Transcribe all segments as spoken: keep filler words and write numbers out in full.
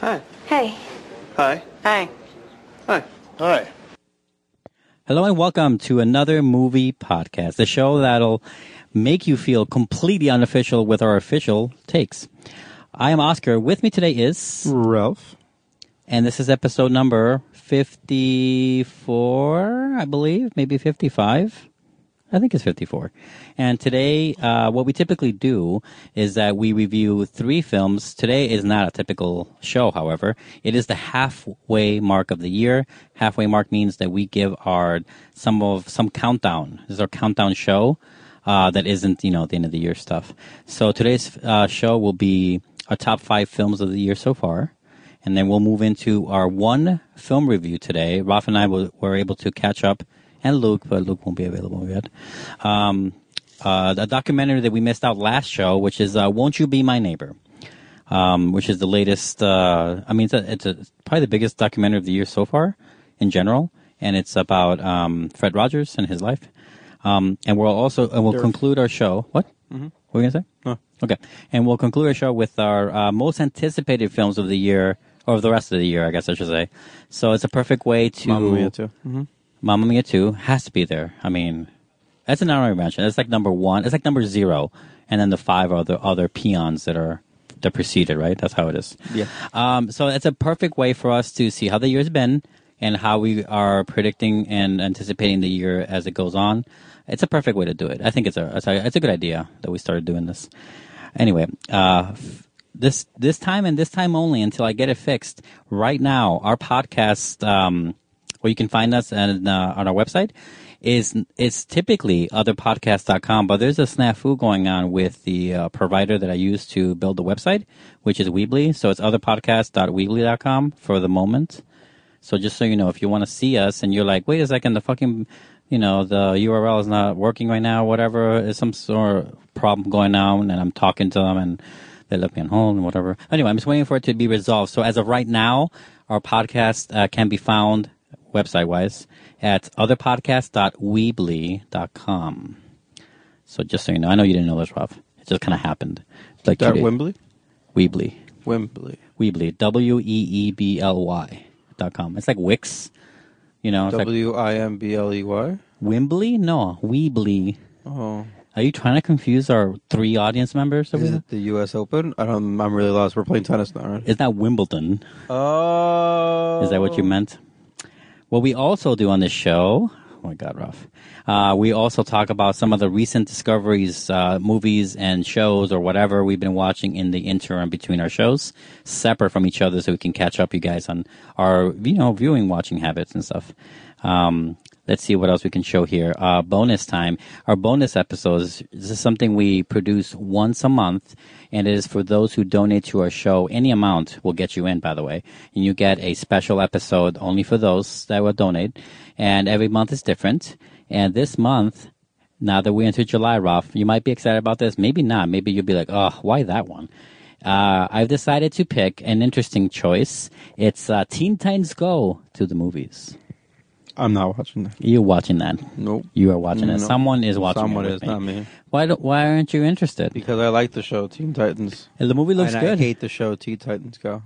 Hi. Hey. Hi. Hi. Hi. Hi. Hello and welcome to another movie podcast, the show that'll make you feel completely unofficial with our official takes. I am Oscar. With me today is Ralph. And this is episode number fifty-four, I believe, maybe fifty-five. I think it's fifty-four. And today, uh, what we typically do is that we review three films. Today is not a typical show, however. It is the halfway mark of the year. Halfway mark means that we give our some of some countdown. This is our countdown show uh, that isn't, you know, the end of the year stuff. So today's uh, show will be our top five films of the year so far. And then we'll move into our one film review today. Ralph and I will, were able to catch up. And Luke, but Luke won't be available yet. Um, uh, a documentary that we missed out last show, which is uh, Won't You Be My Neighbor, um, which is the latest. Uh, I mean, it's, a, it's a, probably the biggest documentary of the year so far in general. And it's about um, Fred Rogers and his life. Um, and we'll also and we'll conclude our show. What? Mm-hmm. What were you going to say? No. Okay. And we'll conclude our show with our uh, most anticipated films of the year, or of the rest of the year, I guess I should say. So it's a perfect way to... Mamma Mia too. Mm-hmm. Mamma Mia two has to be there. I mean, that's an honorary mention. It's like number one. It's like number zero. And then the five other other peons that are that preceded, right? That's how it is. Yeah. Um, so it's a perfect way for us to see how the year's been and how we are predicting and anticipating the year as it goes on. It's a perfect way to do it. I think it's a it's a, it's a good idea that we started doing this. Anyway, uh, this this time and this time only until I get it fixed. Right now, our podcast. Um, where you can find us and, uh, on our website, is it's typically other podcast dot com, but there's a snafu going on with the uh, provider that I use to build the website, which is Weebly. So it's other podcast dot weebly dot com for the moment. So just so you know, if you want to see us and you're like, wait a second, the fucking, you know, the U R L is not working right now, whatever, there's some sort of problem going on, and I'm talking to them and they left me on hold and whatever. Anyway, I'm just waiting for it to be resolved. So as of right now, our podcast uh, can be found website-wise, at other podcast dot weebly dot com. So just so you know, I know you didn't know this, Ralph. It just kind of happened. Like Dot Wembley? Weebly. Wembley. Weebly. W E E B L Y dot com. It's like Wix. You know, it's W I M B L E Y? like Wembley? No, Weebly. Oh. Are you trying to confuse our three audience members? Is it the U S Open? I don't, I'm really lost. We're playing tennis now, right? It's not Wimbledon. Oh. Is that what you meant? What we also do on this show, oh my God, Ralph, uh, we also talk about some of the recent discoveries, uh, movies and shows or whatever we've been watching in the interim between our shows, separate from each other so we can catch up you guys on our, you know, viewing, watching habits and stuff. Um, let's see what else we can show here. Uh, bonus time. Our bonus episodes, this is something we produce once a month, and it is for those who donate to our show. Any amount will get you in, by the way. And you get a special episode only for those that will donate. And every month is different. And this month, now that we enter July, Ralph, you might be excited about this. Maybe not. Maybe you'll be like, oh, why that one? Uh, I've decided to pick an interesting choice. It's uh, Teen Titans Go to the movies. I'm not watching that. You're watching that. Nope. You are watching it. No. Someone is watching Someone it. is, not me. Why don't, Why aren't you interested? Because I like the show Teen Titans. And the movie looks and good. I hate the show Teen Titans Go.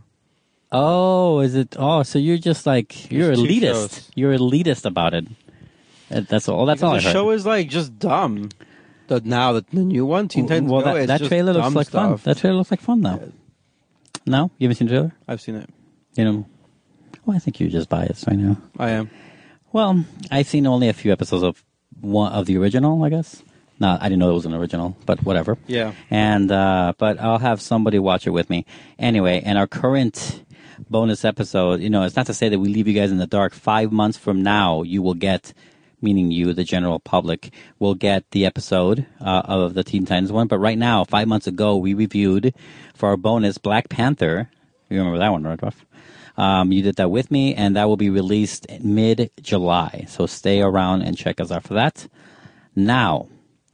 Oh, is it? Oh, so you're just like, you're There's two elitist. shows. You're elitist about it. Uh, That's all. That's Because all I the heard. show is like just dumb. The, now the, the new one, Teen Titans well, Go, that, it's that just trailer looks dumb like stuff. fun. That trailer looks like fun, though. Yeah. No, you haven't seen the trailer. I've seen it. You know, well, I think you're just biased right now. I am. Well, I've seen only a few episodes of one of the original, I guess. No, I didn't know it was an original, but whatever. Yeah. And uh, but I'll have somebody watch it with me anyway. And our current bonus episode, you know, it's not to say that we leave you guys in the dark. Five months from now, you will get, meaning you, the general public, will get the episode uh, of the Teen Titans one. But right now, five months ago, we reviewed for our bonus Black Panther. You remember that one, right, Ruff? Um, you did that with me, and that will be released mid-July. So stay around and check us out for that. Now,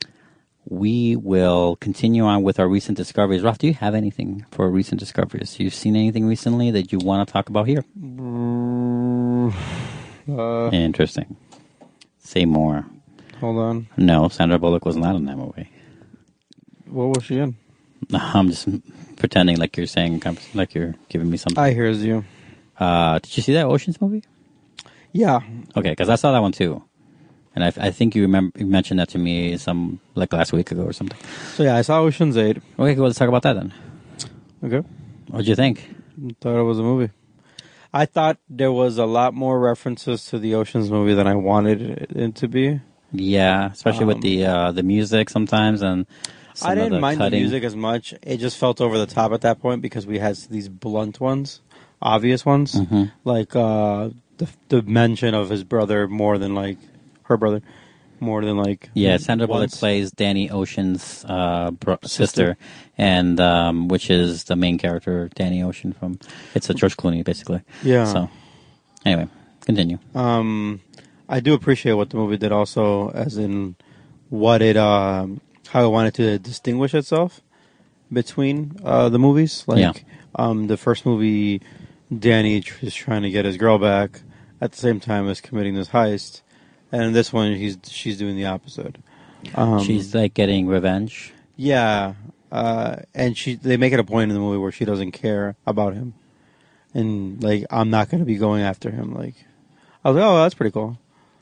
we will continue on with our recent discoveries. Ralph, do you have anything for recent discoveries? You've seen anything recently that you want to talk about here? Uh, Interesting. Say more. hold on. No, Sandra Bullock was not in that movie. What was she in? I'm just pretending like you're saying, like you're giving me something. I hears you. Uh, did you see that Oceans movie? Yeah. Okay, because I saw that one too. And I, I think you remember you mentioned that to me some like last week ago or something. So yeah, I saw Ocean's Eight. Okay, well, let's talk about that then. Okay. What'd you think? Thought it was a movie. I thought there was a lot more references to the Ocean's movie than I wanted it to be. Yeah, especially um, with the uh, the music sometimes and. Some I didn't the mind cutting. the music as much. It just felt over the top at that point because we had these blunt ones, obvious ones, mm-hmm. like uh, the the mention of his brother more than like her brother. More than like yeah, Sandra Bullock plays Danny Ocean's uh, bro- sister, sister, and um, which is the main character, Danny Ocean from. It's a George Clooney, basically. Yeah. So, anyway, continue. Um, I do appreciate what the movie did, also, as in what it, uh, how it wanted to distinguish itself between uh, the movies. Like, yeah. um, the first movie, Danny tr- is trying to get his girl back at the same time as committing this heist. And in this one, he's she's doing the opposite. Um, she's like getting revenge. Yeah, uh, and she they make it a point in the movie where she doesn't care about him, and like I'm not going to be going after him. Like I was like, oh, that's pretty cool.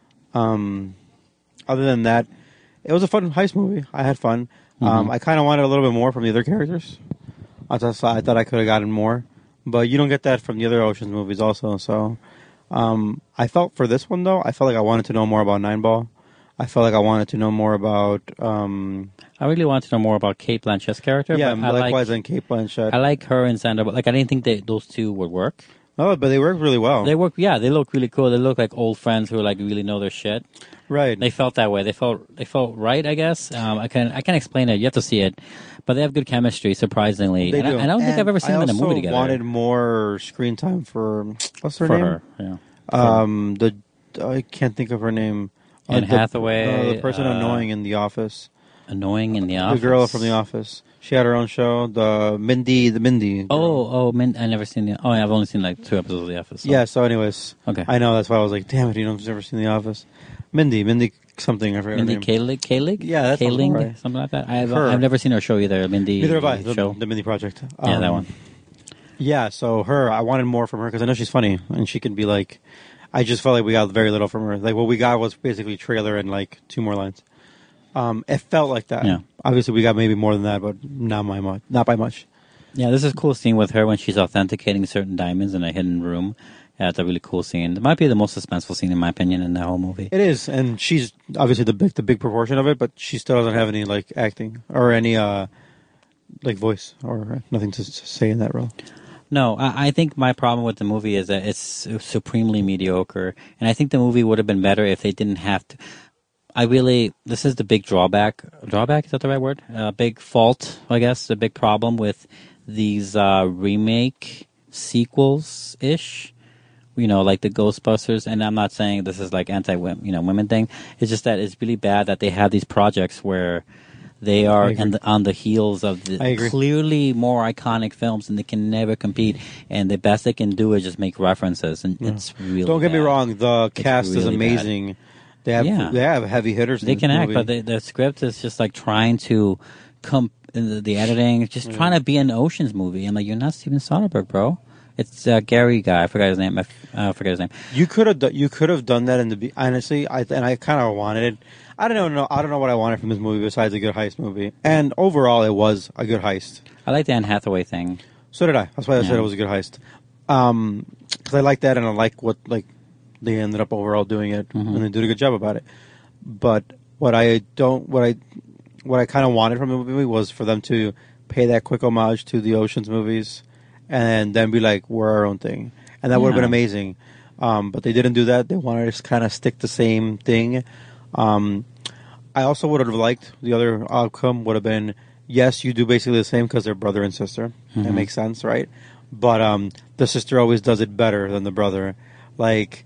Um, other than that, it was a fun heist movie. I had fun. Mm-hmm. Um, I kind of wanted a little bit more from the other characters. I thought I thought I could have gotten more, but you don't get that from the other Ocean's movies, also. So. Um, I felt for this one, though, I felt like I wanted to know more about Nine Ball. I felt like I wanted to know more about... Um, I really wanted to know more about Cate Blanchett's character. Yeah, but likewise like, on Cate Blanchett. I like her and Sandra, but like, I didn't think that those two would work. No, but they work really well. They work, yeah, they look really cool. They look like old friends who like really know their shit. Right. They felt that way. They felt they felt right, I guess. Um, I can I can't explain it. You have to see it. But they have good chemistry, surprisingly. They and do. I, I don't and think I've ever seen I them in a movie together. I also wanted more screen time for... What's her for name? her, yeah. Um, the I can't think of her name. Anne uh, Hathaway. The, uh, the person uh, annoying in The Office. Annoying in The Office? The girl from The Office. She had her own show. The Mindy, the Mindy. Girl. Oh, oh, Min- I never seen the. Oh, yeah, I've only seen like two episodes of The Office. So. Yeah. So, anyways, okay. I know that's why I was like, damn it, you know, I've never seen The Office. Mindy, Mindy, something. I forgot Mindy her name. Kaling, Kaling. Yeah, that's Kaling, right. something like that. I've her. I've never seen her show either. Mindy. Neither have I. The, show. the Mindy Project. Um, yeah, that one. Yeah. So her, I wanted more from her because I know she's funny and she can be like. I just felt like we got very little from her. Like what we got was basically trailer and like two more lines. Um, it felt like that. Yeah. Obviously, we got maybe more than that, but not by much. Not by much. Yeah, this is a cool scene with her when she's authenticating certain diamonds in a hidden room. Yeah, it's a really cool scene. It might be the most suspenseful scene in my opinion in the whole movie. It is, and she's obviously the big, the big proportion of it, but she still doesn't have any like acting or any uh, like voice or nothing to say in that role. No, I, I think my problem with the movie is that it's supremely mediocre, and I think the movie would have been better if they didn't have to. I really, this is the big drawback. Drawback, is that the right word? A uh, big fault, I guess, a big problem with these uh, remake sequels-ish. You know, like the Ghostbusters, and I'm not saying this is like anti you know women thing. It's just that it's really bad that they have these projects where they are in the, on the heels of the clearly more iconic films, and they can never compete. And the best they can do is just make references, and yeah. it's really. Don't get bad. me wrong; the it's cast really is amazing. Bad. They have yeah. they have heavy hitters. They in can this act, movie. but the, the script is just like trying to come. The, the editing, just yeah. trying to be an Ocean's movie. I'm like, you're not Steven Soderbergh, bro. It's uh, Gary guy. I forgot his name. I uh, forget his name. You could have do- you could have done that in the honestly. I and I kind of wanted it. I don't know. I don't know what I wanted from this movie besides a good heist movie. And overall, it was a good heist. I like the Anne Hathaway thing. So did I. That's why I yeah. said it was a good heist. Um, because I like that, and I like what like they ended up overall doing it, mm-hmm. and they did a good job about it. But what I don't, what I, what I kind of wanted from the movie was for them to pay that quick homage to the Ocean's movies. And then be like, we're our own thing. And that yeah. would have been amazing. Um, but they didn't do that. They wanted to just kind of stick the same thing. Um, I also would have liked the other outcome would have been, yes, you do basically the same because they're brother and sister. Mm-hmm. That makes sense, right? But um, the sister always does it better than the brother. Like,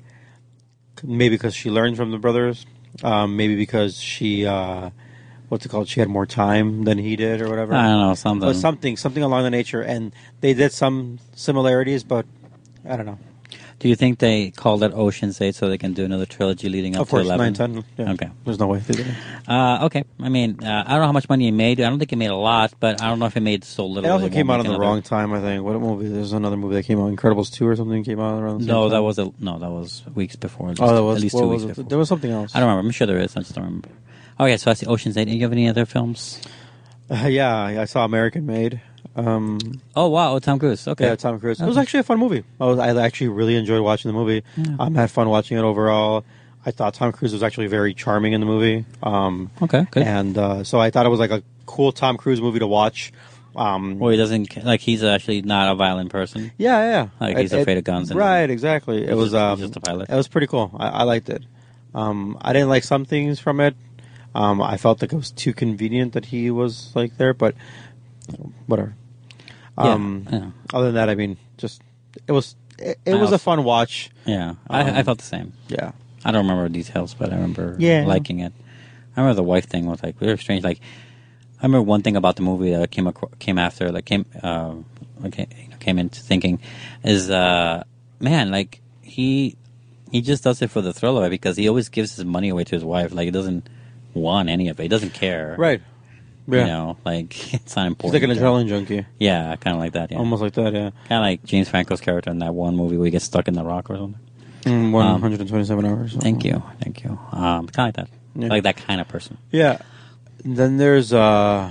maybe because she learned from the brothers. Um, maybe because she... Uh, what's it called? She had more time than he did, or whatever. I don't know, something. But something, something along the nature. And they did some similarities, but I don't know. Do you think they called it Ocean's Eight so they can do another trilogy leading up Of course, to eleven? nine, ten. Yeah. Okay. There's no way they did it. Uh, okay. I mean, uh, I don't know how much money it made. I don't think it made a lot, but I don't know if it made so little. It also that came won't out in make the another. wrong time, I think. What movie? There's another movie that came out. Incredibles two or something came out around the same No, time. that was a, no, that was weeks before. Just, Oh, that was. at least what two was weeks it? before. There was something else. I don't remember. I'm sure there is. I just don't remember. Okay, so that's the Ocean's Eight. Do you have any other films? Uh, yeah, I saw American Made. Um, Oh wow, Tom Cruise. Okay, Yeah, Tom Cruise. It was Okay. actually a fun movie. I, was, I actually really enjoyed watching the movie. Yeah. Um, had fun watching it overall. I thought Tom Cruise was actually very charming in the movie. Um, Okay, good. And uh, so I thought it was like a cool Tom Cruise movie to watch. Um, Well, he doesn't like. He's actually not a violent person. yeah, yeah. Like, he's afraid of guns and- right, exactly. It He's was just- um, he's just a pilot. It was pretty cool. I, I liked it. Um, I didn't like some things from it. Um, I felt like it was too convenient that he was like there, but you know, whatever. Yeah, Um, yeah. Other than that, I mean, just it was it, it I was also- a fun watch. Yeah, I, I Um, felt the same. Yeah. I don't remember details, but I remember Yeah. liking it. I remember the wife thing was like very strange. Like, I remember one thing about the movie that came acro- came after, like came uh, okay, you know, came into thinking, is uh, man, like he he just does it for the thrill of it because he always gives his money away to his wife. Like he doesn't want any of it. He doesn't care. Right. Yeah. You know, like it's not He's important. like an to him. adrenaline junkie. Yeah, kind of like that. Yeah, Almost like that, yeah. kind of like James Franco's character in that one movie where he gets stuck in the rock or something. Mm, one hundred twenty-seven hours. so- Thank you, thank you. Um, kind of like that, Yeah. like that kind of person. Yeah. Then there's, uh,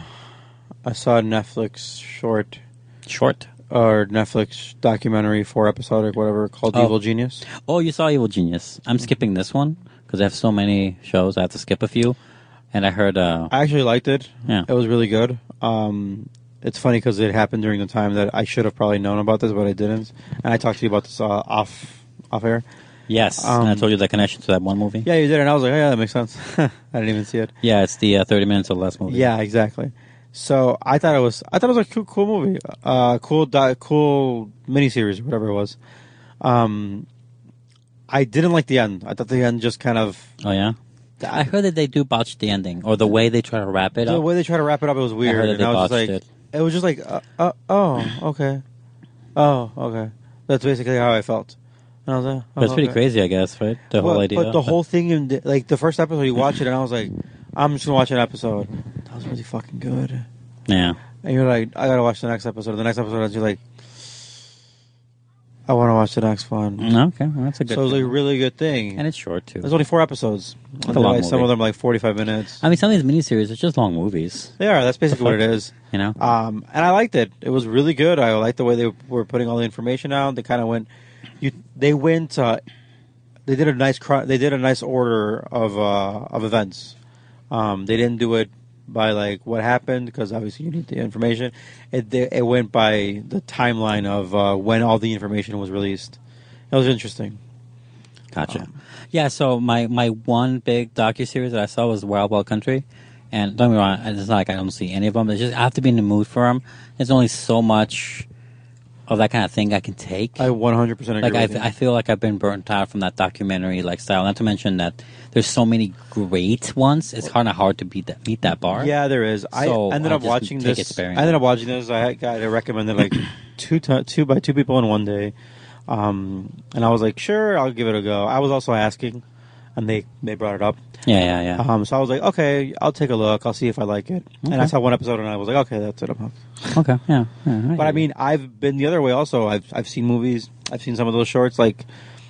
I saw a Netflix short, Short. or Netflix documentary, four episodic, whatever, called Oh. Evil Genius. Oh, you saw Evil Genius. I'm skipping this one because I have so many shows. I have to skip a few. And I heard, uh, I actually liked it. Yeah. It was really good. Um, it's funny because it happened during the time that I should have probably known about this, but I didn't. And I talked to you about this uh, off off air. yes, Um, and I told you the connection to that one movie. Yeah, you did, and I was like, oh, yeah, that makes sense. I didn't even see it. Yeah, it's the uh, thirty minutes or less movie. Yeah, exactly. So I thought it was, I thought it was a cool, cool movie, uh, cool, di- cool miniseries, whatever it was. Um, I didn't like the end. I thought the end just kind of Oh, yeah? I heard that they do botch the ending, or the way they try to wrap it the up. way they try to wrap it up. It was weird, heard that and they I was just botched like, it. it. was just like, uh, uh, oh, okay, oh, okay. That's basically how I felt. And I was like, oh, But it's pretty okay. crazy, I guess, right? The whole But- idea. But the whole thing, in the, like the first episode, you watch it, and I was like, I'm just gonna watch an episode. That was really fucking good. Yeah. And you're like, I gotta watch the next episode. The next episode, and you're like, I want to watch the next one. Okay, well, that's a good So it was thing. like a really good thing. And it's short, too. There's only four episodes. a And long like, some movie. of them are like forty-five minutes. I mean, some of these miniseries are just long movies, They are. That's basically what it is. you know? Um, and I liked it. It was really good. I liked the way they were putting all the information out. They kind of went. You. They went. Uh, they did a nice. Cro- they did a nice order of uh, of events. Um, they didn't do it by like what happened because obviously you need the information. It they, it went by the timeline of uh, when all the information was released. It was interesting. Gotcha. Um, yeah, so my, my one big docuseries that I saw was Wild Wild Country. And don't get me wrong, it's not like I don't see any of them. It's just I have to be in the mood for them. There's only so much of that kind of thing I can take. I one hundred percent agree. like I, with you. I feel like I've been burnt out from that documentary like style. Not to mention that there's so many great ones. It's kind of hard to beat that meet that bar. Yeah, there is. So I ended I'll up just watching take it this. I sparingly. ended up watching this. I got it recommended like two t- two by two people in one day, um, and I was like, sure, I'll give it a go. I was also asking, and they they brought it up. yeah, yeah. yeah. Um, so I was like, okay, I'll take a look. I'll see if I like it. And I Okay. saw one episode, and I was like, okay, that's it. I'm hooked. Okay, yeah. yeah But hear I you. mean, I've been the other way also. I've I've seen movies. I've seen some of those shorts. Like,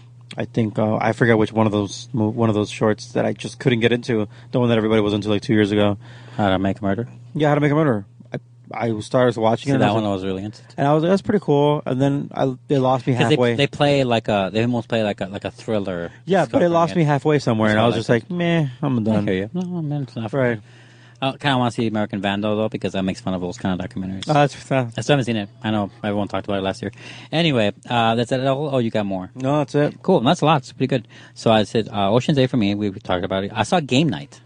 I think uh, I forget which one of those mo- one of those shorts that I just couldn't get into. The one that everybody was into like two years ago. How to Make a Murder. Yeah, How to Make a Murder. I I started watching So it. and I that was one I like- was really into. And I was like, that's pretty cool. And then I, they lost me 'Cause halfway. They, they play like a, they almost play like a like a thriller. yeah, but it discovering lost me halfway somewhere, That's and I why was I just like like, meh, I'm I done. hear you. No, I mean, it's not for Right. me. I kind of want to see American Vandal though because that makes fun of those kind of documentaries. Uh, that's uh, I still haven't seen it. I know everyone talked about it last year. Anyway, uh, that's it. Oh, you got more. no, that's it. Cool. That's a lot. It's pretty good. So I said uh, Ocean's Eight for me. We talked about it. I saw Game Night.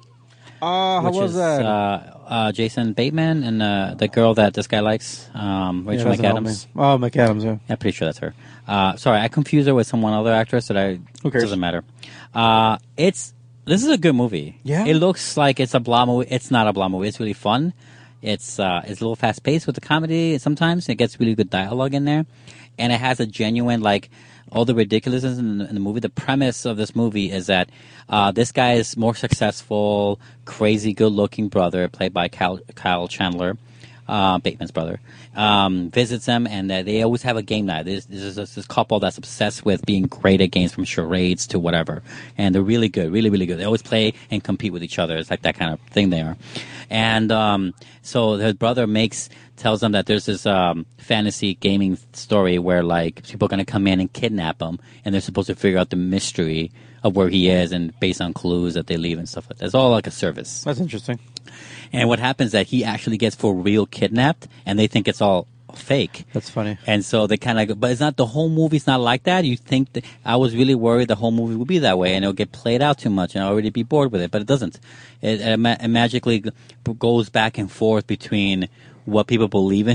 Uh, how which was is, that? Uh, uh, Jason Bateman and uh, the girl that this guy likes, um, Yeah, Rachel doesn't help me. McAdams. Oh, McAdams. Yeah. Yeah, pretty sure that's her. Uh, sorry, I confused her with some one other actress that I. Who cares? Doesn't matter. Uh, it's this is a good movie. Yeah? It looks like it's a blah movie. It's not a blah movie. It's really fun. It's uh, it's a little fast paced with the comedy. Sometimes it gets really good dialogue in there. and it has a genuine like. All the ridiculousness in the, in the movie. The premise of this movie is that uh, this guy is more successful, crazy, good-looking brother, played by Kyle, Kyle Chandler, uh, Bateman's brother, um, visits them, and uh, they always have a game night. There's, there's this, this couple that's obsessed with being great at games, from charades to whatever, and they're really good, really, really good. They always play and compete with each other. It's like that kind of thing they are. And um, so his brother makes tells them that there's this um, fantasy gaming story where like people are going to come in and kidnap him, and they're supposed to figure out the mystery of where he is, and based on clues that they leave and stuff like that. It's all like a service. That's interesting. And what happens is that he actually gets for real kidnapped, and they think it's all fake. That's funny. And so they kind of, but it's not, the whole movie's not like that. You think that, I was really worried the whole movie would be that way, and it'll get played out too much, and I'll already be bored with it, but it doesn't. It, it, ma- it magically goes back and forth between what people believe in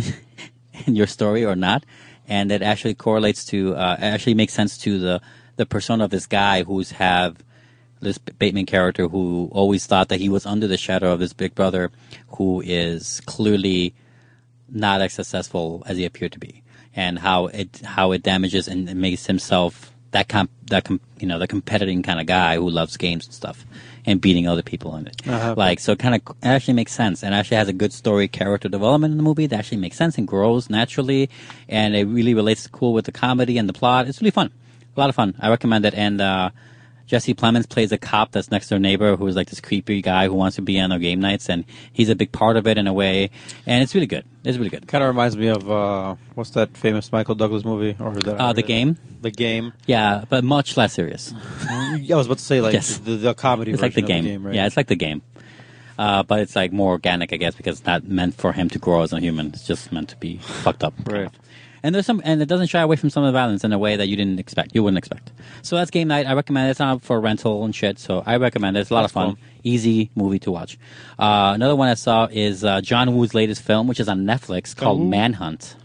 in your story or not, and it actually correlates to, uh, it actually makes sense to the, the persona of this guy who's have this Bateman character who always thought that he was under the shadow of this big brother who is clearly not as successful as he appeared to be, and how it how it damages and it makes himself that comp, that com, you know the competing kind of guy who loves games and stuff and beating other people in it. Uh-huh. Like so, it kind of it actually makes sense, and actually has a good story character development in the movie that actually makes sense and grows naturally, and it really relates cool with the comedy and the plot. It's really fun, a lot of fun. I recommend it. And uh, Jesse Plemons plays a cop that's next door neighbor who's like this creepy guy who wants to be on their game nights, and he's a big part of it in a way, and it's really good. It's really good. Kind of reminds me of, uh, what's that famous Michael Douglas movie? Or that uh, The Game? The Game. Yeah, but much less serious. I was about to say, like, yes. the, the comedy it's version like the game. of The Game, right? Yeah, it's like The Game. Uh, but it's like more organic, I guess, because it's not meant for him to grow as a human. It's just meant to be fucked up. Right. And there's some, and it doesn't shy away from some of the violence in a way that you didn't expect. You wouldn't expect. So that's Game Night. I recommend it. It's not for rental and shit. So I recommend it. It's a lot that's of fun. Cool. Easy movie to watch. Uh, another one I saw is uh, John Woo's latest film, which is on Netflix, called Ooh. Manhunt.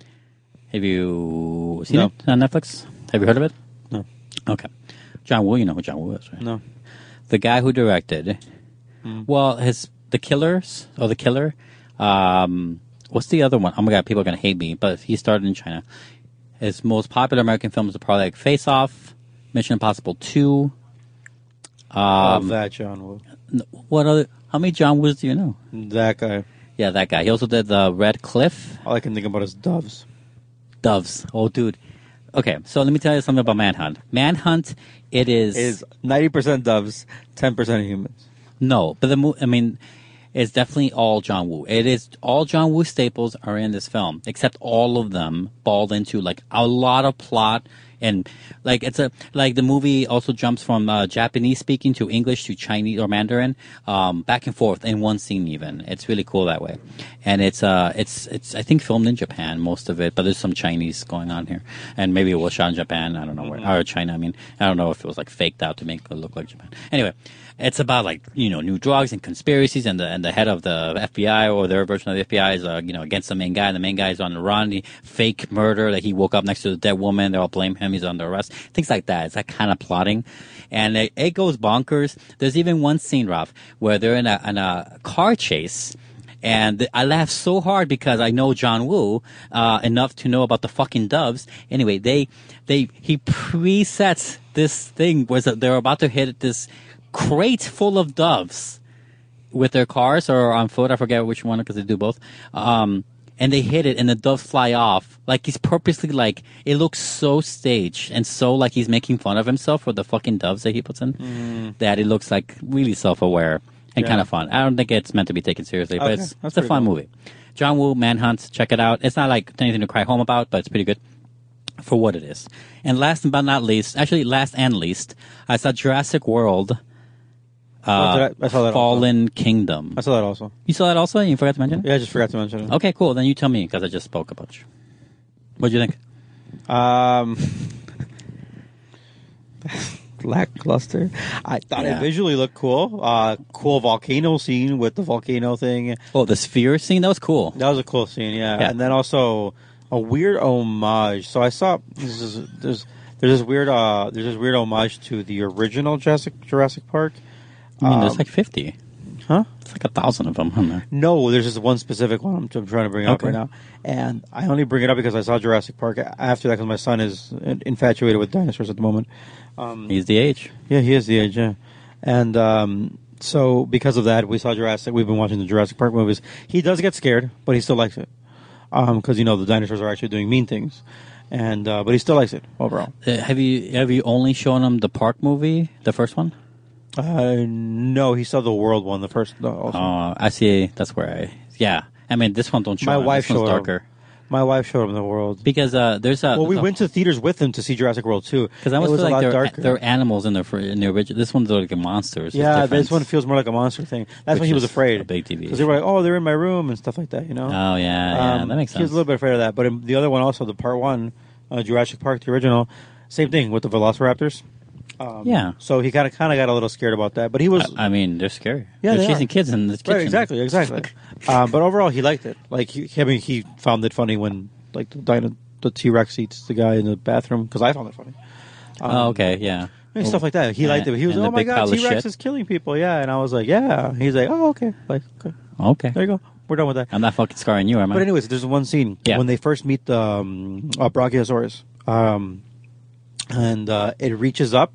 Have you seen no. it on Netflix? Have you heard of it? No. Okay. John Woo, you know who John Woo is, right? No. The guy who directed, mm. well, his The Killers, or The Killer, um... what's the other one? Oh my god, people are going to hate me, but he started in China. His most popular American films are probably like Face Off, Mission Impossible two. Um, oh, that John Woo. What other? How many John Woos do you know? That guy. Yeah, that guy. He also did the Red Cliff. All I can think about is Doves. Doves. Oh, dude. Okay, so let me tell you something about Manhunt. Manhunt, it is... It is ninety percent Doves, ten percent humans. No, but the mo- I mean... It's definitely all John Woo. It is all John Woo staples are in this film, except all of them balled into like a lot of plot, and like it's a like the movie also jumps from uh, Japanese speaking to English to Chinese or Mandarin, um, back and forth in one scene. Even it's really cool that way, and it's uh it's it's I think filmed in Japan most of it, but there's some Chinese going on here, and maybe it was shot in Japan. I don't know where or China. I mean I don't know if it was like faked out to make it look like Japan. Anyway. It's about like you know new drugs and conspiracies, and the and the head of the F B I or their version of the F B I is uh, you know against the main guy. And the main guy is on the run. He, fake murder that he woke up next to the dead woman. They all blame him. He's under arrest. Things like that. It's that kind of plotting, and it, it goes bonkers. There's even one scene, Ralph, where they're in a in a car chase. And I laughed so hard because I know John Woo uh, enough to know about the fucking doves. Anyway, they they he presets this thing where they're about to hit this crate full of doves with their cars or on foot. I forget which one because they do both. Um, and they hit it and the doves fly off. Like he's purposely like, it looks so staged and so like he's making fun of himself for the fucking doves that he puts in mm. that it looks like really self-aware and yeah. kind of fun. I don't think it's meant to be taken seriously, but okay. it's, it's a fun cool. movie. John Woo, Manhunt, check it out. It's not like anything to cry home about, but it's pretty good for what it is. And last but not least, actually last and least, I saw Jurassic World. Uh, oh, I, I saw that Fallen also. Kingdom. I saw that also. You saw that also? You forgot to mention it? Yeah, I just forgot to mention it. Okay, cool. Then you tell me because I just spoke a bunch. What do you think? Um, lackluster. I thought yeah. it visually looked cool. Uh, cool volcano scene with the volcano thing. Oh, the sphere scene? That was cool. That was a cool scene, yeah. yeah. And then also a weird homage. So I saw this is there's there's this weird uh there's this weird homage to the original Jurassic Jurassic Park. I mean, um, there's like fifty. Huh? It's like a thousand of them, isn't there? No, there's just one specific one I'm, I'm trying to bring up Okay. right now. And I only bring it up because I saw Jurassic Park after that because my son is infatuated with dinosaurs at the moment. Um, He's the age. Yeah, he is the age, yeah. And um, so because of that, we saw Jurassic. We've been watching the Jurassic Park movies. He does get scared, but he still likes it. Because, um, you know, the dinosaurs are actually doing mean things. and uh, But he still likes it overall. Uh, have you have you only shown him the Park movie, the first one? Uh, no, he saw the World one, the first. No, also. Oh, I see. That's where I... Yeah. I mean, this one don't show My him. wife This one's showed him. darker. My wife showed him the World. Because uh, there's a... Well, we there's a- went to theaters with him to see Jurassic World too. Because I it almost was feel a like lot they're, darker. they're animals in the, fr- in the original. This one's like a monster. It's just Yeah, different. this one feels more like a monster thing. That's Which when he was is afraid. a big deviation. Because they were like, oh, they're in my room and stuff like that, you know? Oh, yeah, yeah. Um, That makes He was sense. a little bit afraid of that. But in the other one also, the part one, uh, Jurassic Park, the original, same thing with the Velociraptors. Um, Yeah. So he kind of kind of got a little scared about that. But he was... I, I mean, they're scary. Yeah, they're they chasing are. kids in the kitchen. Right, exactly, exactly. um, but overall, he liked it. Like, he, I mean, he found it funny when, like, the, dino, the T-Rex eats the guy in the bathroom, because I found it funny. Um, Oh, okay, yeah. and stuff like that. He liked it. He was And like, the oh my big god, pile of T-Rex shit. is killing people. Yeah. And I was like, yeah. He's like, oh, okay. Like, okay. Okay. There you go. We're done with that. I'm not fucking scarring you, am I? But anyways, there's one scene Yeah. when they first meet the um, uh, Brachiosaurus, um, and uh, it reaches up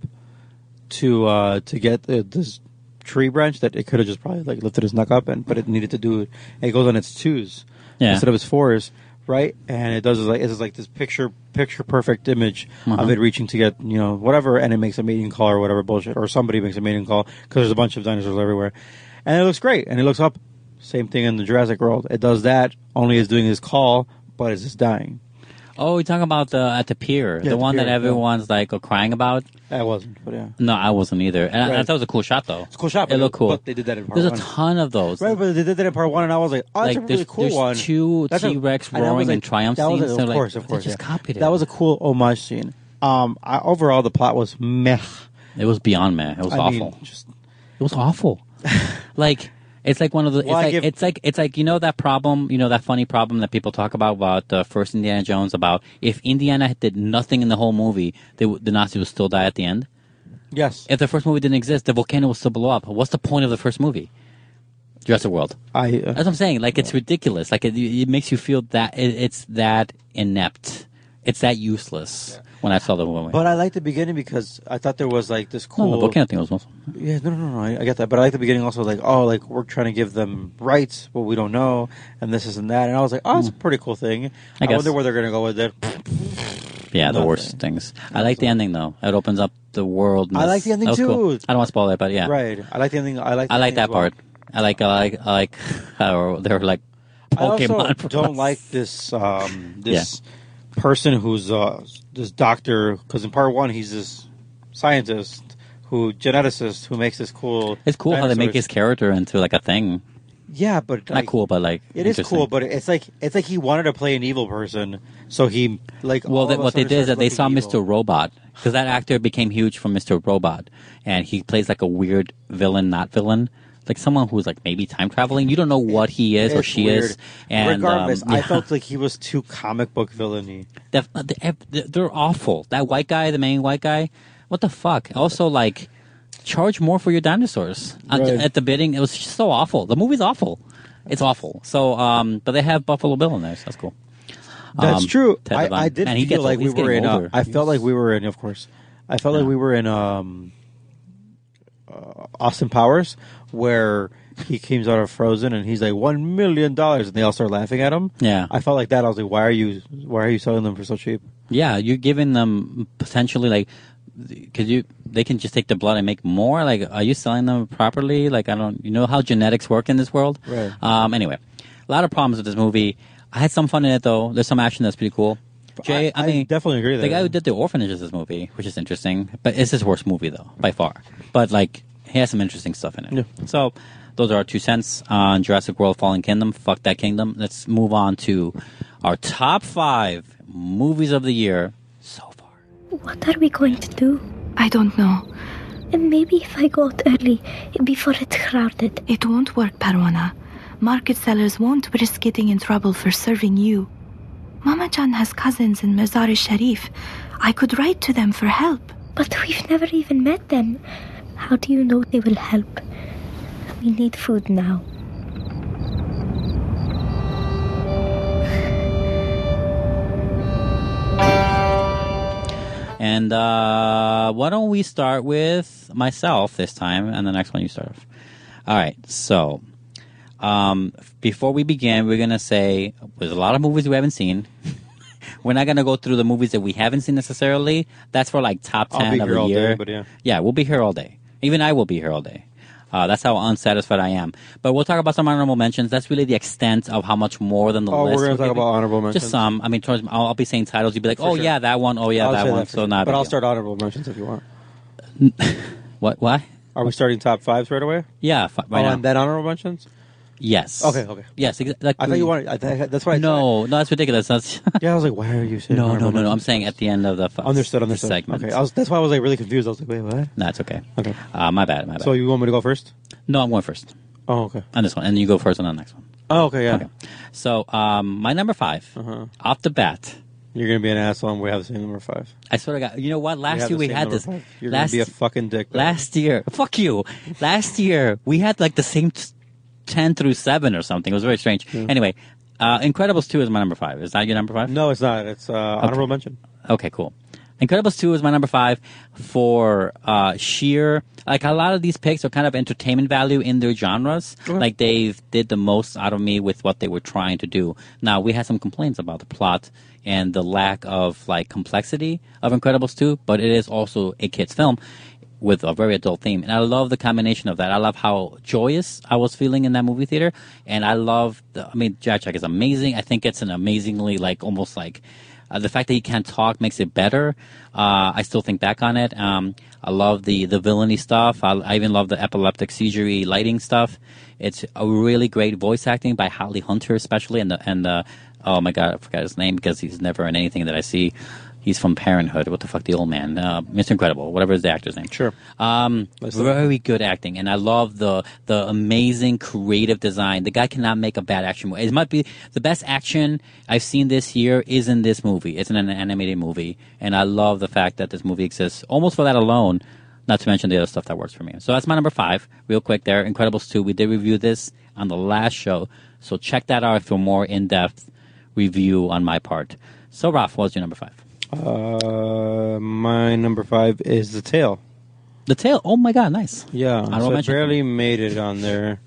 to uh, to get uh, this tree branch that it could have just probably like lifted his neck up, and but it needed to do it. And it goes on its twos Yeah. instead of its fours, right? And it does like it's like this picture picture perfect image Uh-huh. of it reaching to get you know whatever, and it makes a mating call or whatever bullshit, or somebody makes a mating call because there's a bunch of dinosaurs everywhere, and it looks great, and it looks up. Same thing in the Jurassic World. It does that, only it's doing his call, but it's just dying. Oh, you're talking about the at the pier, Yeah, the the one that pier, yeah. everyone's like uh, crying about. I wasn't, but yeah. No, I wasn't either, and I, I Right. thought it was a cool shot though. It's a cool shot, It but looked cool. But they did that in part There's one. a ton of those. Right, but they did that in part one, and I was like, oh, that's Like, a really there's- cool there's one. two That's a- T-Rex and I was roaring like, in triumph that was scenes, a- so of like, course, of they course. just yeah. copied it. That was a cool homage scene. Um, I, overall, the plot was meh. It was beyond man. It was I awful. mean, just It was awful. Like it's like one of the. It's Well, I like give- it's like it's like you know that problem. You know that funny problem that people talk about about the first Indiana Jones. About if Indiana did nothing in the whole movie, they, would- the Nazis would still die at the end. yes. If the first movie didn't exist, the volcano would still blow up. What's the point of the first movie? Jurassic World. I uh, That's what I'm saying. Like it's ridiculous. Like it, it makes you feel that it, it's that inept. It's that useless. When I saw the movie, but I liked the beginning because I thought there was like this no, cool. the volcano thing was awesome. Yeah, no, no, no, I, I get that, but I like the beginning also. Like, oh, like we're trying to give them rights, but we don't know, and this is and that, and I was like, oh, it's a pretty cool thing. I, guess. wonder where they're gonna go with it. Yeah, the Nothing. worst things. I like the ending though. It opens up the world. I like the ending, That was cool. too. I don't want to spoil it, but yeah, Right. I like the ending. I like. The I like ending that as well. part. I like I like I like how they're like I also Pokemon. for don't us. like this um, this person who's uh, this doctor because in part one he's this scientist who geneticist who makes this cool. It's cool how they make his dinosaurs. character into like a thing. Yeah, but Not like, cool, but like It is interesting. cool, but it's like it's like he wanted to play an evil person, so he like. Well, all they, of a what they sudden did is starts that they saw looking Mister evil. Robot because that actor became huge from Mister Robot, and he plays like a weird villain, not villain, like someone who's like maybe time traveling. You don't know what he is or It's she weird. is. And regardless, um, I yeah. felt like he was too comic book villainy. They're, they're awful. That white guy, the main white guy, what the fuck? Also, like, charge more for your dinosaurs At- Right. at the bidding. It was just so awful. The movie's awful. It's awful. So, um, but they have Buffalo Bill in there, so that's cool. That's Um, true. Ted I, Levine. I did Man, he feel gets like old. we He's were getting in. Uh, older. I felt like we were in. Of course, I felt like Yeah. we were in um, uh, Austin Powers, where he comes out of Frozen and he's like one million dollars, and they all start laughing at him. Yeah. I felt like that. I was like, why are you? Why are you selling them for so cheap? Yeah, you're giving them potentially like, because you they can just take the blood and make more. Like, are you selling them properly? Like, I don't, you know how genetics work in this world. Right. Um. Anyway, a lot of problems with this movie. I had some fun in it though. There's some action that's pretty cool. Jay, I, I mean, definitely agree The there. guy who did the orphanage is this movie, which is interesting, but it's his worst movie though, by far. But like, he has some interesting stuff in it. Yeah. So, those are our two cents on Jurassic World: Fallen Kingdom. Fuck that kingdom. Let's move on to our top five movies of the year so far. What are we going to do? I don't know. And maybe if I go out early, before it's crowded. It won't work, Parwana. Market sellers won't risk getting in trouble for serving you. Mama Jan has cousins in Mazar-e-Sharif. I could write to them for help. But we've never even met them. How do you know they will help? We need food now. And uh, why don't we start with myself this time, and the next one you start off. All right, so um, before we begin, we're going to say there's a lot of movies we haven't seen. We're not going to go through the movies that we haven't seen necessarily. That's for like top ten I'll be of here the all year. day, but yeah. Yeah, we'll be here all day. Even I will be here all day. Uh, that's how unsatisfied I am. But we'll talk about some honorable mentions. That's really the extent of how much more than the Oh, list. we're going to we're talk giving. about honorable mentions. Just some. I mean, towards, I'll, I'll be saying titles. You'll be like, For oh, sure. yeah, that one. Oh, yeah, I'll that say one. that for So sure. not a But big I'll deal. start honorable mentions if you want. What? What? Are we starting top fives right away? Yeah, fi- right oh, now. and then honorable mentions? Yes. Okay, okay. Yes. Exa- like I thought you wanted. I th- that's what I No, no, that's ridiculous. That's said. Yeah, I was like, why are you saying? no, no, honorable no, no. I'm mentions saying at first? the end of the f- Understood, the understood. segment. Okay, I was, that's why I was like really confused. I was like, wait, what? That's okay. Okay. Uh, my bad. My bad. So you want me to go first? no, I'm going first Oh, okay. on this one, and you go first on the next one. Oh, okay, yeah. Okay. So um, my number five, Uh-huh. off the bat. You're gonna be an asshole, and we have the same number five. I swear to God. You know what? Last have year the we same had number this. five. You're last gonna be a fucking dick. though. last year, fuck you. Last year we had like the same t- ten through seven or something. It was very strange. Anyway, uh, Incredibles two is my number five. Is that your number five? No, it's not. It's uh, honorable mention. Okay, cool. Incredibles two is my number five for uh, sheer, like a lot of these picks are kind of entertainment value in their genres. Okay. Like they did the most out of me with what they were trying to do. Now, we had some complaints about the plot and the lack of like complexity of Incredibles two, but it is also a kid's film with a very adult theme. And I love the combination of that. I love how joyous I was feeling in that movie theater. And I love, the, I mean, Jack Jack is amazing. I think it's an amazingly, like, almost like, uh, the fact that he can't talk makes it better. Uh, I still think back on it. Um, I love the, the villainy stuff. I, I even love the epileptic seizure lighting stuff. It's a really great voice acting by Holly Hunter, especially. And the, and the, oh my God, I forgot his name because he's never in anything that I see. He's from Parenthood. What the fuck, the old man? Uh, Mister Incredible, whatever is the actor's name. Sure. Um, Listen. very good acting, and I love the the amazing creative design. The guy cannot make a bad action movie. It might be the best action I've seen this year is in this movie. It's in an animated movie, and I love the fact that this movie exists almost for that alone. Not to mention the other stuff that works for me. So that's my number five. Real quick there, Incredibles two. We did review this on the last show, so check that out for more in-depth review on my part. So, Ralph, what's your number five? Uh, my number five is The Tale. The Tale. Oh my God, nice. Yeah, Honorable so it mention. barely made it on there.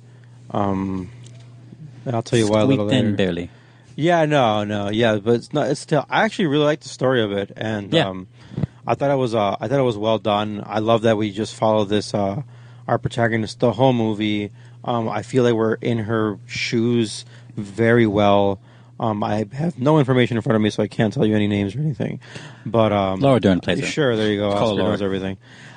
Um, I'll tell you why a little Squeaked in later. barely. Yeah, no, no, yeah, but it's not. It's still. I actually really like the story of it, and Yeah. um, I thought it was. Uh, I thought it was well done. I love that we just follow this. Uh, our protagonist the whole movie. Um, I feel like we're in her shoes very well. Um, I have no information in front of me, so I can't tell you any names or anything. But um, Laura Dern plays her. Sure, there you go. Call her Oscar Laura. knows everything.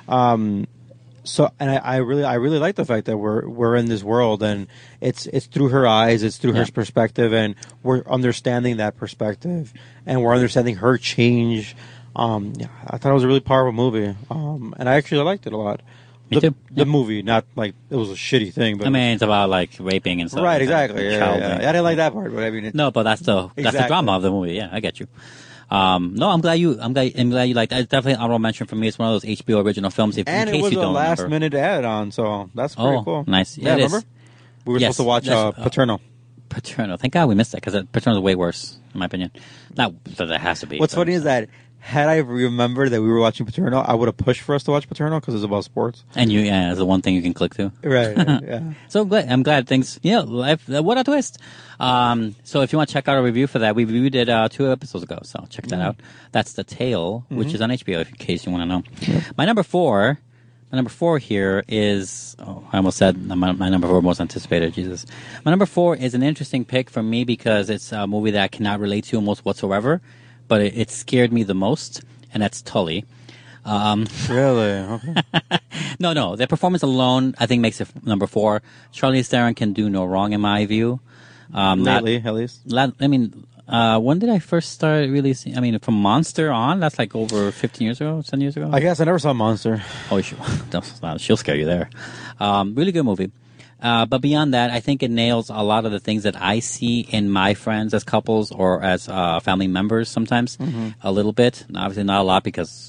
Um, so, and I, I really, I really like the fact that we're we're in this world, and it's it's through her eyes, it's through Yeah. her perspective, and we're understanding that perspective, and we're understanding her change. Um, yeah, I thought it was a really powerful movie, um, and I actually liked it a lot. Me the, too. The Yeah. movie, not like it was a shitty thing, but I mean, it's about like raping and stuff. right, like that. exactly. Yeah, Child yeah, thing. yeah. I didn't like that part, but I mean, it, No, but that's the that's the Exactly. drama of the movie. Yeah, I get you. Um, no, I'm glad you. I'm glad. I'm glad you liked. It's definitely an honorable mention for me. It's one of those H B O original films. If, and in it case was you a don't last remember. minute add on, so that's pretty Oh, cool. nice. Yeah, It is. remember? We were Yes, supposed to watch uh, that's- uh, Paterno. Paterno. Thank God we missed that because Paterno is way worse, in my opinion. Not that it has to be. What's but- funny is that had I remembered that we were watching Paterno, I would have pushed for us to watch Paterno because it's about sports. And you, yeah, it's the one thing you can click to. Right. yeah. So I'm glad. I'm glad things. Yeah, life. Uh, what a twist. Um, so if you want to check out a review for that, we reviewed it uh, two episodes ago. So check that out. That's The Tale, which is on H B O. If in case you want to know. My number four. My number four here is. Oh, I almost said my, my number four most anticipated. Jesus. My number four is an interesting pick for me because it's a movie that I cannot relate to almost whatsoever, but it, it scared me the most, and that's Tully. Um, Really? Okay. no, no. Their performance alone, I think, makes it number four. Charlize Theron can do no wrong, in my view. Um, not- Lately, at least. la- I mean, uh, when did I first start really seeing? I mean, from Monster on, that's like over fifteen years ago, ten years ago. I guess I never saw Monster. Oh, she, she'll scare you there. Um, really good movie. Uh, but beyond that, I think it nails a lot of the things that I see in my friends as couples or as uh, family members sometimes a little bit. Obviously not a lot because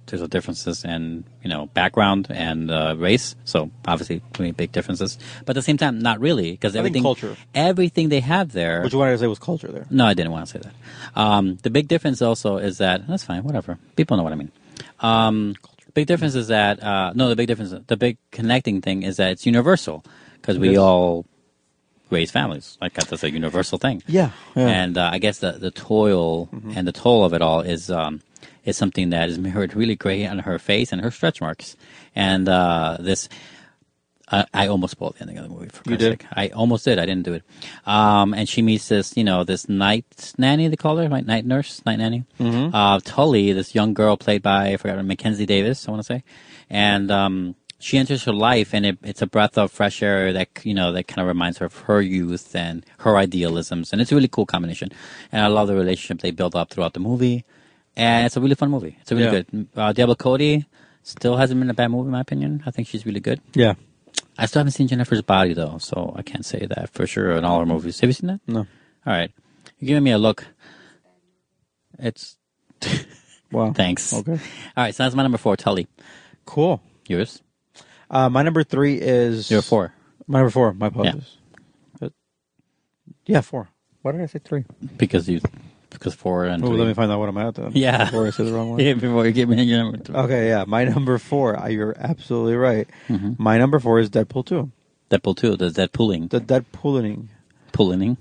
there's a differences in you know background and uh, race. So obviously, I mean, big differences. But at the same time, not really, because I think everything culture. everything they have there. What you wanted to say was culture there. No, I didn't want to say that. Um, the big difference also is that that's fine. Whatever. People know what I mean. Um, big difference is that uh, no, the big difference, the big connecting thing is that it's universal because we Yes. all raise families. Like that's a universal thing. Yeah, yeah. And uh, I guess the the toil and the toll of it all is um, is something that is mirrored really great on her face and her stretch marks. And uh, this. Uh, I almost spoiled the ending of the movie. For You Christ's did? sake. I almost did. I didn't do it. Um, and she meets this, you know, this night nanny. They call her, right? Night nurse, night nanny. Mm-hmm. Uh, Tully, this young girl played by I forgot Mackenzie Davis. I want to say, and um, she enters her life, and it, it's a breath of fresh air that you know that kind of reminds her of her youth and her idealisms, and it's a really cool combination. And I love the relationship they build up throughout the movie, and it's a really fun movie. It's a really Yeah. good. Uh, Diablo Cody still hasn't been a bad movie in my opinion. I think she's really good. Yeah. I still haven't seen Jennifer's Body, though, so I can't say that for sure in all her movies. Have you seen that? No. All right. You're giving me a look. It's... Wow. Thanks. Okay. All right, so that's my number four, Tully. Cool. Yours? Uh, my number three is... You're four. My number four. My apologies. Yeah, yeah four. Why did I say three? Because you... Because four and Oh, three. let me find out what I'm at then. Yeah. Before I say the wrong one. Yeah, before you give me your number three. Okay, yeah. My number four. uh, You're absolutely right. Mm-hmm. My number four is Deadpool two. Deadpool two, the Deadpooling. The Deadpooling. Pooling.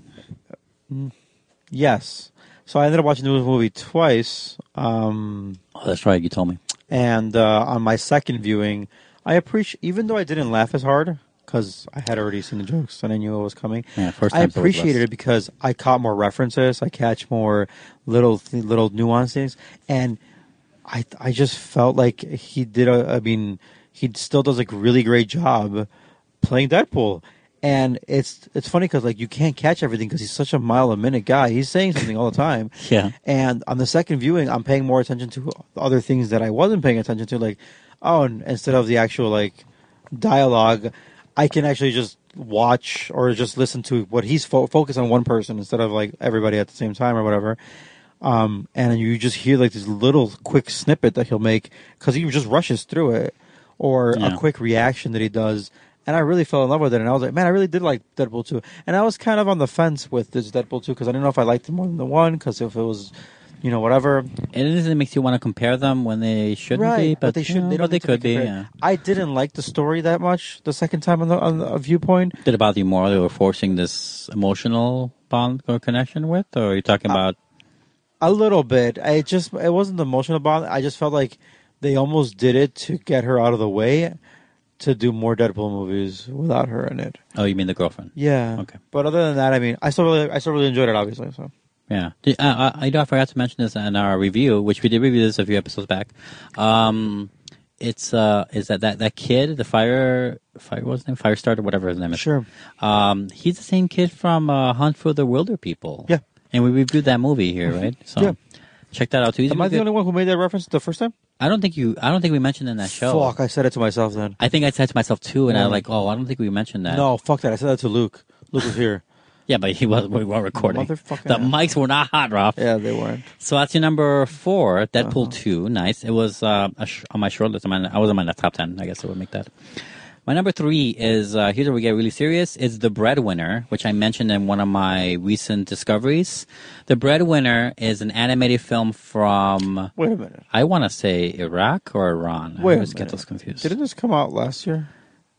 Yes. So I ended up watching the movie twice. Um, Oh, that's right, you told me. and uh, on my second viewing, I appreciate, even though I didn't laugh as hard, because I had already seen the jokes and I knew what was coming. Yeah, first I time's always appreciated less. it because I caught more references. I catch more little th- little nuance things, and I I just felt like he did. A, I mean, he still does a really great job playing Deadpool. And it's it's funny because like you can't catch everything because he's such a mile a minute guy. He's saying something all the time. Yeah. And on the second viewing, I'm paying more attention to other things that I wasn't paying attention to. Like, oh, and instead of the actual like dialogue, I can actually just watch or just listen to what he's fo- focus on one person instead of like everybody at the same time or whatever. Um, and you just hear like this little quick snippet that he'll make because he just rushes through it, or Yeah. a quick reaction that he does. And I really fell in love with it. And I was like, man, I really did like Deadpool two. And I was kind of on the fence with this Deadpool two because I didn't know if I liked it more than the one because if it was, you know, whatever. It isn't makes you want to compare them when they shouldn't Right, be, but, but, they you should. know, They don't but they need to could be. compared. Yeah. I didn't like the story that much the second time on the on the viewpoint. Did it bother you more? They were forcing this emotional bond or connection with, or are you talking about? A little bit. I just it wasn't the emotional bond. I just felt like they almost did it to get her out of the way to do more Deadpool movies without her in it. Oh, you mean the girlfriend? Yeah. Okay. But other than that, I mean, I still really, I still really enjoyed it. Obviously, so Yeah. Did- Uh, I, I know I forgot to mention this in our review, which we did review this a few episodes back. Um, it's uh, is that, that that kid, the fire, fire what's his name, Firestarter, whatever his name is. sure. Um, he's the same kid from uh, Hunt for the Wilder People. Yeah. And we reviewed that movie here, right? So Yeah. check that out too. He's Am I really the good. only one who made that reference the first time? I don't think you. I don't think we mentioned in that show. Fuck! I said it to myself then. I think I said to myself too, and I Yeah. was like, "Oh, I don't think we mentioned that." No, fuck that. I said that to Luke. Luke was here. Yeah, but he was. We weren't recording. Motherfucker. The mics were not hot, Rob. Yeah, they weren't. So that's your number four, Deadpool Uh-huh. two. Nice. It was uh, a sh- on my short list. On my, I was on my top ten. I guess I would make that. My number three is, uh, here's where we get really serious, is The Breadwinner, which I mentioned in one of my recent discoveries. The Breadwinner is an animated film from, Wait a minute. I want to say Iraq or Iran. Wait I a always get minute. those confused. Didn't this come out last year?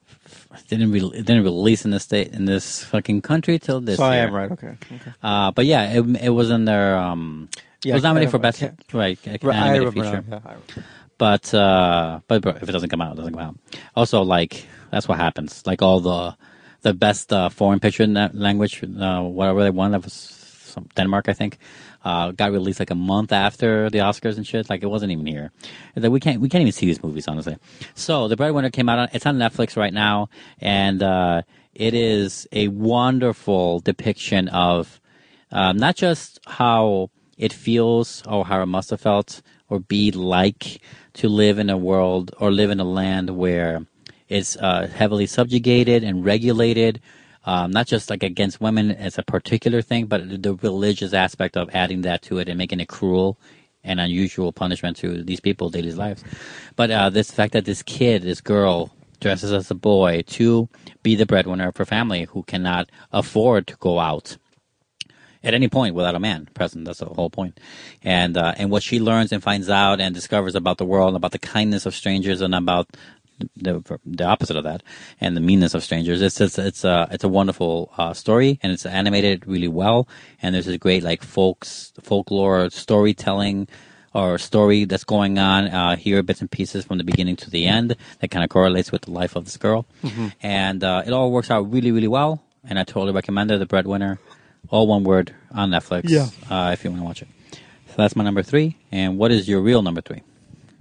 It didn't, re- it didn't release in this state, in this fucking country till this so I year. am right. Okay. okay. Uh, but yeah, it, it was in their, um, Yeah, it was I nominated for don't- I best, can't- right, Right, animated I remember feature. now. Yeah, I remember. But uh, but bro, if it doesn't come out, it doesn't come out. Also, like that's what happens. Like all the the best uh, foreign picture na- language, uh, whatever they won, that was some Denmark, I think, uh, got released like a month after the Oscars and shit. Like it wasn't even here. Like, we can't we can't even see these movies, honestly. So The Breadwinner came out. On, it's on Netflix right now, and uh, it is a wonderful depiction of um, not just how it feels or how it must have felt or be like to live in a world or live in a land where it's uh, heavily subjugated and regulated, um, not just like against women as a particular thing, but the religious aspect of adding that to it and making it cruel and unusual punishment to these people's daily lives. But uh, this fact that this kid, this girl, dresses as a boy to be the breadwinner of her family who cannot afford to go out at any point without a man present. That's the whole point. And uh, and what she learns and finds out and discovers about the world, about the kindness of strangers, and about the the opposite of that, and the meanness of strangers. It's it's it's a it's a wonderful uh, story, and it's animated really well. And there's this great like folks folklore storytelling or story that's going on uh, here, bits and pieces from the beginning to the end that kind of correlates with the life of this girl, mm-hmm. and uh, it all works out really really well. And I totally recommend it. The Breadwinner, all one word on Netflix. Yeah. Uh, if you want to watch it. So that's my number three. And what is your real number three?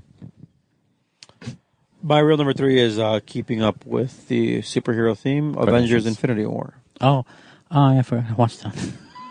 My real number three is uh, keeping up with the superhero theme, Avengers Infinity War. Oh, oh yeah, I forgot I watched that.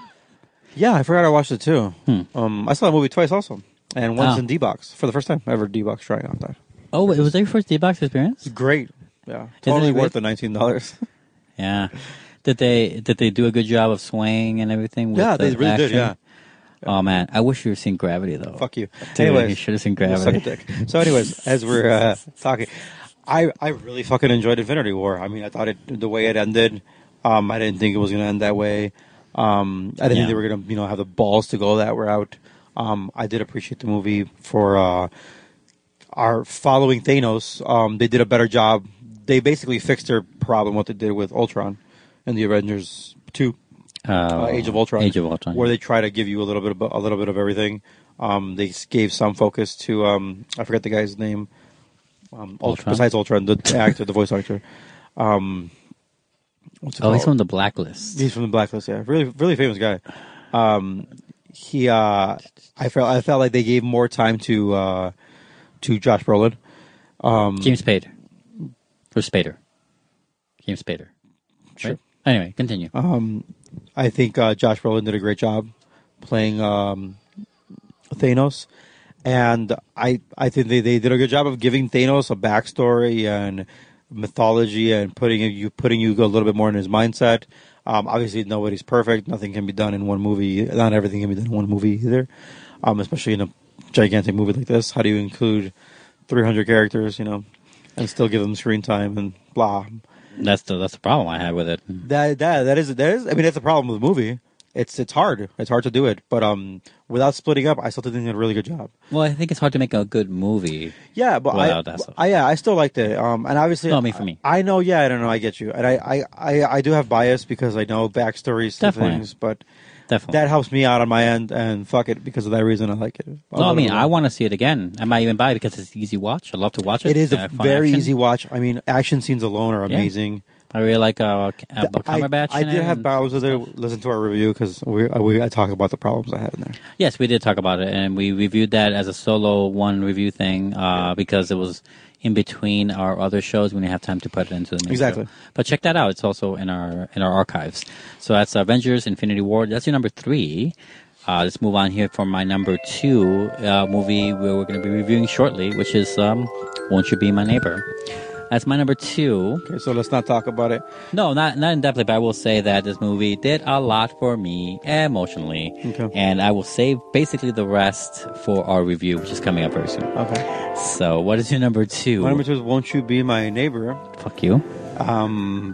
Yeah, I forgot I watched it too. Hmm. Um, I saw the movie twice also. And once Oh. in D-Box. For the first time ever D-Box trying out that. Oh, wait, was that your first D-Box experience? It's great. Yeah. Isn't Totally it great? worth the nineteen dollars. Yeah. Did they did they do a good job of swaying and everything? With Yeah, the they really did, action? yeah. Oh man, I wish you had seen Gravity though. Fuck you. Dude, anyways, you should have seen you suck a Gravity. dick. So anyways, as we're uh, talking, I, I really fucking enjoyed Infinity War. I mean, I thought it the way it ended, um, I didn't think it was going to end that way. Um, I didn't Yeah. think they were going to, you know, have the balls to go that route. Um, I did appreciate the movie for uh, our following Thanos. Um, they did a better job. They basically fixed their problem, what they did with Ultron in the Avengers two. Uh, uh, Age of Ultron, Age of Ultron, where yeah. they try to give you a little bit of a little bit of everything. Um, they s- gave some focus to um, I forget the guy's name. Um, Ultron, Ultron? besides Ultron, the actor, the voice actor. Um, what's it Oh, he's called? from the Blacklist. He's from the Blacklist. Yeah, really, really famous guy. Um, he, uh, I felt, I felt like they gave more time to uh, to Josh Brolin. Um, James Spader. Or Spader. James Spader. Sure. Right? Anyway, continue. Um, I think uh, Josh Brolin did a great job playing um, Thanos, and I I think they, they did a good job of giving Thanos a backstory and mythology and putting you putting you a little bit more in his mindset. Um, obviously, nobody's perfect. Nothing can be done in one movie. Not everything can be done in one movie either, um, especially in a gigantic movie like this. How do you include three hundred characters, you know, and still give them screen time and blah? That's the that's the problem I had with it. That that that is that is. I mean, that's the problem with the movie. It's it's hard. It's hard to do it, but um, without splitting up, I still think they did a really good job. Well, I think it's hard to make a good movie. Yeah, but I, Without that stuff. I yeah, I still liked it. Um, and obviously, No, I mean, for me. I, I know. Yeah, I don't know. I get you, and I I, I, I do have bias because I know backstories to Definitely. things, but Definitely. that helps me out on my end. And fuck it, because of that reason, I like it. No, I mean, I want to see it again. I might even buy it because it's an easy watch. I love to watch it. It is Uh, a fun very action. easy watch. I mean, action scenes alone are Yeah. amazing. I really like uh, uh, I, Cumberbatch. I in did it have and- problems with it. Listen to our review because we, uh, we I talk about the problems I had in there. Yes, we did talk about it, and we reviewed that as a solo one review thing uh, because it was in between our other shows. We didn't have time to put it into the main Exactly. show. But check that out; it's also in our in our archives. So that's Avengers: Infinity War. That's your number three. Uh, let's move on here for my number two uh, movie where we're going to be reviewing shortly, which is um, "Won't You Be My Neighbor." That's my number two. Okay, so let's not talk about it. No, not not in depth, but I will say that this movie did a lot for me emotionally, Okay. and I will save basically the rest for our review, which is coming up very soon. Okay. So, what is your number two? My number two is "Won't You Be My Neighbor." Fuck you. Um,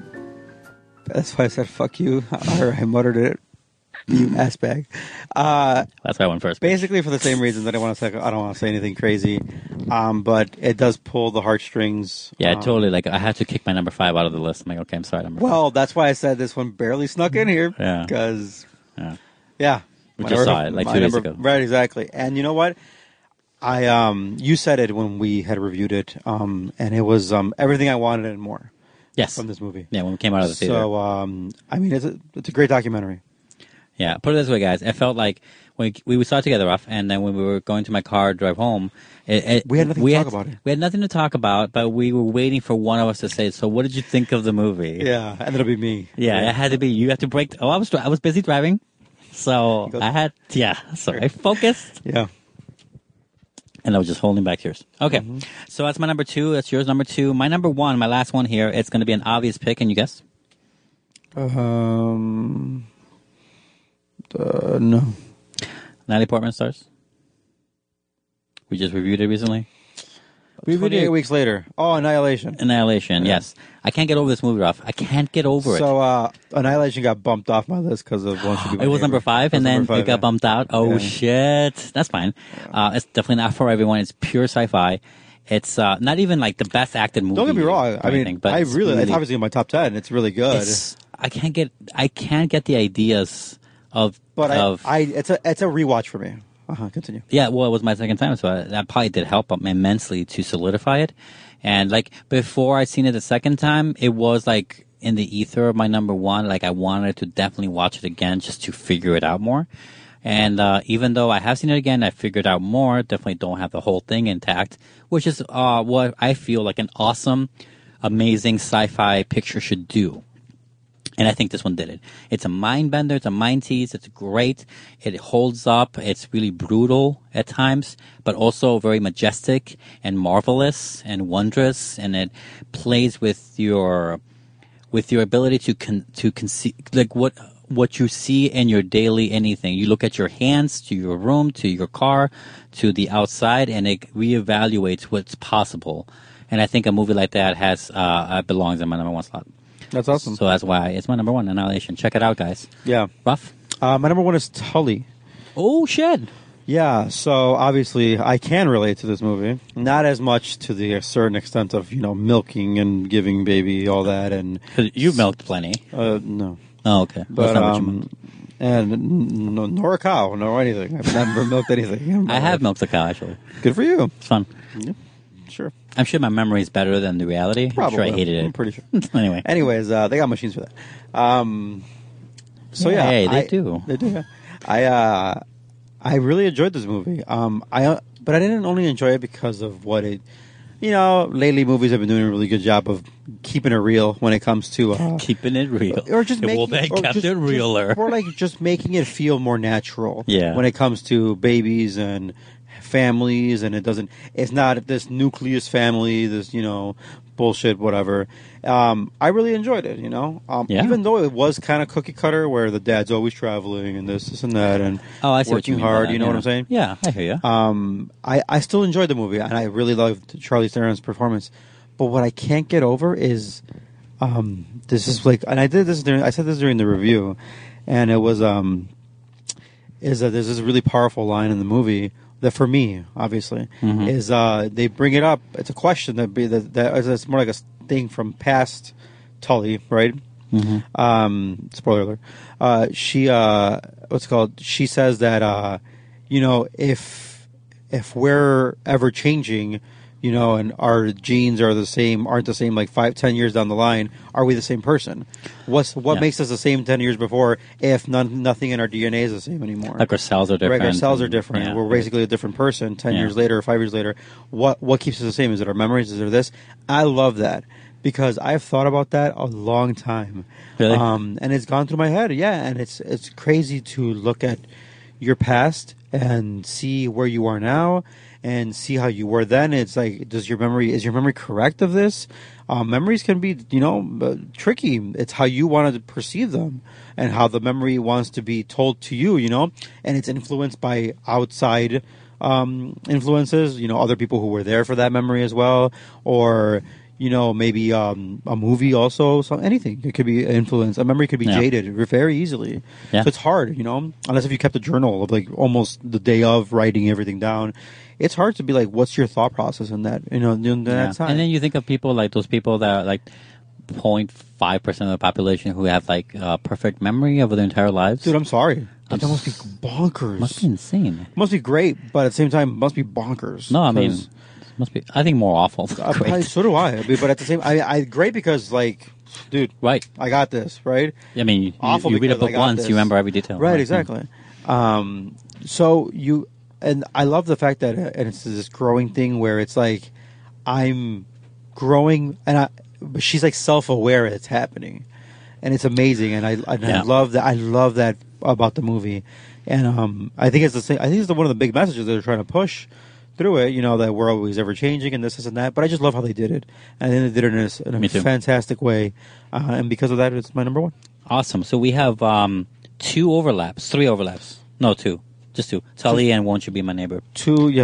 that's why I said "fuck you." Or I muttered it. You ass bag. Uh, That's why I went first. basically for the same reasons. I don't want to say I don't want to say anything crazy, um, but it does pull the heartstrings. Yeah, um, totally. Like I had to kick my number five out of the list. I'm like, okay, I'm sorry, number Well, that's why I said this one barely snuck in here. Yeah. Because five. yeah, We my just number- saw it, like, my two days number- ago. Right, exactly. And you know what? I um, you said it when we had reviewed it, um, and it was um, everything I wanted and more Yeah. Yes. from this movie. Yeah, when we came out of the theater. So um, I mean, it's a it's a great documentary. Yeah, put it this way, guys. I felt like when we, we saw it together off, and then when we were going to my car drive home, it, it, We had nothing to we talk had, about it. We had nothing to talk about, but we were waiting for one of us to say, "So, what did you think of the movie?" Yeah, and it'll be me. Yeah, it had to be. You have to break. Oh, I was I was busy driving, so goes- I had yeah. So I focused, Yeah. and I was just holding back yours. Okay, Mm-hmm. so that's my number two. That's yours, number two. My number one, my last one here. It's going to be an obvious pick, and you guess? Um. Uh, no. Natalie Portman stars. We just reviewed it recently. We reviewed twenty-eight it. weeks later. Oh, Annihilation. Annihilation, Yeah. yes. I can't get over this movie, Ralph. I can't get over So, it. uh, Annihilation got bumped off my list because of Won't You Be My It was Neighbor. number five, It was and then number five, it got yeah. bumped out. Oh, Yeah. shit. That's fine. Uh, it's definitely not for everyone. It's pure sci-fi. It's uh, not even like the best acted movie. Don't get me wrong. or I mean, anything, but I it's really, it's obviously in my top ten. It's really good. it's- I can't get, I can't get the ideas of, but I, of I, it's a, it's a rewatch for me. Uh-huh, continue. Yeah, well, it was my second time, so I, that probably did help immensely to solidify it. And like before I seen it the second time, it was like in the ether of my number one. Like I wanted to definitely watch it again just to figure it out more. And uh, even though I have seen it again, I figured out more. Definitely don't have the whole thing intact, which is uh, what I feel like an awesome, amazing sci-fi picture should do. And I think this one did it. It's a mind bender. It's a mind tease. It's great. It holds up. It's really brutal at times, but also very majestic and marvelous and wondrous. And it plays with your, with your ability to con, to conceive, like what, what you see in your daily anything. You look at your hands, to your room, to your car, to the outside, and it reevaluates what's possible. And I think a movie like that has, uh, belongs in my number one slot. That's awesome. So that's why it's my number one, Annihilation. Check it out, guys. Yeah. Rough? Uh, my number one is Tully. Oh, shit. Yeah, so obviously I can relate to this movie. Not as much to the certain extent of, you know, milking and giving baby, all that, and... Because you milked plenty. Uh, no. Oh, okay. But, That's not what you um, milked. and n- n- nor a cow, nor anything. I've never milked anything. I have milked a cow, actually. Good for you. It's fun. Sure. I'm sure my memory is better than the reality. Probably. I'm sure I hated it. I'm pretty sure. Anyway. Anyways, uh, they got machines for that. Um, so yeah, Hey, they I- do. They do. Yeah. I uh, I really enjoyed this movie. Um, I uh, but I didn't only enjoy it because of what it. You know, lately movies have been doing a really good job of keeping it real when it comes to uh, Keeping it real. or just well, making, they or kept just, it realer. just, or like just making it feel more natural. Yeah. When it comes to babies and families, and it doesn't. It's not this nucleus family. This you know bullshit, whatever. Um, I really enjoyed it. You know, um, Yeah. even though it was kind of cookie cutter, where the dad's always traveling and this, this, and that, and Oh, I see what working you mean by hard. that, You know yeah. what I'm saying? Yeah, I hear you. Um, I, I still enjoyed the movie, and I really loved Charlize Theron's performance. But what I can't get over is, um, this is like, and I did this during, I said this during the review, and it was, um, is that there's this really powerful line in the movie that for me, obviously, Mm-hmm. is uh, they bring it up. It's a question that be that, that it's more like a thing from past Tully, right? Mm-hmm. Um, spoiler alert. Uh, she, uh, what's it called? She says that, uh, you know, if if we're ever changing, you know, and our genes are the same, aren't the same, like five, ten years down the line, are we the same person? What's what Yeah. makes us the same ten years before if none, nothing in our D N A is the same anymore? Like our cells are different. Right, our cells are different. Yeah. We're basically a different person. Ten Yeah. years later, or five years later, what what keeps us the same? Is it our memories? Is it this? I love that because I've thought about that a long time. Really? Um, and it's gone through my head. Yeah, and it's it's crazy to look at your past and see where you are now and see how you were then. It's like, does your memory is your memory correct of this? Um, memories can be, you know, uh, tricky. It's how you want to perceive them and how the memory wants to be told to you, you know, and it's influenced by outside um, influences, you know, other people who were there for that memory as well, or, you know, maybe um, a movie also, so anything. It could be influenced. A memory could be Yeah. jaded very easily. Yeah. So it's hard, you know, unless if you kept a journal of like almost the day of writing everything down. It's hard to be like, what's your thought process in that, you know, in that Yeah. time. And then you think of people like those people that are like zero point five percent of the population who have like uh, perfect memory over their entire lives. Dude, I'm sorry. Like, that must be bonkers. Must be insane. Must be great, but at the same time, must be bonkers. No, I mean, 'Cause- must be. I think more awful. than Uh, great. I- so do I. I mean, but at the same, I, I great because like, dude, Right. I got this right. I mean, you, Awful you read a because I book got once, this. you remember every detail. Right, exactly. Um, so you and I love the fact that uh, and it's this growing thing where it's like I'm growing, and I, but she's like self-aware it's happening, and it's amazing, and I and Yeah. I love that. I love that about the movie, and um, I think it's the same. I think it's the, one of the big messages they're trying to push through it. You know that we're always ever changing, and this, this, and that. But I just love how they did it, and then they did it in a, in Me a too. fantastic way, uh, and because of that, it's my number one. Awesome. So we have um, two overlaps, three overlaps. No, two. Just two. Tully and Won't You Be My Neighbor. Two, yeah.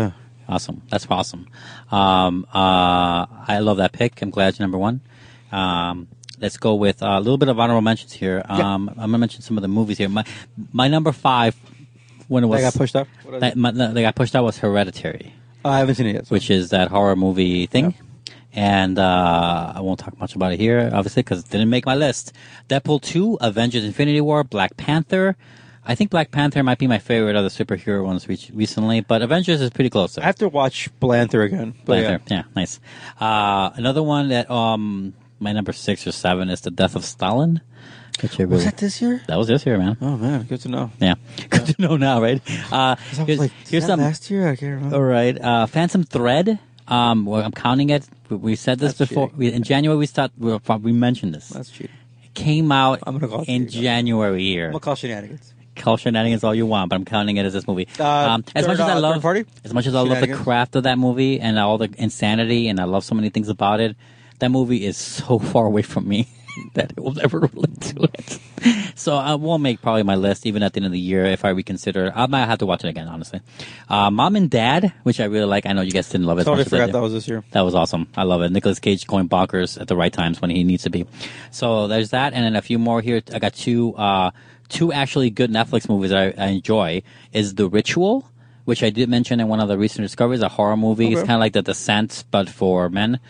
Awesome. That's awesome. Um, uh, I love that pick. I'm glad you're number one. Um, let's go with uh, a little bit of honorable mentions here. Um, Yeah. I'm going to mention some of the movies here. My my number five, when it was... They got pushed up? What is That, it? my, they got pushed out was Hereditary, Uh, I haven't seen it yet. So. which is that horror movie thing. And uh, I won't talk much about it here, obviously, because it didn't make my list. Deadpool two, Avengers Infinity War, Black Panther. I think Black Panther might be my favorite of the superhero ones re- recently, but Avengers is pretty close. I have to watch Blanther again. But Panther, yeah. nice. Uh, another one that um, my number six or seven is The Death of Stalin. Which I yeah. Was really- that this year? That was this year, man. Oh, man. Good to know. Yeah, good to know now, right? Uh, I was here's like, here's that some. last year? I can't remember. All right, uh, Phantom Thread. Um, well, I'm counting it. We, we said this That's before. cheating. We, in January, we start. We, we mentioned this. That's cheating. It came out I'm gonna call it in cheating. January here. I'm going to call shenanigans. Call shenanigans all you want, but I'm counting it as this movie. Uh, um, as third, much as I uh, love, third party? as much as I love the Shenanigans? craft of that movie and all the insanity, and I love so many things about it, that movie is so far away from me that it will never relate to it. So I won't make probably my list even at the end of the year if I reconsider. I might have to watch it again, honestly. Uh, Mom and Dad, which I really like. I know you guys didn't love it. as Totally much as I forgot did. that was this year. That was awesome. I love it. Nicolas Cage going bonkers at the right times when he needs to be. So there's that, and then a few more here. I got two, uh, two actually good Netflix movies that I, I enjoy. Is The Ritual, which I did mention in one of the recent discoveries, a horror movie. Okay. It's kind of like The Descent, but for men.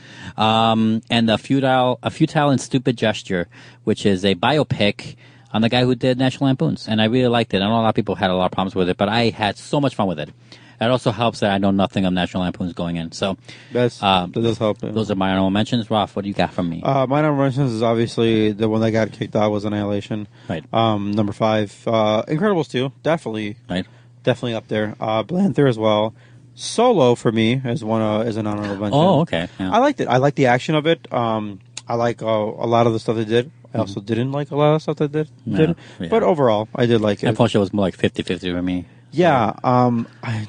Um, and a futile, a futile and stupid gesture, which is a biopic on the guy who did National Lampoons, and I really liked it. I know a lot of people had a lot of problems with it, but I had so much fun with it. It also helps that I know nothing of National Lampoons going in. So That's, Um, that does help. Yeah. those are my honorable mentions. Ralph, what do you got from me? Uh, my number mentions is obviously the one that got kicked out was Annihilation. Right. Um, number five, uh, Incredibles two, definitely, right? definitely up there. Uh, Blanther as well. Solo for me is one uh, is an honorable mention. Oh, okay. Yeah. I liked it. I liked the action of it. Um, I like uh, a lot of the stuff they did. I also didn't like a lot of the stuff they did. Yeah, did. yeah. But overall, I did like it. Unfortunately, it was more like fifty-fifty for me. Yeah. Um, I,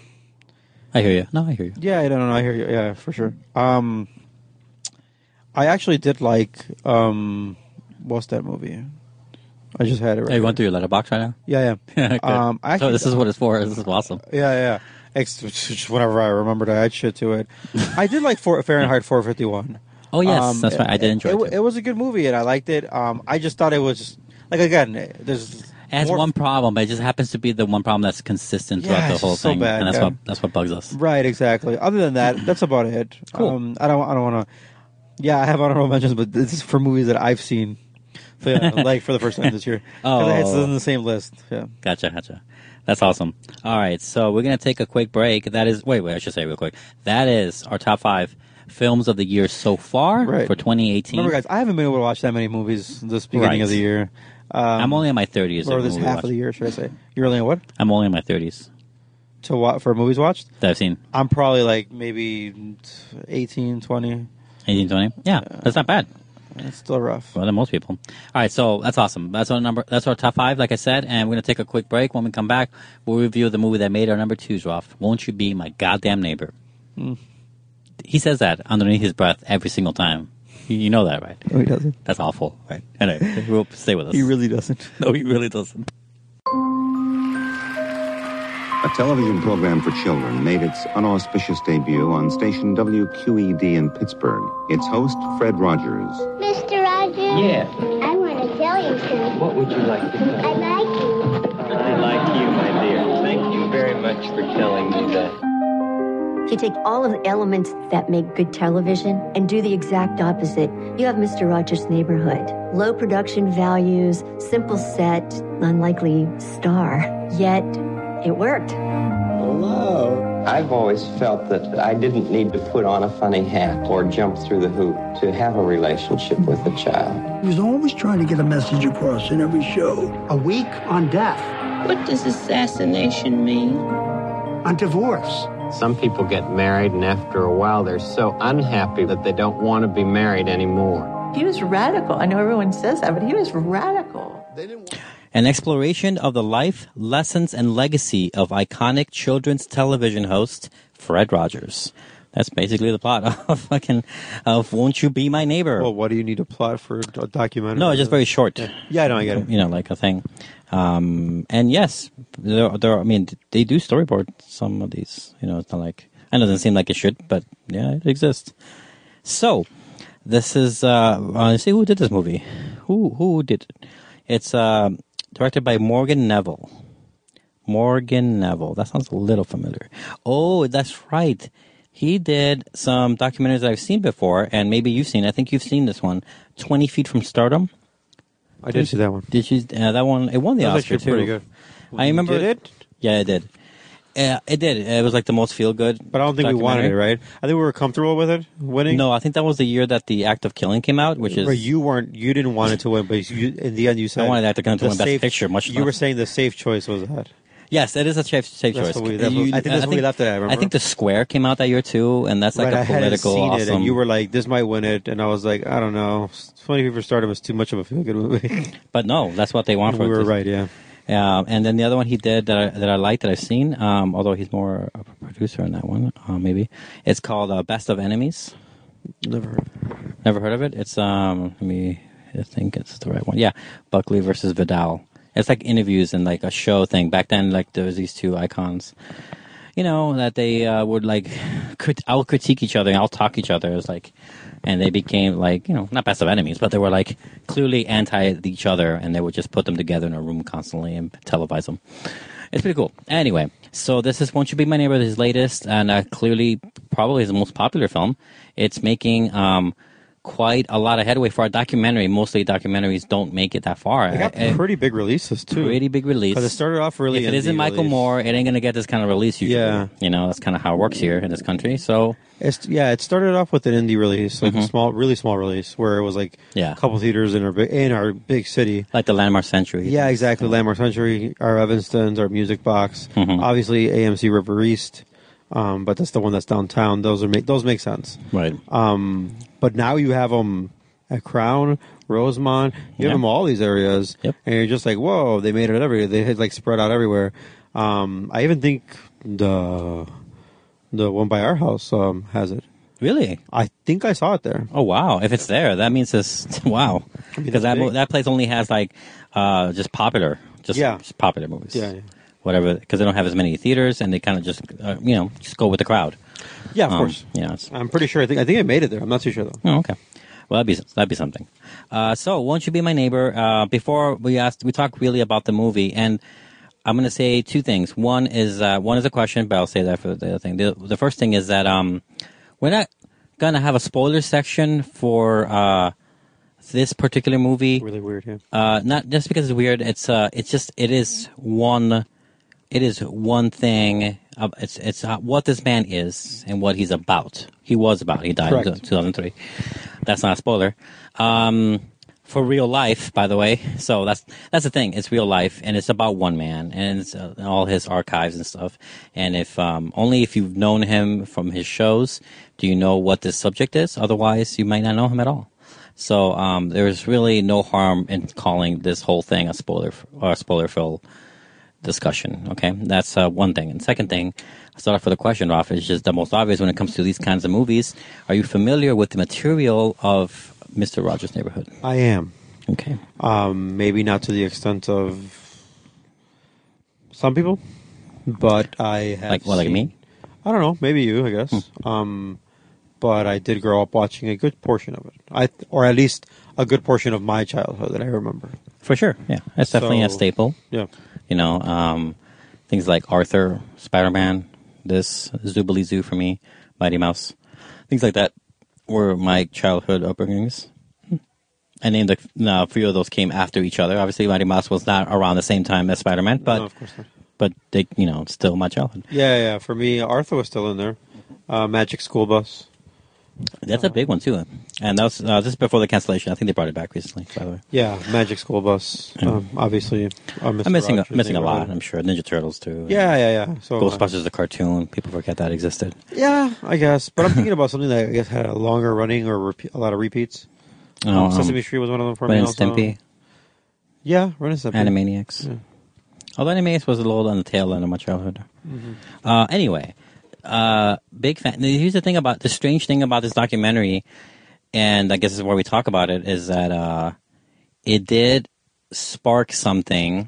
I hear you. No, I hear you. Yeah, I don't know. I hear you. Yeah, for sure. Um, I actually did like um, what's that movie? I just had it. Right Hey, you here. went through your letterbox right now? Yeah, yeah. Good. um, I actually, so this is what it's for. This is awesome. Yeah, yeah. Ex- just whenever I remembered, I add shit to it. I did like for, Fahrenheit four fifty-one. Oh yes, Um, that's right. I did enjoy it. it. too. It was a good movie, and I liked it. Um, I just thought it was just, like again, there's It has more- one problem, but it just happens to be the one problem that's consistent throughout Yeah, the it's whole just so thing, bad, and that's yeah. what that's what bugs us. Right, exactly. Other than that, that's about it. Cool. Um, I don't. I don't want to. Yeah, I have honorable mentions, but this is for movies that I've seen. So yeah, like for the first time this year. 'Cause Oh. it's in the same list. Yeah. Gotcha, gotcha. That's awesome. All right, so we're gonna take a quick break. That is, wait, wait, I should say real quick. That is our top five films of the year so far Right. for twenty eighteen. Remember, guys, I haven't been able to watch that many movies this beginning Right. of the year. Um, I'm only in my thirties. or of this movie half watch. of the year, should I say? You're only in what? I'm only in my thirties To what for movies watched? that I've seen. I'm probably like maybe eighteen, twenty. eighteen, twenty. Yeah, that's not bad. It's still rough. Well, than most people. All right, so that's awesome. That's our number. That's our top five, like I said, and we're gonna take a quick break. When we come back, we'll review the movie that made our number twos. Ralph, won't you be my goddamn neighbor? Mm. He says that underneath his breath every single time. You, you know that, right? No, he doesn't. That's awful, right? Anyway, we'll stay with us. He really doesn't. no, he really doesn't. A television program for children made its unauspicious debut on station W Q E D in Pittsburgh. Its host, Fred Rogers. Mister Rogers? Yeah. I want to tell you something. What would you like to know? I like you. I like you, my dear. Thank you very much for telling me that. If you take all of the elements that make good television and do the exact opposite, you have Mister Rogers' Neighborhood. Low production values, simple set, unlikely star. Yet, it worked. Hello. I've always felt that I didn't need to put on a funny hat or jump through the hoop to have a relationship with a child. He was always trying to get a message across in every show. A week on death, What does assassination mean? on divorce. Some people get married, and after a while, they're so unhappy that they don't want to be married anymore. He was radical. I know everyone says that, but he was radical. An exploration of the life, lessons, and legacy of iconic children's television host Fred Rogers. That's basically the plot of fucking of Won't You Be My Neighbor? Well, what do you need a plot for a documentary? No, it's just very short. Yeah, I know, I get it. You know, like a thing. Um, and yes, there, there. I mean, they do storyboard some of these. You know, it's not like It doesn't seem like it should, but yeah, it exists. So, this is, uh, let's see who did this movie. Who who did it? It's uh, directed by Morgan Neville. Morgan Neville. That sounds a little familiar. Oh, that's right. He did some documentaries that I've seen before, and maybe you've seen. I think you've seen this one, twenty Feet from Stardom. I did see that one. Did you? Uh, that one, it won the That was Oscar, actually too. pretty good. I remember. Did it? Yeah, it did. Yeah, it did. It was like the most feel-good. But I don't think we wanted it, right? I think we were comfortable with it winning. No, I think that was the year that The Act of Killing came out, which is... Right, you weren't, you didn't want it to win, but you, in the end you said... I wanted The Act of Killing to the win Best safe- Picture, much You less. were saying the safe choice was that. Yes, it is a safe, safe That's choice. what we- that was- I think that's what we left it at, remember? I think The Square came out that year, too, and that's like right, a I hadn't political seen awesome... it, and you were like, this might win it, and I was like, I don't know. twenty Feet for Stardom is too much of a feel-good movie. But no, that's what they want for We it. were to- right, yeah. Uh, and then the other one he did that I, that I liked that I've seen, um, although he's more a producer in that one, uh, maybe. It's called uh, Best of Enemies. Never heard of it. Never heard of it? It's, um, let me I think it's the right one. Yeah, Buckley versus Vidal. It's like interviews and like a show thing. Back then, like there was these two icons, you know, that they uh, would like crit- out critique each other and out talk each other. It was like, and they became like, you know, not best of enemies, but they were like clearly anti each other, and they would just put them together in a room constantly and televise them. It's pretty cool. Anyway, so this is Won't You Be My Neighbor, his latest, and uh, clearly probably his most popular film. It's making um, quite a lot of headway for a documentary. Mostly documentaries don't make it that far. They got Uh, pretty big releases, too. Pretty big release. Because it started off really If it isn't indie Michael release. Moore, it ain't going to get this kind of release usually. Yeah. You know, that's kind of how it works here in this country. So, It's, yeah, it started off with an indie release, like Mhm. a small, really small release, where it was like Yeah. a couple theaters in our big, in our big city. like the Landmark Century. Yeah, exactly. Landmark Century, our Evanston's, our Music Box, Mhm. obviously A M C River East, um, but that's the one that's downtown. Those are make those make sense. Right. Um, but now you have them at Crown, Rosemont. You Yeah. have them all these areas, Yep. and you're just like, whoa, they made it everywhere. They had like spread out everywhere. Um, I even think the the one by our house um, has it. Really? I think I saw it there. Oh, wow. If it's there, that means it's, wow. mean, Because that's that, mo- big. that place only has like uh, just popular, just, Yeah. just popular movies. Yeah, yeah. Whatever, because they don't have as many theaters and they kind of just, uh, you know, just go with the crowd. Yeah, of Um, course. Yeah. It's, I'm pretty sure. I think I think I made it there. I'm not too sure though. Oh, okay. Well, that'd be that'd be something. Uh, so, Won't You Be My Neighbor? Uh, before we asked, we talked really about the movie, and I'm going to say two things. One is uh, one is a question, but I'll say that for the other thing. The, the first thing is that um, we're not going to have a spoiler section for uh, this particular movie. Really weird. Yeah. Uh, not just because it's weird. It's uh, it's just it is one. It is one thing. Uh, it's it's uh, what this man is and what he's about. He was about. He died in Correct. two thousand three. That's not a spoiler. Um, for real life, by the way. So that's that's the thing. It's real life, and it's about one man and it's, uh, all his archives and stuff. And if um, only if you've known him from his shows, do you know what this subject is. Otherwise, you might not know him at all. So um, there's really no harm in calling this whole thing a spoiler or a spoiler-filled discussion. Okay, that's uh, one thing. And second thing, I start off with a question, Ralph. It's just the most obvious when it comes to these kinds of movies. Are you familiar with the material of Mister Rogers' Neighborhood? I am. Okay. Um, maybe not to the extent of some people, but I have Like, well, like seen- me? I don't know. Maybe you, I guess. Hmm. Um, but I did grow up watching a good portion of it. I, or at least a good portion of my childhood that I remember. For sure, yeah. It's definitely a So- staple. Yeah. You know, um, things like Arthur, Spider-Man, this, Zoobly Zoo for me, Mighty Mouse. Things like that were my childhood upbringings. I named a, no, a few of those came after each other. Obviously, Mighty Mouse was not around the same time as Spider-Man, but No, of course not. but they, you know, it's still my childhood. Yeah, yeah. For me, Arthur was still in there. Uh, Magic School Bus. That's a big one too, and that was uh, this is before the cancellation. I think they brought it back recently, by the way. Yeah, Magic School Bus. Um, obviously, uh, Mister I'm missing a, Rogers' missing a lot. Neighborhood. I'm sure Ninja Turtles too. Yeah, yeah, yeah. So uh, Ghostbusters, the cartoon. People forget that existed. yeah, I guess. But I'm thinking about something that I guess had a longer running or repeat, a lot of repeats. Oh, Um, um, Sesame Street was one of them for Ren me. and Also. Stimpy, Yeah, Ren and Stimpy. Animaniacs. Yeah. Although Animaniacs was a little on the tail end of my childhood. Mm-hmm. Uh, anyway, uh, big fan. Now, here's the thing about the strange thing about this documentary, and I guess this is where we talk about it, is that uh, it did spark something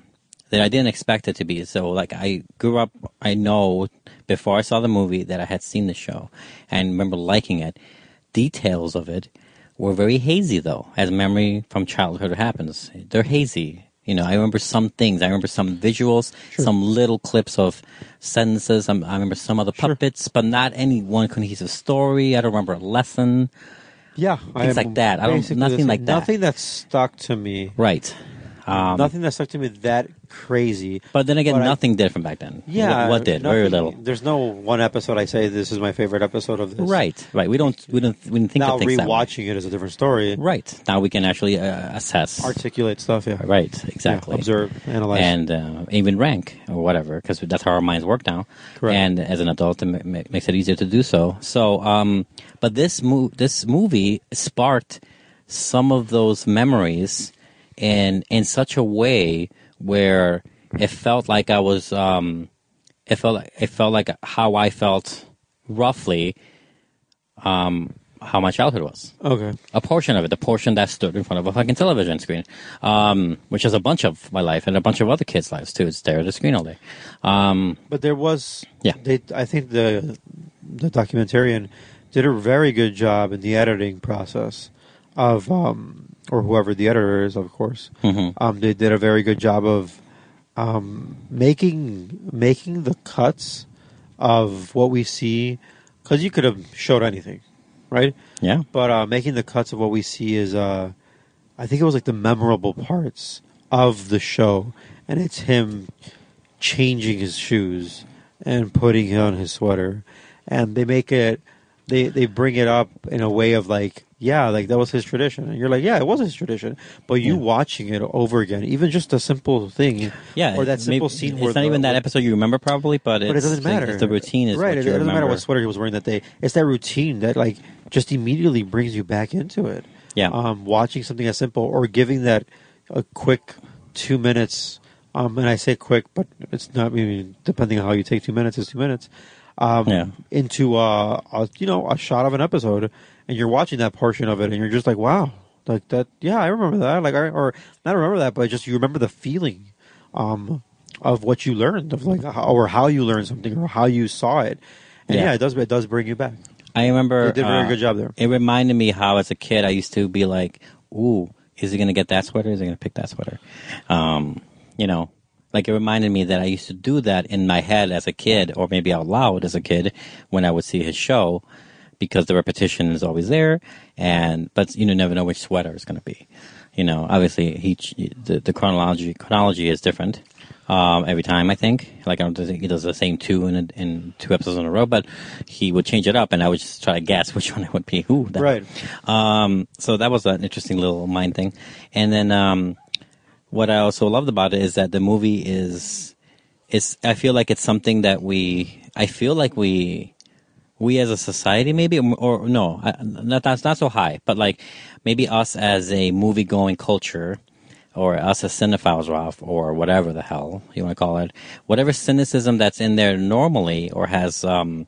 that I didn't expect it to be. So, like, I grew up, I know before I saw the movie that I had seen the show and remember liking it. Details of it were very hazy, though, as memory from childhood happens. They're hazy. You know, I remember some things. I remember some visuals, sure. some little clips of sentences. I, I remember some of the puppets, sure. but not any one cohesive story. I don't remember a lesson. Yeah. Things like that. I don't, nothing like that. Nothing that stuck to me. Right. Um, nothing that stuck to me that crazy. But then again, but nothing I, did from back then. Yeah. What, what did? Nothing, Very little. There's no one episode I say this is my favorite episode of this. Right. Right. We don't. We don't. We didn't think now of things that way. Rewatching it is a different story. Right. Now we can actually uh, assess, articulate stuff. Yeah. Right. Exactly. Yeah, observe, analyze, and uh, even rank or whatever, because that's how our minds work now. Correct. And as an adult, it ma- makes it easier to do so. So, um, but this mo- this movie sparked some of those memories in in such a way where it felt like I was um, it felt like, it felt like how I felt roughly um, how my childhood was. Okay. A portion of it, the portion that stood in front of a fucking television screen, um, which is a bunch of my life and a bunch of other kids' lives too. It's there at the screen all day. Um, but there was, yeah. They, I think the the documentarian did a very good job in the editing process of, um, or whoever the editor is, of course. Mm-hmm. Um, they did a very good job of um, making making the cuts of what we see, because you could have showed anything, right? Yeah. But uh, making the cuts of what we see is, uh, I think it was like the memorable parts of the show, and it's him changing his shoes and putting on his sweater, and they make it, they they bring it up in a way of like, yeah, like that was his tradition, and you're like, yeah, it was his tradition. But you yeah. watching it over again, even just a simple thing, yeah, or that simple maybe, scene. It's where not the, even that episode you remember probably, but, but it's, it doesn't matter. It's the routine is right. What it, you it doesn't remember. matter what sweater he was wearing that day. It's that routine that like just immediately brings you back into it. Yeah, um, watching something as simple or giving that a quick two minutes. Um, and I say quick, but it's not. I mean, depending on how you take two minutes, is two minutes. Um, yeah. Into uh, a you know a shot of an episode, and you're watching that portion of it, and you're just like, wow, like that. Yeah, I remember that. Like, I, or not remember that, but just you remember the feeling um, of what you learned, of like, how, or how you learned something, or how you saw it. And yeah, yeah it does. It does bring you back. I remember. They did a very uh, good job there. It reminded me how, as a kid, I used to be like, ooh, is he going to get that sweater? Is he going to pick that sweater? Um, you know. Like, it reminded me that I used to do that in my head as a kid, or maybe out loud as a kid, when I would see his show, because the repetition is always there, and but you know, never know which sweater it's going to be. You know, obviously, he the, the chronology chronology is different um, every time. I think, like, I don't think he does the same two in a, in two episodes in a row, but he would change it up, and I would just try to guess which one it would be. Who that right? Um, so that was an interesting little mind thing, and then. Um, What I also loved about it is that the movie is, is I feel like it's something that we, I feel like we, we as a society maybe, or, or no, not, that's not so high, but like maybe us as a movie-going culture, or us as cinephiles, Ralph, or whatever the hell you want to call it, whatever cynicism that's in there normally or has um,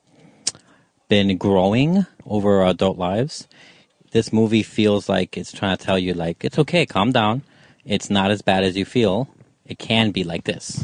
been growing over our adult lives, this movie feels like it's trying to tell you, like, it's okay, calm down. It's not as bad as you feel. It can be like this.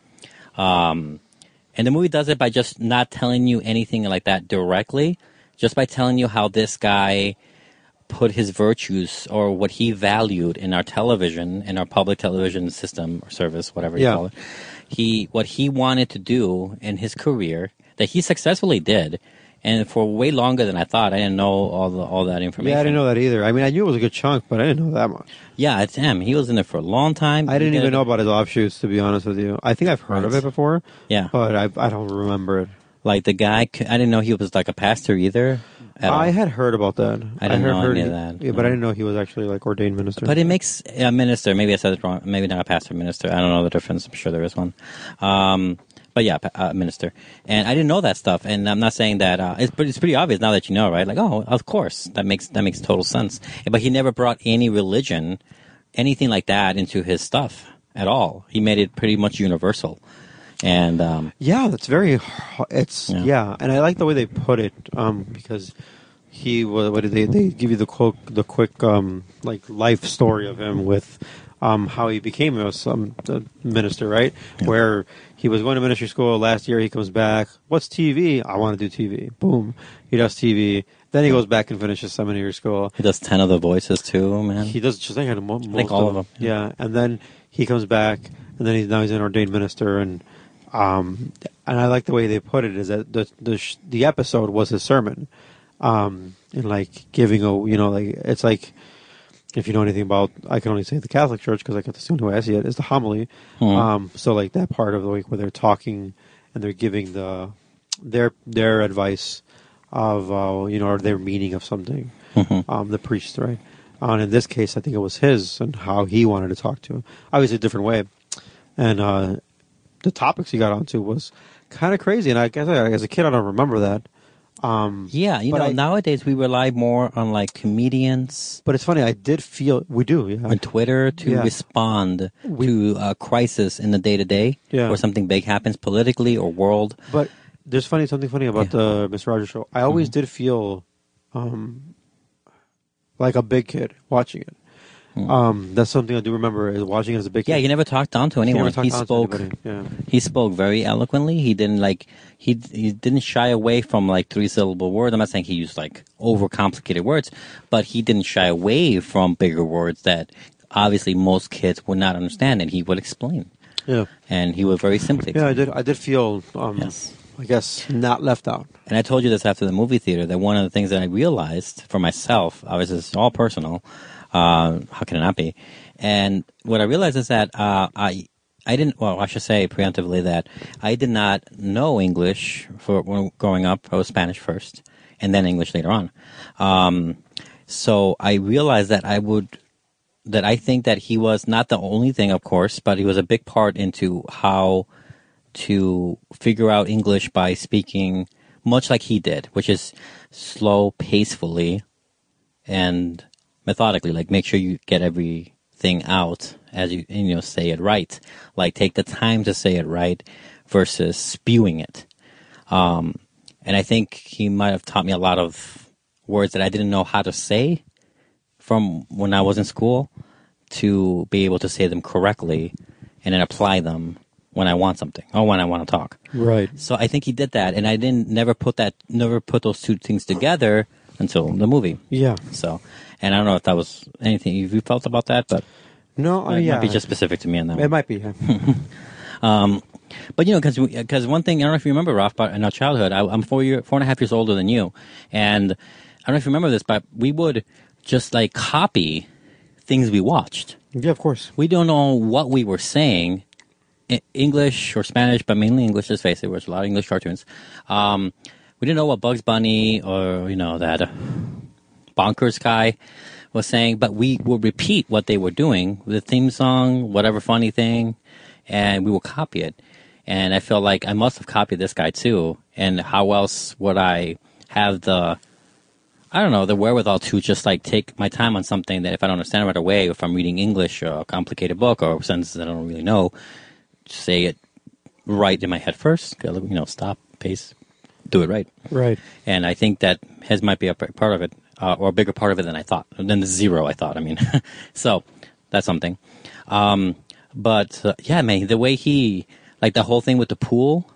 Um, and the movie does it by just not telling you anything like that directly, just by telling you how this guy put his virtues or what he valued in our television, in our public television system or service, whatever you yeah. call it. He, what he wanted to do in his career, that he successfully did, and for way longer than I thought. I didn't know all the, all that information. Yeah, I didn't know that either. I mean, I knew it was a good chunk, but I didn't know that much. Yeah, it's him. He was in there for a long time. I didn't he even did, know about his offshoots, to be honest with you. I think I've heard right. of it before. Yeah. But I I don't remember it. Like, the guy, I didn't know he was like a pastor either. I all. had heard about that. I didn't I heard, know heard any he, of that. Yeah, no. but I didn't know he was actually like ordained minister. But it makes a minister, maybe I said it wrong, maybe not a pastor, minister. I don't know the difference. I'm sure there is one. Um, But yeah, uh, minister. And I didn't know that stuff. And I'm not saying that, uh, it's, but it's pretty obvious now that you know, right? Like, oh, of course. That makes, that makes total sense. But he never brought any religion, anything like that into his stuff at all. He made it pretty much universal. And, um, yeah, that's very, it's, yeah. yeah. And I like the way they put it, um, because he was. What did they? They give you the quick, the quick, um, like life story of him with, um, how he became a some a minister, right? Yeah. Where he was going to ministry school last year. He comes back. What's T V? I want to do T V. Boom. He does T V. Then he goes back and finishes seminary school. He does ten of the voices too, man. He does just I think, most I think all of of them. them. Yeah. And then he comes back, and then he's now he's an ordained minister, and um, and I like the way they put it is that the the sh- the episode was his sermon, um, and like giving a you know like it's like if you know anything about I can only say the Catholic Church because I got the only way I see it is the homily. Mm-hmm. Um, so like that part of the week where they're talking and they're giving the their their advice. Of uh, you know, or their meaning of something, mm-hmm. um, the priest, right? Uh, and in this case, I think it was his and how he wanted to talk to him. Obviously, a different way, and uh, the topics he got onto was kind of crazy. And I guess as a kid, I don't remember that. Um, yeah, you know, I, nowadays we rely more on like comedians. But it's funny, I did feel we do yeah. on Twitter to yeah. respond we, to a crisis in the day to day, or something big happens politically or world, but. There's funny something funny about yeah. the Mister Rogers show. I always mm-hmm. did feel um, like a big kid watching it. Mm-hmm. Um, that's something I do remember is watching it as a big kid. Yeah, he never talked down to anyone. He, he spoke. Yeah. He spoke very eloquently. He didn't like he he didn't shy away from like three syllable words. I'm not saying he used like overcomplicated words, but he didn't shy away from bigger words that obviously most kids would not understand, and he would explain. Yeah, and he would very simply. Yeah, I did. I did feel. Um, yes. I guess not left out. And I told you this after the movie theater, that one of the things that I realized for myself, obviously it's all personal, uh, how can it not be? And what I realized is that uh, I I didn't, well, I should say preemptively that I did not know English for when growing up. I was Spanish first, and then English later on. Um, so I realized that I would, that I think that he was not the only thing, of course, but he was a big part into how to figure out English by speaking much like he did, which is slow, pacefully, and methodically. Like make sure you get everything out as you you know say it right. Like take the time to say it right versus spewing it. Um, and I think he might have taught me a lot of words that I didn't know how to say from when I was in school to be able to say them correctly and then apply them when I want something or when I want to talk. Right. So I think he did that, and I didn't never put that never put those two things together until the movie. Yeah. So, and I don't know if that was anything you felt about that, but no, it yeah. might be just specific to me on that. It one. might be. Yeah. um, but you know, because because one thing I don't know if you remember, Ralph, but in our childhood, I, I'm four year four and a half years older than you, and I don't know if you remember this, but we would just like copy things we watched. Yeah, of course. We don't know what we were saying. English or Spanish, but mainly English, let's face it, there's a lot of English cartoons. Um, we didn't know what Bugs Bunny or, you know, that uh, bonkers guy was saying, but we would repeat what they were doing, the theme song, whatever funny thing, and we would copy it. And I feel like I must have copied this guy too, and how else would I have the, I don't know, the wherewithal to just like take my time on something that if I don't understand right away, if I'm reading English or a complicated book or sentences I don't really know, say it right in my head first. You know, stop, pace, do it right. Right. And I think that his might be a part of it, uh, or a bigger part of it than I thought, than the zero I thought. I mean, so that's something. Um, but uh, yeah, man, the way he, like the whole thing with the pool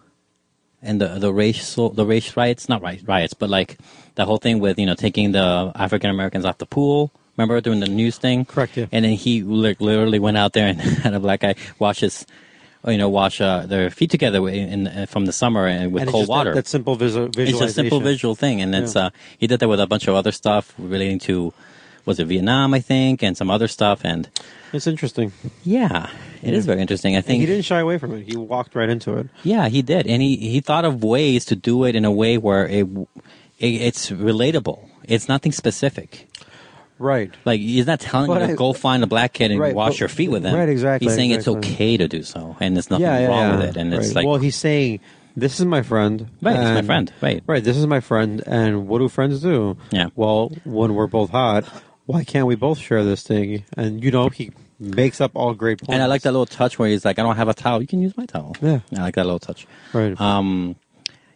and the the racial the race riots, not right riots, but like the whole thing with you know taking the African Americans off the pool. Remember doing the news thing? Correct. Yeah. And then he like, literally went out there and had a black guy wash his. You know, wash uh, their feet together in, in from the summer and with and cold just water. That, that simple visual visualization. It's a simple visual thing, and it's yeah. uh, he did that with a bunch of other stuff relating to, was it Vietnam, I think, and some other stuff, and it's interesting. Yeah, it yeah. is very interesting. I think and he didn't shy away from it. He walked right into it. Yeah, he did, and he, he thought of ways to do it in a way where it, it it's relatable. It's nothing specific. Right. Like, he's not telling but you to I, go find a black kid and right, wash but, your feet with him. Right, exactly. He's saying exactly. it's okay to do so, and there's nothing yeah, yeah, wrong yeah. with it. And right. it's like, well, he's saying, this is my friend. Right, and, it's my friend. Right. Right, this is my friend, and what do friends do? Yeah. Well, when we're both hot, why can't we both share this thing? And, you know, he makes up all great points. And I like that little touch where he's like, I don't have a towel. You can use my towel. Yeah. I like that little touch. Right. Um,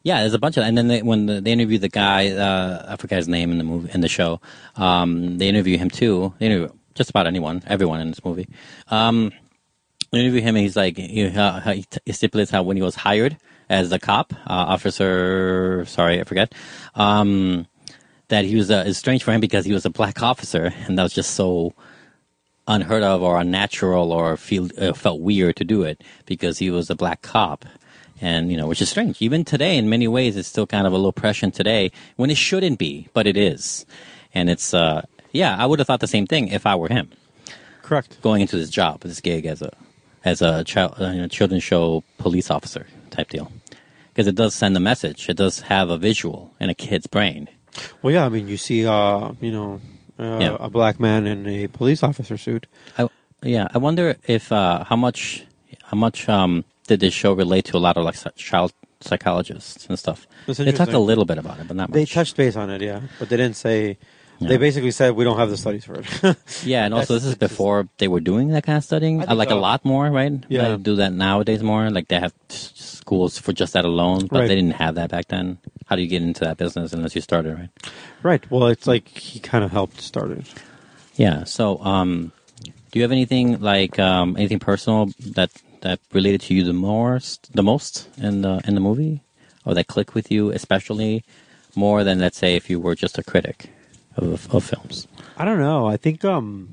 Yeah, there's a bunch of, and then they, when the, they interview the guy, uh, I forget his name in the movie, in the show. Um, they interview him too. They interview just about anyone, everyone in this movie. Um, they interview him, and he's like, he, uh, he, he stipulates how when he was hired as a cop, uh, officer, sorry, I forget, um, that he was, uh, it's strange for him because he was a black officer, and that was just so unheard of or unnatural or feel uh, felt weird to do it because he was a black cop. And, you know, which is strange. Even today, in many ways, it's still kind of a low oppression today when it shouldn't be, but it is. And it's, uh, yeah, I would have thought the same thing if I were him. Correct. Going into this job, this gig as a as a child, uh, you know, children's show police officer type deal. Because it does send a message. It does have a visual in a kid's brain. Well, yeah, I mean, you see, uh, you know, uh, yeah. a black man in a police officer suit. I, yeah, I wonder if, uh, how much, how much, um, did this show relate to a lot of like child psychologists and stuff? They talked a little bit about it, but not much. They touched base on it, yeah, but they didn't say. Yeah. They basically said we don't have the studies for it. Yeah, and also this is before they were doing that kind of studying, uh, like so. a lot more, right? Yeah, they do that nowadays more. Like they have schools for just that alone, but right. they didn't have that back then. How do you get into that business unless you started, right? Right. Well, it's like he kind of helped start it. Yeah. So, um, do you have anything like um, anything personal that? that related to you the most, the most in the in the movie, or that clicked with you especially more than, let's say, if you were just a critic of of films? I don't know. I think um,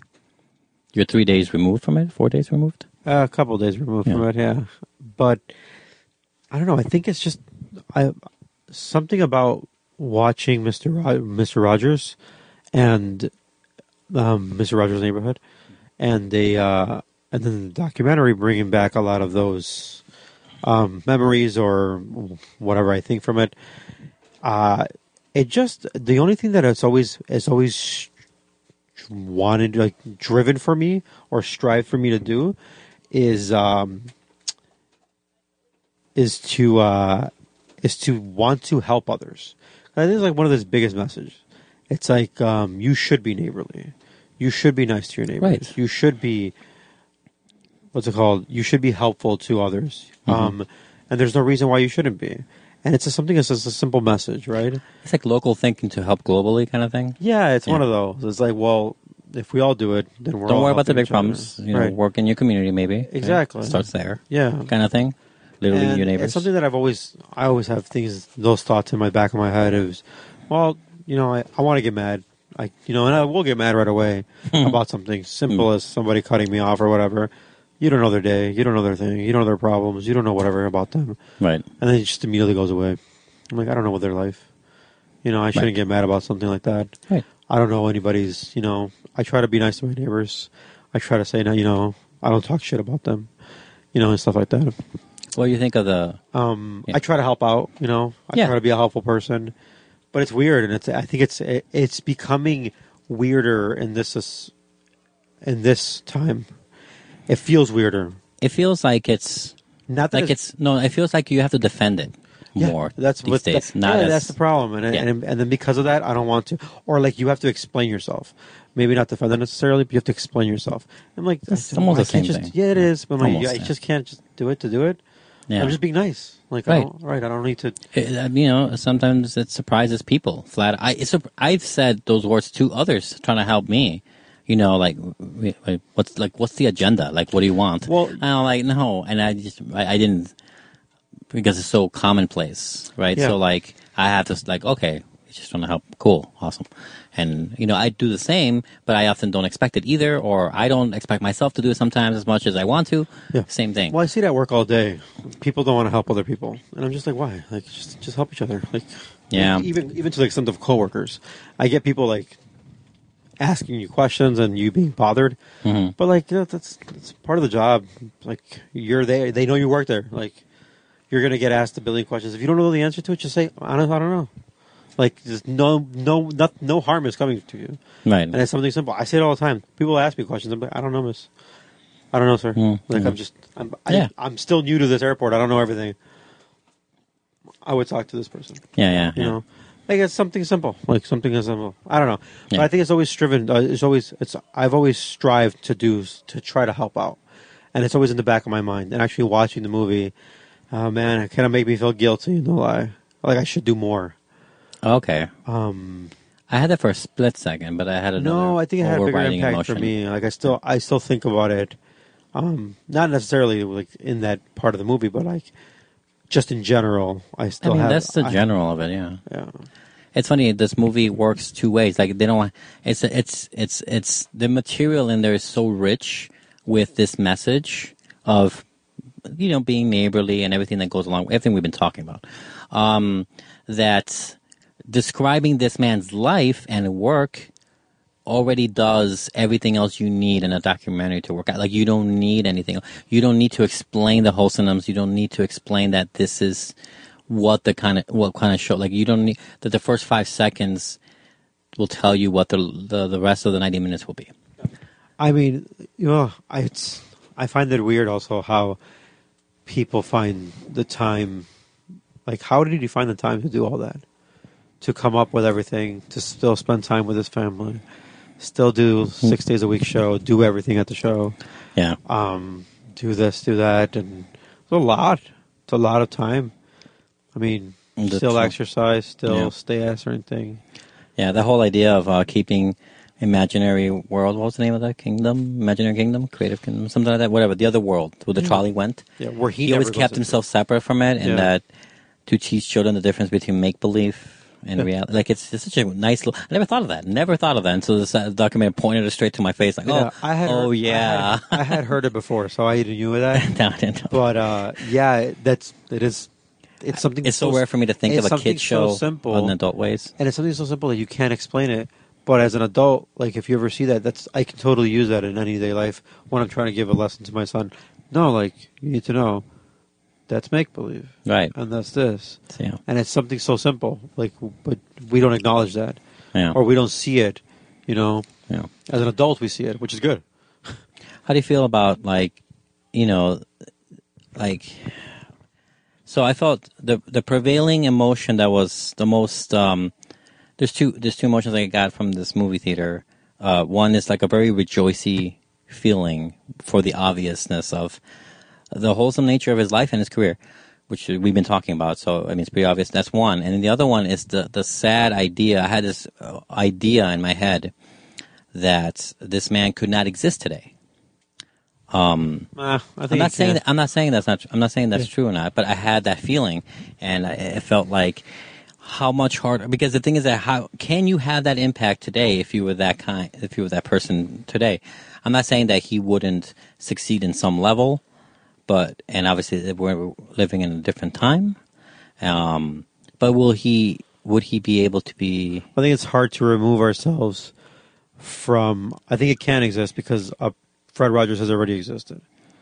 you're three days removed from it, four days removed, uh, a couple of days removed yeah. from it, yeah. But I don't know. I think it's just I something about watching Mister Ro- Mister Rogers and um, Mister Rogers' Neighborhood, and they. Uh, And then the documentary bringing back a lot of those um, memories or whatever I think from it. Uh, it just the only thing that it's always it's always wanted like driven for me or strived for me to do is um, is to uh, is to want to help others. I think it's like one of his biggest messages. It's like um, you should be neighborly. You should be nice to your neighbors. Right. You should be. What's it called? You should be helpful to others. Mm-hmm. Um, and there's no reason why you shouldn't be. And it's just something that's just a simple message, right? It's like local thinking to help globally kind of thing. Yeah, it's yeah. one of those. It's like, well, if we all do it, then we're Don't all worry about the big other. problems. You know, right. Work in your community maybe. Exactly. Right? Starts there. Yeah. Kind of thing. Literally and your neighbors. It's something that I've always, I always have things, those thoughts in my back of my head is, well, you know, I, I want to get mad. I, you know, and I will get mad right away about something simple as somebody cutting me off or whatever. You don't know their day. You don't know their thing. You don't know their problems. You don't know whatever about them. Right. And then it just immediately goes away. I'm like, I don't know what their life. You know, I shouldn't right. get mad about something like that. Right. I don't know anybody's, you know, I try to be nice to my neighbors. I try to say, you know, I don't talk shit about them, you know, and stuff like that. What do you think of the... Um, yeah. I try to help out, you know. I yeah. try to be a helpful person. But it's weird, and it's. I think it's it's becoming weirder in this in this time. It feels weirder. It feels like it's not that like it's, it's no. It feels like you have to defend it yeah, more. That's these what days. The, not yeah, as, that's the problem, and, yeah. and and then because of that, I don't want to. Or like you have to explain yourself. Maybe not defend it necessarily, but you have to explain yourself. I'm like, it's almost the same just, thing. Yeah, it is. But almost, like, I yeah. just can't just do it to do it. Yeah. I'm just being nice. Like, right. I don't, right. I don't need to. It, you know, sometimes it surprises people. Flat. I. It's a, I've said those words to others trying to help me. You know, like, what's like, what's the agenda? Like, what do you want? Well, and I'm like, no, and I just, I, I didn't, because it's so commonplace, right? Yeah. So like, I have to like, okay, you just want to help, cool, awesome, and you know, I do the same, but I often don't expect it either, or I don't expect myself to do it sometimes as much as I want to. Yeah. Same thing. Well, I see that at work all day. People don't want to help other people, and I'm just like, why? Like, just just help each other. Like, yeah. Like, even even to the extent of coworkers, I get people like asking you questions and you being bothered, mm-hmm. but like you know, that's that's part of the job. Like you're there, they know you work there. Like you're gonna get asked a billion questions. If you don't know the answer to it, just say I don't I don't know. Like there's no no not, no harm is coming to you. Right. And it's something simple. I say it all the time. People ask me questions. I'm like I don't know, miss. I don't know, sir. Mm-hmm. Like I'm just I'm yeah. I, I'm still new to this airport. I don't know everything. I would talk to this person. Yeah, yeah. You yeah. know. Like it's something simple, like something as simple. I don't know, yeah. but I think it's always striven. Uh, it's always it's. I've always strived to do to try to help out, and it's always in the back of my mind. And actually, watching the movie, Oh man, it kind of made me feel guilty. No lie, like I should do more. Okay. Um, I had that for a split second, but I had another. No, I think it had a bigger overriding impact emotion. for me. Like I still, I still think about it. Um, not necessarily like in that part of the movie, but like just in general, I still I mean, have. that's the I, general of it. Yeah. Yeah. It's funny. This movie works two ways. Like they don't. It's it's it's it's the material in there is so rich with this message of, you know, being neighborly and everything that goes along, everything we've been talking about. Um, that describing this man's life and work already does everything else you need in a documentary to work out. Like you don't need anything. You don't need to explain the wholesomeness. You don't need to explain that this is what the kind of what kind of show. Like you don't need that. The first five seconds will tell you what the the, the rest of the ninety minutes will be. I mean, you know, I it's, I find it weird also how people find the time. Like, how did he find the time to do all that? To come up with everything, to still spend time with his family, still do six days a week show, do everything at the show. Yeah. Um, do this, do that, and it's a lot. It's a lot of time. I mean, The still tr- exercise, still Yeah. stay at a certain thing. Yeah, the whole idea of uh, keeping imaginary world. What was the name of that kingdom? Imaginary kingdom, creative kingdom, something like that. Whatever. The other world where the Yeah. trolley went. Yeah, where he, He always never goes kept into. himself separate from it, and Yeah. that to teach children the difference between make believe and Yeah. reality. Like it's, it's such a nice little. I never thought of that. Never thought of that. And so this uh, documentary pointed it straight to my face, like, Yeah, oh, I had oh heard, yeah. I had, I had heard it before, so I knew that. No, I didn't know. But uh, yeah, that's it is. It's something. It's so rare for me to think it's of a something kid show so simple, in adult ways. and it's something so simple that you can't explain it. But as an adult, like if you ever see that, that's I can totally use that in any day life when I'm trying to give a lesson to my son. No, like you need to know that's make believe, Right. and that's this, Yeah. and it's something so simple. Like, but we don't acknowledge that, Yeah. or we don't see it. You know, Yeah. as an adult, we see it, which is good. How do you feel about, like, you know, like, so I felt the the prevailing emotion that was the most, um, there's two, there's two emotions I got from this movie theater. Uh, one is like a very rejoicey feeling for the obviousness of the wholesome nature of his life and his career, which we've been talking about. So, I mean, it's pretty obvious. That's one. And then the other one is the, the sad idea. I had this uh, idea in my head that this man could not exist today. Um, Uh, I think I'm not you saying can. that, I'm not saying that's not. tr- I'm not saying that's Yeah. true or not. But I had that feeling, and I, it felt like how much harder. Because the thing is that how can you have that impact today if you were that kind, if you were that person today? I'm not saying that he wouldn't succeed in some level, but and obviously we're living in a different time. Um, but will he? Would he be able to be? I think it's hard to remove ourselves from. I think it can exist because uh, Fred Rogers has already existed,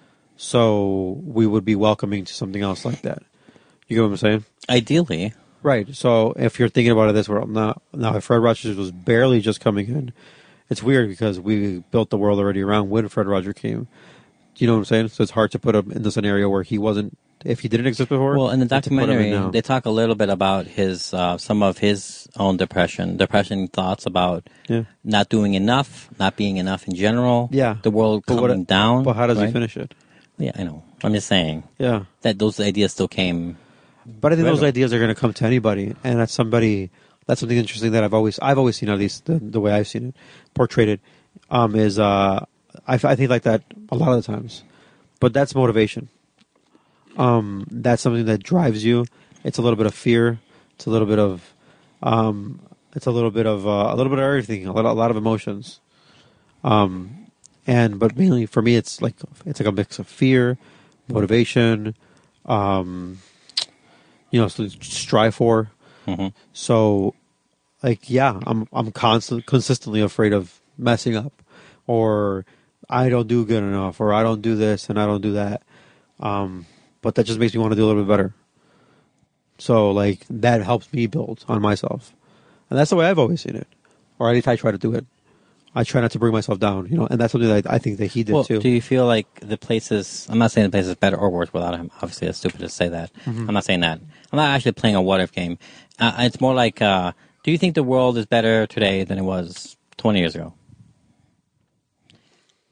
so we would be welcoming to something else like that. You get what I'm saying? Ideally, right. So if you're thinking about it this world now, now if Fred Rogers was barely just coming in, it's weird because we built the world already around when Fred Rogers came. Do you know what I'm saying? So it's hard to put him in the scenario where he wasn't. If he didn't exist before, well, in the and to put him in documentary, now. they talk a little bit about his uh, some of his own depression, depression thoughts about Yeah. not doing enough, not being enough in general. Yeah. the world But what- coming down. But how does right? he finish it? Yeah, I know. I'm just saying Yeah. that those ideas still came. But I think those Right. ideas are going to come to anybody, and that's somebody. That's something interesting that I've always I've always seen, at least the, the way I've seen it portrayed it, um, is uh, I, I think like that a lot of the times, but that's motivation. Um, that's something that drives you. It's a little bit of fear. It's a little bit of, um, it's a little bit of uh, a little bit of everything. A lot, a lot of emotions. Um, and but mainly for me, it's like it's like a mix of fear, motivation, um, you know, so strive for. Mm-hmm. So, like, yeah, I'm I'm constant, consistently afraid of messing up, or I don't do good enough, or I don't do this and I don't do that. Um, but that just makes me want to do a little bit better. So, like, that helps me build on myself, and that's the way I've always seen it, or at least I try to do it. I try not to bring myself down, you know, and that's something that I think that he did Well, too. do you feel like the places? I'm not saying the place is better or worse without him. Obviously, it's stupid to say that. Mhm. I'm not saying that. I'm not actually playing a what if game. Uh, it's more like, uh, do you think the world is better today than it was twenty years ago?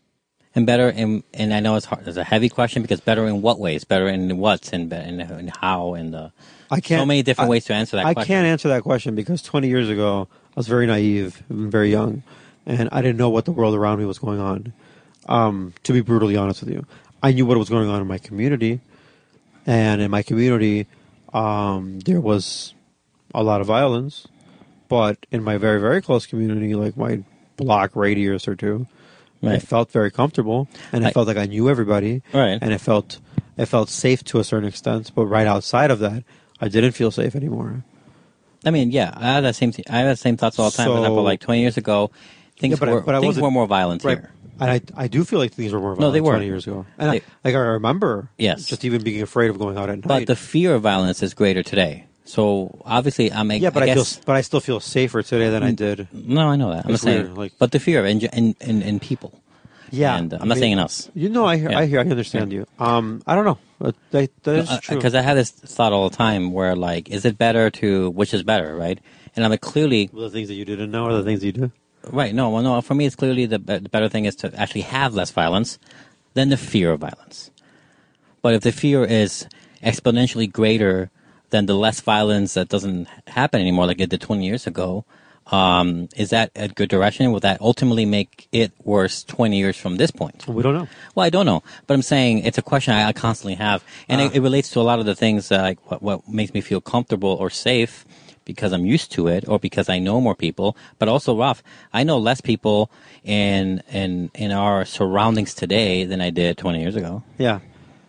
And better in, and I know it's hard. It's a heavy question because better in what ways? Better in what's and, and, and how and the I can't, so many different I, ways to answer that I question. can't answer that question because twenty years ago I was very naive and very young, and I didn't know what the world around me was going on. Um, to be brutally honest with you, I knew what was going on in my community, and in my community, um, there was a lot of violence. But in my very, very close community, like my block radius or two, right. I felt very comfortable, and I, I felt like I knew everybody, right. and it felt it felt safe to a certain extent. But right outside of that, I didn't feel safe anymore. I mean, yeah, I had that same th- I had the same thoughts all the time. So, For example, like twenty years ago, things yeah, but were I, but things I were more violent right. here. And I, I do feel like things were more violent no, they were. twenty years ago. And they, I, like I remember yes. just even being afraid of going out at night. But the fear of violence is greater today. So obviously, I'm. Yeah, but I, I, guess, feel, but I still feel safer today than I did. No, I know that. I'm not saying, weird, like, but the fear of in in, in, in people. Yeah, and uh, I'm I not mean, saying in us. You know, I hear, yeah. I hear, I understand yeah. you. Um, I don't know. Uh, that, that is no, true. Because I had this thought all the time, where like, is it better to which is better, right? And I'm like, clearly, well, the things that you didn't know, or the things you do. Right. No. Well, no. For me, it's clearly the, the better thing is to actually have less violence than the fear of violence. But if the fear is exponentially greater than the less violence that doesn't happen anymore, like it did twenty years ago, um, is that a good direction? Will that ultimately make it worse twenty years from this point? We don't know. Well, I don't know, but I'm saying it's a question I, I constantly have, and uh, it, it relates to a lot of the things uh, like what, what makes me feel comfortable or safe. Because I'm used to it, or because I know more people, but also, Ralph, I know less people in in in our surroundings today than I did twenty years ago. Yeah,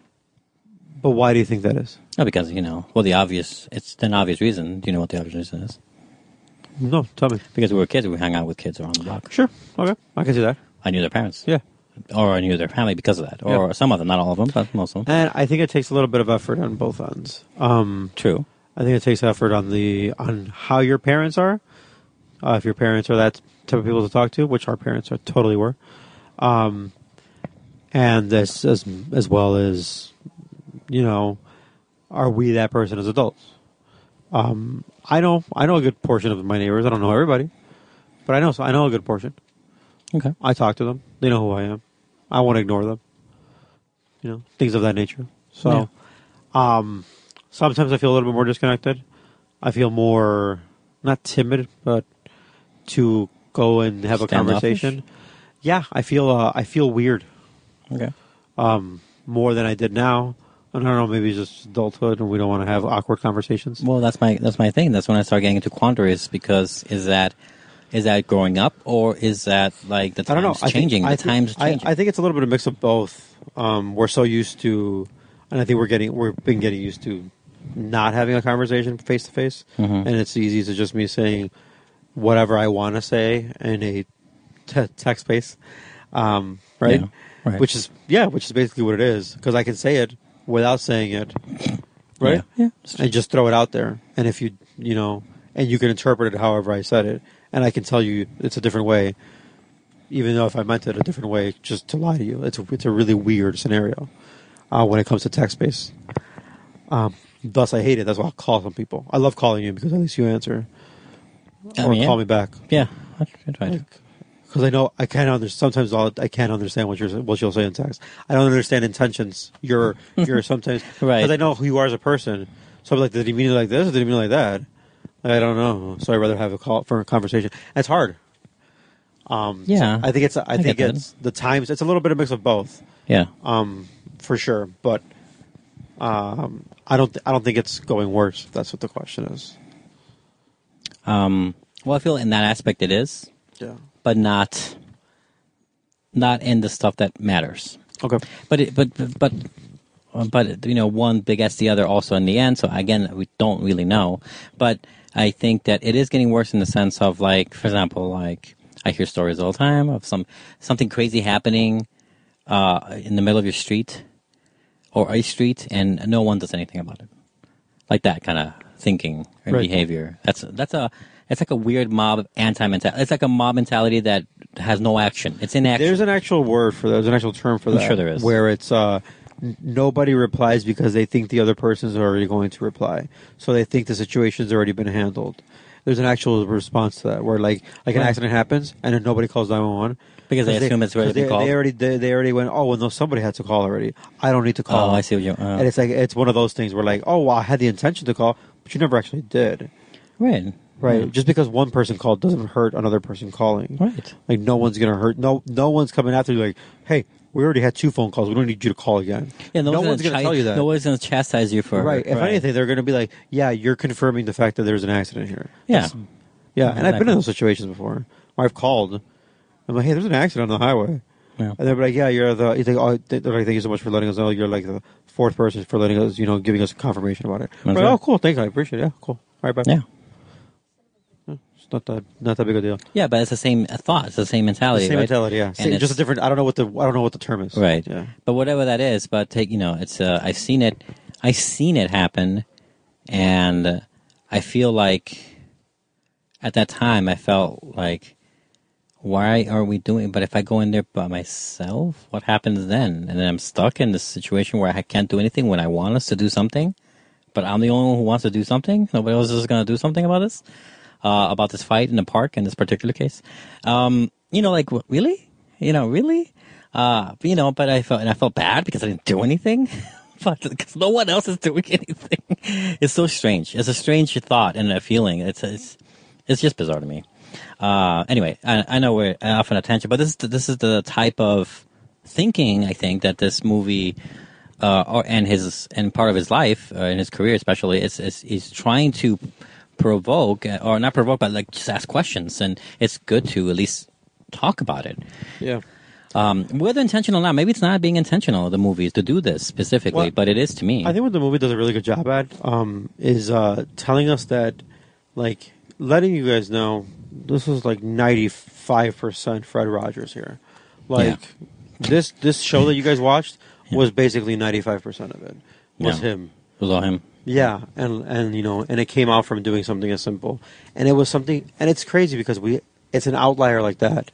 but why do you think that is? Oh, because you know, well, the obvious. It's an obvious reason. Do you know what the obvious reason is? No, tell me. Because we were kids, we hung out with kids around the block. Sure, okay, I can see that. I knew their parents. Yeah, or I knew their family because of that, or yeah. some of them, not all of them, but most of them. And I think it takes a little bit of effort on both ends. Um, True. I think it takes effort on the on how your parents are. Uh, if your parents are that type of people to talk to, which our parents are totally were, um, and this as as well as, you know, are we that person as adults? Um, I know I know a good portion of my neighbors. I don't know everybody, but I know I know a good portion. Okay, I talk to them. They know who I am. I won't ignore them. You know, things of that nature. So, yeah. um. Sometimes I feel a little bit more disconnected. I feel more, not timid, but to go and have a conversation. Yeah, I feel uh, I feel weird. Okay. Um, more than I did now. I don't know, maybe it's just adulthood and we don't want to have awkward conversations. Well, that's my that's my thing. That's when I start getting into quandaries because is that is that growing up or is that like the times I don't know. I changing? Think, the I times think, changing. I, I think it's a little bit of a mix of both. Um, we're so used to, and I think we're getting we've been getting used to not having a conversation face to face, and it's easy to just me saying whatever I want to say in a t- text space, um, right? Yeah, right? Which is yeah, which is basically what it is because I can say it without saying it, right? Yeah, yeah. And just throw it out there, and if you you know, and you can interpret it however I said it, and I can tell you it's a different way, even though if I meant it a different way, just to lie to you, it's a, it's a really weird scenario uh, when it comes to text space. Um, Thus, I hate it. That's why I'll call some people. I love calling you because at least you answer. I or mean, yeah. call me back. Yeah, I try to. Because I know I can't understand. Sometimes I'll, I can't understand what you're what you'll say in text. I don't understand intentions. You're you're sometimes right because I know who you are as a person. So I'm like, did he mean it like this or did he mean it like that? I don't know. So I'd rather have a call for a conversation. And it's hard. Um, yeah, so I think it's. I, I think it's that. the times. It's a little bit of a mix of both. Yeah. Um, for sure, but. Um, I don't. Th- I don't think it's going worse. If that's what the question is. Um. Well, I feel in that aspect it is. Yeah. But not. Not in the stuff that matters. Okay. But it, but but but you know, one begets the other also in the end. So again, we don't really know. But I think that it is getting worse in the sense of like, for example, like I hear stories all the time of some something crazy happening uh, in the middle of your street. Or a street, and no one does anything about it, like that kind of thinking and right. behavior. That's that's a it's like a weird mob anti mentality. It's like a mob mentality that has no action. It's inaction. There's an actual word for that. There's an actual term for I'm that. Sure, there is. Where it's uh, n- nobody replies because they think the other person's already going to reply, so they think the situation's already been handled, there's an actual response to that where like like an Right. accident happens and then nobody calls nine one one Because they assume it's already they, been called? They already they, they already went. Oh well, no, somebody had to call already. I don't need to call. Oh, I see what you. Uh, And it's like it's one of those things where like, oh, well, I had the intention to call, but you never actually did. right. Right. Yeah. Just because one person called doesn't hurt another person calling. Right. Like no one's gonna hurt. No, no one's coming after you. Like, hey, we already had two phone calls. We don't need you to call again. Yeah, no, no one's, one's gonna gonna chi- tell you that. No one's going to chastise you for Right. If right. anything, they're gonna be like, yeah, you're confirming the fact that there's an accident here. Yeah. That's- yeah. And I've been Exactly. in those situations before. Where I've called. I'm like, hey, there's an accident on the highway. Yeah. And they're like, yeah, you're the. You think, oh, they're like, thank you so much for letting us know. You're like the fourth person for letting us, you know, giving us confirmation about it. I'm like, right. oh, cool, thanks, I appreciate it. Yeah, cool. All right, bye. Yeah. It's not that not that big a deal. Yeah, but it's the same thought. It's the same mentality. The same right? mentality, yeah. And Same, just it's- a different. I don't know what the I don't know what the term is. Right. Yeah. But whatever that is, but take you know, it's uh, I've seen it. I've seen it happen, and I feel like at that time I felt like, why are we doing? But if I go in there by myself, what happens then? And then I'm stuck in this situation where I can't do anything when I want us to do something, but I'm the only one who wants to do something. Nobody else is going to do something about this, uh, about this fight in the park in this particular case. Um, you know, like wh- really, you know, really, uh, you know. But I felt and I felt bad because I didn't do anything. But because no one else is doing anything, it's so strange. It's a strange thought and a feeling. It's it's it's just bizarre to me. Uh, anyway, I, I know we're off on a tangent, but this is the, this is the type of thinking I think that this movie uh, or, and his and part of his life uh, in his career, especially, is is he's trying to provoke uh, or not provoke, but like just ask questions, and it's good to at least talk about it. Yeah. Um, whether intentional or not, maybe it's not being intentional. The movies to do this specifically, Well, but it is to me. I think what the movie does a really good job at um, is uh, telling us that, like, letting you guys know this was like ninety-five percent Fred Rogers here. Like, this this show that you guys watched was basically ninety-five percent of it was Yeah. him. It was all him. Yeah, and and you know, and it came out from doing something as simple, and it was something, and it's crazy because we, it's an outlier like that.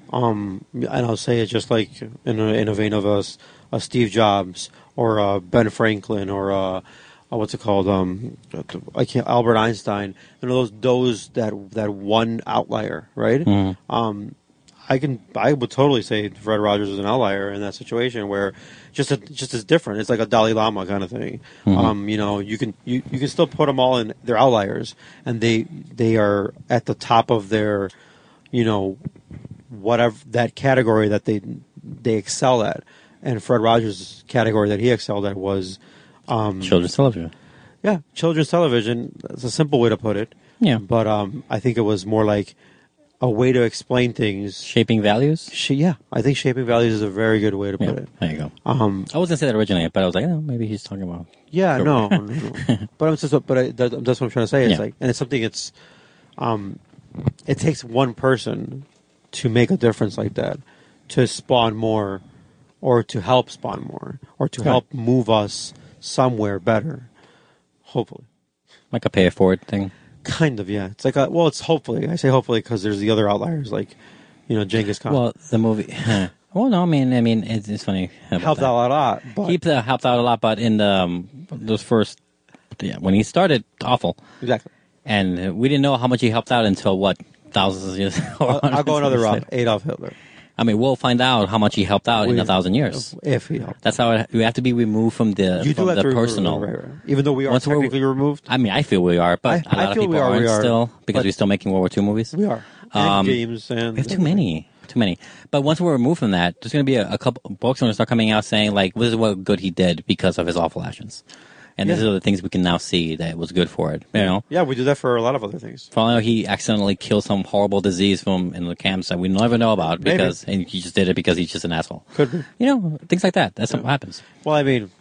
Um, and I'll say it just like in a, in a vein of a, a Steve Jobs or a Ben Franklin or a, a what's it called? Um, I can't Albert Einstein. You know those those that that one outlier, right? Mhm. Um, I can I would totally say Fred Rogers is an outlier in that situation where just a, just as different. It's like a Dalai Lama kind of thing. Mhm. Um, you know, you can you, you can still put them all in. They're outliers, and they they are at the top of their, you know, whatever that category that they they excel at. And Fred Rogers' category that he excelled at was um, Children's television. Yeah, children's television. That's a simple way to put it. Yeah. But um, I think it was more like a way to explain things. Shaping values? Sh- yeah, I think shaping values is a very good way to put Yeah, it. there you go. Um, I was gonna say that originally, but I was like, oh, maybe he's talking about. yeah, Sure. no, no, no. But I'm just, but I, that, that's what I'm trying to say. It's Yeah. like, and it's something. It's, um, it takes one person to make a difference like that, to spawn more, or to help spawn more, or to Right. help move us somewhere better. Hopefully. Like a pay it forward thing. Kind of, yeah. It's like, a, well, it's hopefully. I say hopefully because there's the other outliers, like, you know, Genghis Khan. Well, the movie. Well, no, I mean, I mean, it's, it's funny. about helped that. out a lot. But He uh, helped out a lot, but in the um, those first, yeah, when he started, awful. Exactly. And we didn't know how much he helped out until what thousands of years. or I'll, I'll go another years route. later. Adolf Hitler. I mean, we'll find out how much he helped out in We- a thousand years. If he helped. That's how it, you have to be removed from the You from do have the to remove- personal. right, right. Even though we are Once we're- technically removed. I mean, I feel we are, but I- a lot I of feel people we are, we aren't are, still because but- we're still making World War Two movies. We are. And Um, James and We have too many, too many. But once we're removed from that, there's going to be a, a couple books going to start coming out saying like, "This is what good he did because of his awful actions," and these Yeah. are the things we can now see that was good for it. You know, Yeah, we do that for a lot of other things. for all I know, he accidentally killed some horrible disease from in the camps that we never know about Maybe. because and he just did it because he's just an asshole. Could be. You know, things like that. That's what happens. Well, I mean,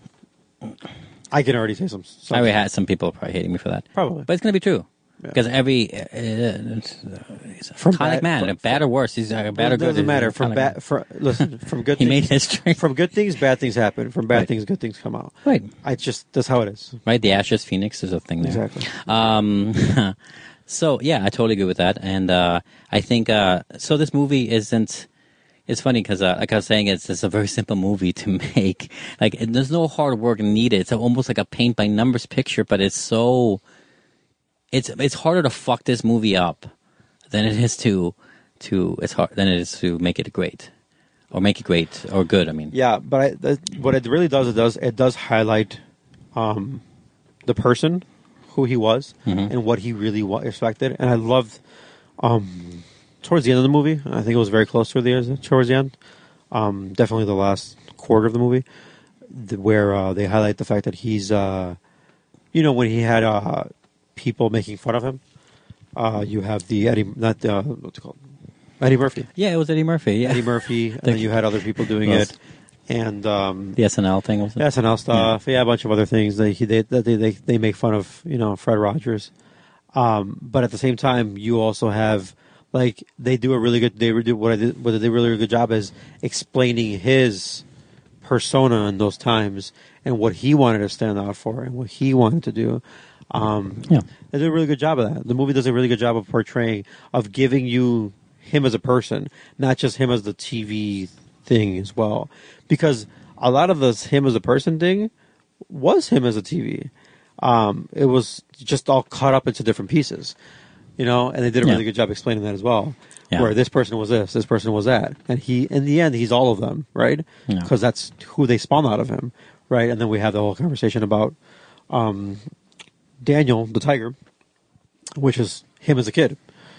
I can already say some. some I already had some people probably hating me for that. Probably. But it's going to be true. Yeah. Because every, uh, it's, uh, he's a From iconic bad- man, from- bad or worse. He's uh, bad or It good. doesn't he's matter. an From iconic bad, man. for, listen, from good He things, made history. From good things, bad things happen. From bad Right. things, good things come out. Right. I just that's how it is. Right? The Ashes Phoenix is a thing there. Exactly. Um, so, yeah, I totally agree with that. And uh, I think, uh, so this movie isn't, it's funny because, uh, like I was saying, it's, it's a very simple movie to make. Like, it, there's no hard work needed. It's almost like a paint by numbers picture, but it's so, it's it's harder to fuck this movie up than it is to to it's hard than it is to make it great or make it great or good. I mean, yeah, but I, that, what it really does it does it does highlight um, the person, who he was, mm-hmm. and what he really wa- expected. And I loved um, towards the end of the movie. I think it was very close to the end, towards the end. Um, definitely the last quarter of the movie, the, where uh, they highlight the fact that he's, uh, you know, when he had uh, people making fun of him. Uh, you have the Eddie, not uh, what's it called, Eddie Murphy. Yeah, it was Eddie Murphy. Yeah. Eddie Murphy, and then you had other people doing it, and um, the S N L thing was it? The S N L stuff. Yeah. yeah, a bunch of other things. They they they they, they make fun of, you know, Fred Rogers, um, but at the same time, you also have like they do a really good. They do what I did. What they did a really good job is explaining his persona in those times and what he wanted to stand out for and what he wanted to do. Um, yeah. They did a really good job of that. The movie does a really good job of portraying, of giving you him as a person, not just him as the T V thing as well. Because a lot of this him as a person thing was him as a T V. Um, it was just all cut up into different pieces, you know, and they did a yeah. really good job explaining that as well. Yeah. Where this person was this, this person was that. And he, in the end, he's all of them, right? Because yeah. that's who they spawn out of him, right? And then we have the whole conversation about um, Daniel, the tiger, which is him as a kid.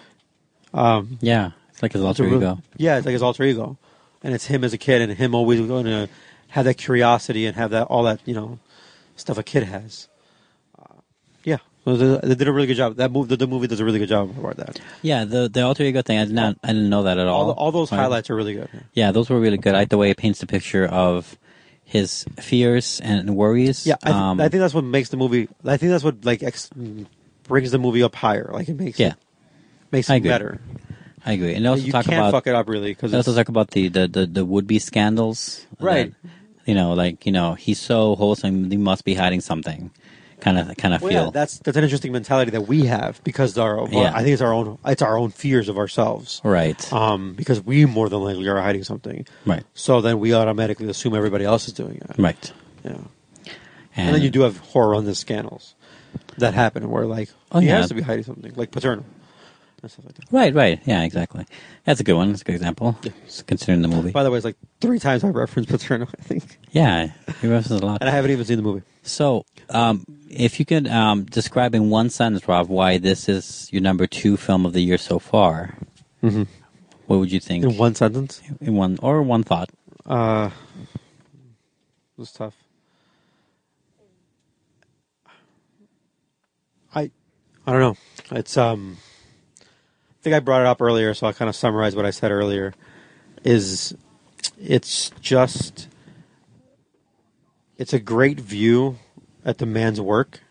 Um, yeah, it's like his alter really, ego. Yeah, it's like his alter ego. And it's him as a kid and him always going to have that curiosity and have that all that, you know, stuff a kid has. Uh, yeah. So they, they did a really good job. That move, the, the movie does a really good job about that. Yeah, the the alter ego thing. I did not. I didn't know that at all. All, the, all those right. highlights are really good. Yeah. yeah, those were really good. I like the way it paints the picture of his fears and worries. Yeah, I, th- um, I think that's what makes the movie. I think that's what like ex- brings the movie up higher. Like it makes yeah, it makes I it agree. better. I agree. And they also you talk can't about fuck it up really because they also talk about the the the, the would be scandals. Right. That, you know, like you know, he's so wholesome. He must be hiding something. Kind of, kind of well, feel. Yeah, that's that's an interesting mentality that we have because our, Yeah. I think it's our own it's our own fears of ourselves, right? Um, because we more than likely are hiding something, right? So then we automatically assume everybody else is doing it, right? Yeah, and, and then you do have horrendous scandals that happen where like oh, he yeah. has to be hiding something, like Paternal and stuff like that. Right, right, yeah, exactly. That's a good one. That's a good example. Yeah. Considering the movie. By the way, it's like three times I referenced Paternal, I think. Yeah, he references a lot, and I haven't even seen the movie. So, um, if you could um, describe in one sentence, Rob, why this is your number two film of the year so far, mm-hmm. what would you think? In one sentence? In one or one thought? Uh, it was tough. I, I don't know. It's um, I think I brought it up earlier, so I'll kind of summarize what I said earlier. Is it's just. It's a great view at the man's work,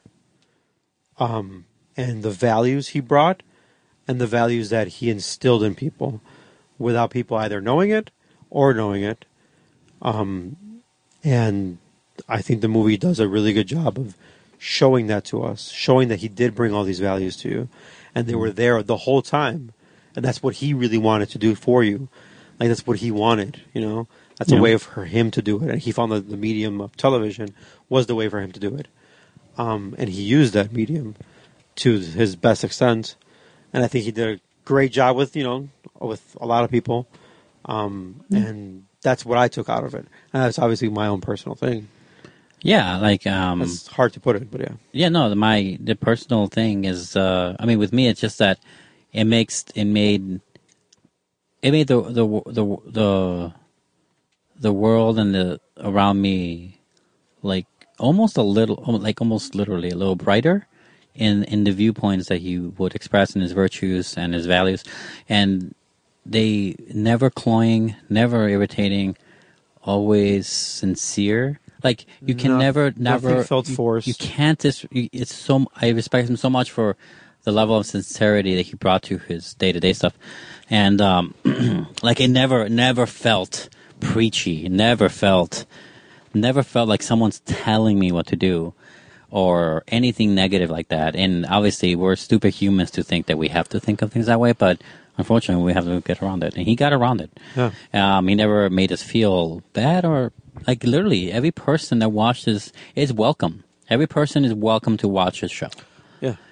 um, and the values he brought, and the values that he instilled in people, without people either knowing it or knowing it. Um, and I think the movie does a really good job of showing that to us, showing that he did bring all these values to you, and they were there the whole time, and that's what he really wanted to do for you. Like that's what he wanted, you know. That's yeah. a way for him to do it, and he found that the medium of television was the way for him to do it. Um, and he used that medium to his best extent, and I think he did a great job with you know with a lot of people, um, mm. and that's what I took out of it. And that's obviously my own personal thing. Yeah, like um, it's hard to put it, but yeah, yeah. No, the, my the personal thing is, uh, I mean, with me, it's just that it makes it made it made the the the the the world and the around me like almost a little like almost literally a little brighter in in the viewpoints that he would express in his virtues and his values, and they never cloying, never irritating, always sincere. Like you can no, never never felt you, forced. you can't dis, it's so I respect him so much for the level of sincerity that he brought to his day-to-day stuff, and um like it never never felt preachy, never felt never felt like someone's telling me what to do or anything negative like that. And obviously we're stupid humans to think that we have to think of things that way, but unfortunately we have to get around it, and he got around it. Yeah. Um, he never made us feel bad, or like literally every person that watches is welcome. Every person is welcome to watch his show. Yeah.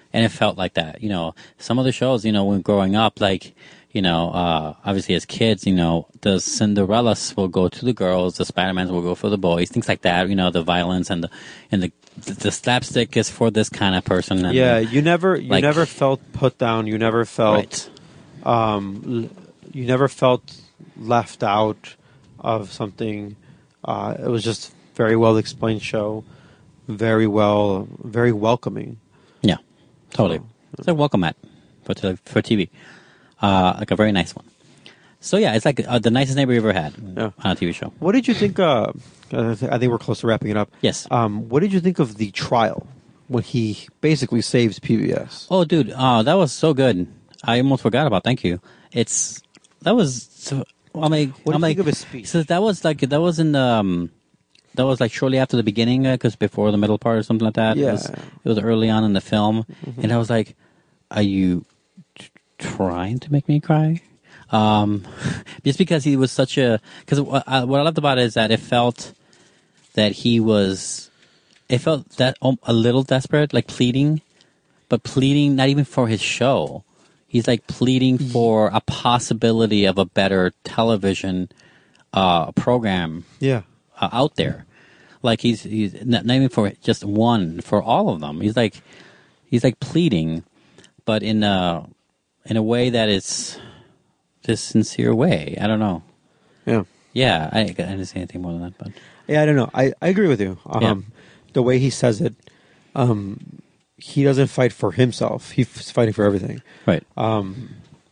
and it felt like that. You know, some of the shows, you know, when growing up, like, you know, uh, obviously as kids, you know, the Cinderellas will go to the girls, the Spider-Mans will go for the boys, things like that. You know, the violence and the and the the slapstick is for this kind of person. And, yeah, you never you like, never felt put down. You never felt, right. um, you never felt left out of something. Uh, it was just very well explained show, very well, very welcoming. Yeah, totally. So, it's a welcome mat for t- for T V. Uh, like a very nice one. So yeah, it's like uh, the nicest neighbor you ever had yeah. on a T V show. What did you think? Uh, I think we're close to wrapping it up. Yes. Um, what did you think of the trial when he basically saves P B S? Oh, dude, uh, that was so good. I almost forgot about. Thank you. It's that was. So, I'm like, what do I'm you like, think of his speech? So that was like that was in the. Um, That was like shortly after the beginning, because uh, before the middle part or something like that. Yeah. It was, it was early on in the film. Mm-hmm. And I was like, are you t- trying to make me cry? Um, just because he was such a... Because what I, what I loved about it is that it felt that he was... It felt that um, a little desperate, like pleading, but pleading not even for his show. He's like pleading for a possibility of a better television uh, program. Yeah. Uh, out there. Like he's he's not, not even for just one, for all of them. He's like he's like pleading, but in a in a way that is this sincere way. I don't know. Yeah, yeah. I, I didn't say anything more than that, but yeah, I don't know. I, I agree with you. Um, yeah. The way he says it, um, he doesn't fight for himself. He's fighting for everything. Right. Um,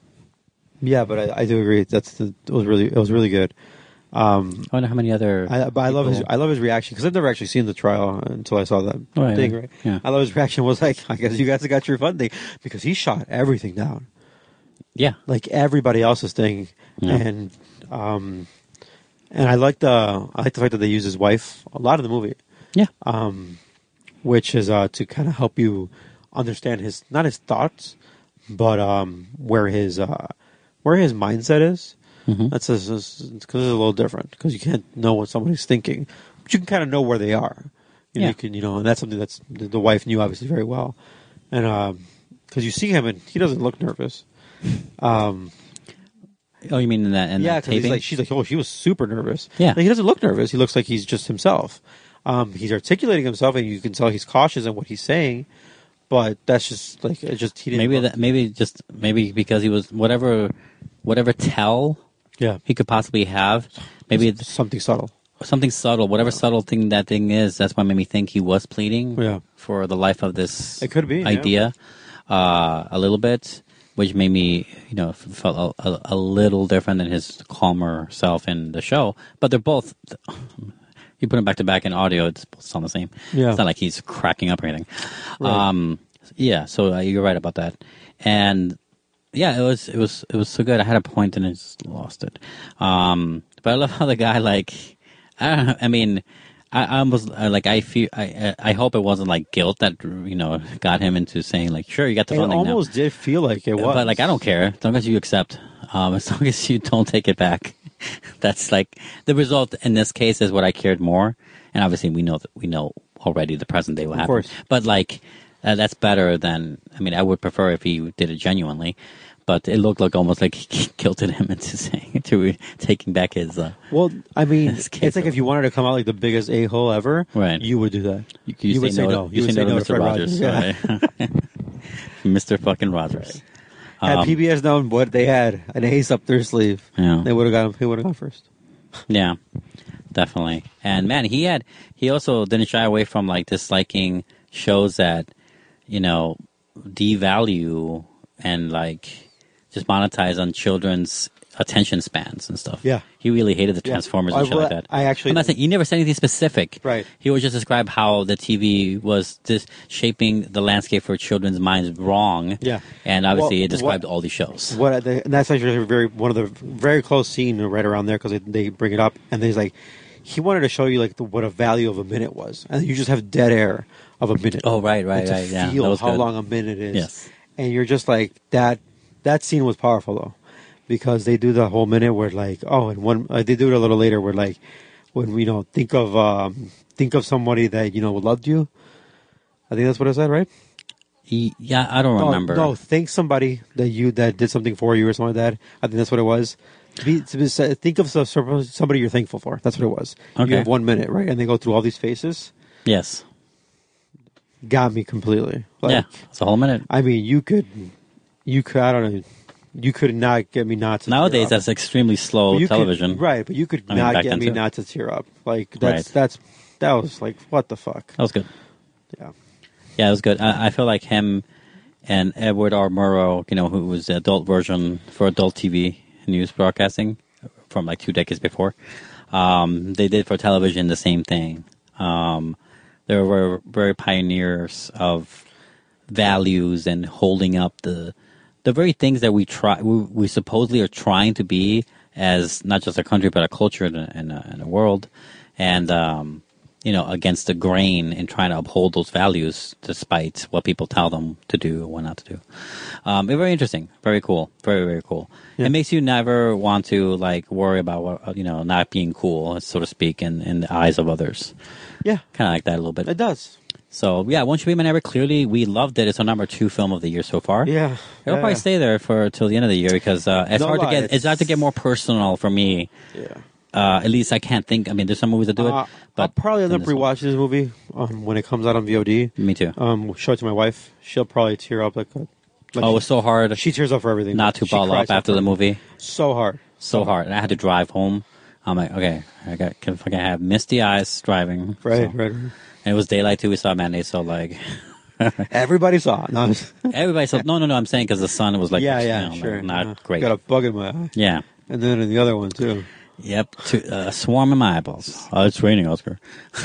yeah, but I, I do agree. That's the, it was really it was really good. Um, I wonder how many other. I, but I love his. I love his reaction because I've never actually seen the trial until I saw that oh, thing. Yeah. Right? Yeah. I love his reaction. Was like, I guess you guys got your funding because he shot everything down. Yeah, like everybody else's thing, yeah. and um, and I like the I like the fact that they use his wife a lot of the movie. Yeah, um, which is uh, to kind of help you understand his not his thoughts, but um, where his uh, where his mindset is. Mm-hmm. That's because it's, it's a little different because you can't know what somebody's thinking, but you can kind of know where they are. You know, yeah. you can, you know, and that's something that's the, the wife knew obviously very well, and because um, you see him and he doesn't look nervous. Um, oh, you mean in that? In yeah, because he's like she's like, oh, she was super nervous. Yeah, like, he doesn't look nervous. He looks like he's just himself. Um, he's articulating himself, and you can tell he's cautious in what he's saying. But that's just like it just he didn't. Maybe look. that. Maybe just maybe because he was whatever, whatever tell. Yeah, he could possibly have. Maybe it's something subtle. Something subtle. Whatever yeah. subtle thing that thing is, that's what made me think he was pleading yeah. for the life of this it could be, idea yeah. uh, a little bit, which made me, you know, felt a, a, a little different than his calmer self in the show. But they're both, you put them back to back in audio, it's both sound the same. Yeah. It's not like he's cracking up or anything. Right. Um, yeah, so uh, you're right about that. And yeah, it was it was it was so good. I had a point and I just lost it. Um, but I love how the guy like I don't know, I mean I, I almost like I feel I I hope it wasn't like guilt that you know got him into saying like sure you got the it funding now. It almost did feel like it was, but like I don't care as long as you accept, um, as long as you don't take it back. That's like the result in this case is what I cared more, and obviously we know that we know already the present day will happen. Of course, but like. Uh, that's better than, I mean, I would prefer if he did it genuinely, but it looked like almost like he guilted him into saying, into taking back his. Uh, well, I mean, it's like if you wanted to come out like the biggest a hole ever, right? You would do that. You, you, you would say, say no. no. You, you would say no, no to Mister Rogers, Rogers. Yeah. Right? Mister fucking Rogers. Right. Had Um, P B S known what they had, an ace up their sleeve, yeah. they would have got. He would have gone first. Yeah, definitely. And man, he had. He also didn't shy away from like disliking shows that. You know, devalue and like just monetize on children's attention spans and stuff. Yeah, he really hated the yeah. Transformers I, and shit well, like that. I actually, I'm not saying he never said anything specific. Right. He would just describe how the T V was just shaping the landscape for children's minds wrong. Yeah, and obviously well, it described what, all these shows. What they, and that's actually very one of the very close scene right around there because they, they bring it up and there's like he wanted to show you like the, what a value of a minute was, and you just have dead air of a minute. Oh, right, right, and to right. Yeah, feel that was how good. long a minute is. Yes. And you're just like, that That scene was powerful, though, because they do the whole minute where, like, oh, and one, uh, they do it a little later where, like, when, you know, think of, um, think of somebody that, you know, loved you. I think that's what I said, right? Yeah, I don't no, remember. No, thank somebody that you that did something for you or something like that. I think that's what it was. Be, to be, think of somebody you're thankful for. That's what it was. Okay. You have one minute, right? And they go through all these faces. Yes. Got me completely. Like, yeah, it's a whole minute. I mean, you could, you could, I don't know, you could not get me not to Nowadays, tear up. that's extremely slow television. Could, right, but you could I mean, not get me too. not to tear up. Like, that's, Right. that's, that was like, what the fuck? That was good. Yeah. Yeah, it was good. I, I feel like him and Edward R. Murrow, you know, who was the adult version for adult T V news broadcasting from like two decades before, um, they did for television the same thing. Um, they were very pioneers of values and holding up the the very things that we try we, we supposedly are trying to be as not just a country but a culture and a, and a, and a world, and um, you know, against the grain in trying to uphold those values despite what people tell them to do or what not to do. Um, it's very interesting, very cool, very very cool. Yeah. It makes you never want to like worry about what, you know, not being cool, so to speak, in, in the eyes of others. Yeah, kind of like that a little bit. It does. So yeah, Won't You Be My Neighbor? Clearly, we loved it. It's our number two film of the year so far. Yeah, it'll yeah. probably stay there for till the end of the year because uh, it's No hard lie, to get. it's- It's hard to get more personal for me. Yeah. Uh, at least I can't think. I mean, there's some movies that do it, Uh, but I'll probably end than up this one. rewatching this movie um, when it comes out on V O D. Me too. Um, show it to my wife. She'll probably tear up like. A, like Oh, it was so hard. She tears up for everything. Not to She ball cries up after for the everything. movie. So hard. So hard, and I had to drive home. I'm like, okay, I got can fucking have misty eyes driving. Right, so. right. And it was daylight too. We saw Matinee, so like everybody saw it. No, everybody saw. No, no, no. I'm saying because the sun was like, yeah, you yeah, know, sure. like, not Uh, great. Got a bug in my eye. Yeah. And then in the other one too. Yep, to, uh, swarm in my eyeballs. Oh, it's raining, Oscar.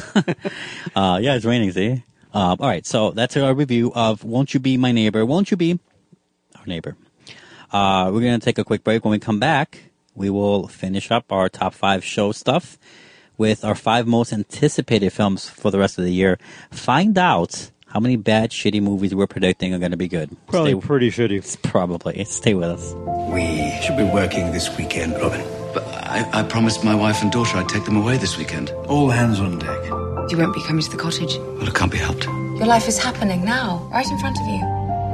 uh, yeah, it's raining, see? Uh, all right, so that's our review of Won't You Be My Neighbor? Won't you be our neighbor? Uh, we're going to take a quick break. When we come back, we will finish up our top five show stuff with our five most anticipated films for the rest of the year. Find out how many bad, shitty movies we're predicting are going to be good. Probably Stay, pretty shitty. Probably. Stay with us. We should be working this weekend, Robin. But I, I promised my wife and daughter I'd take them away this weekend. All hands on deck. You won't be coming to the cottage. Well, it can't be helped. Your life is happening now, right in front of you.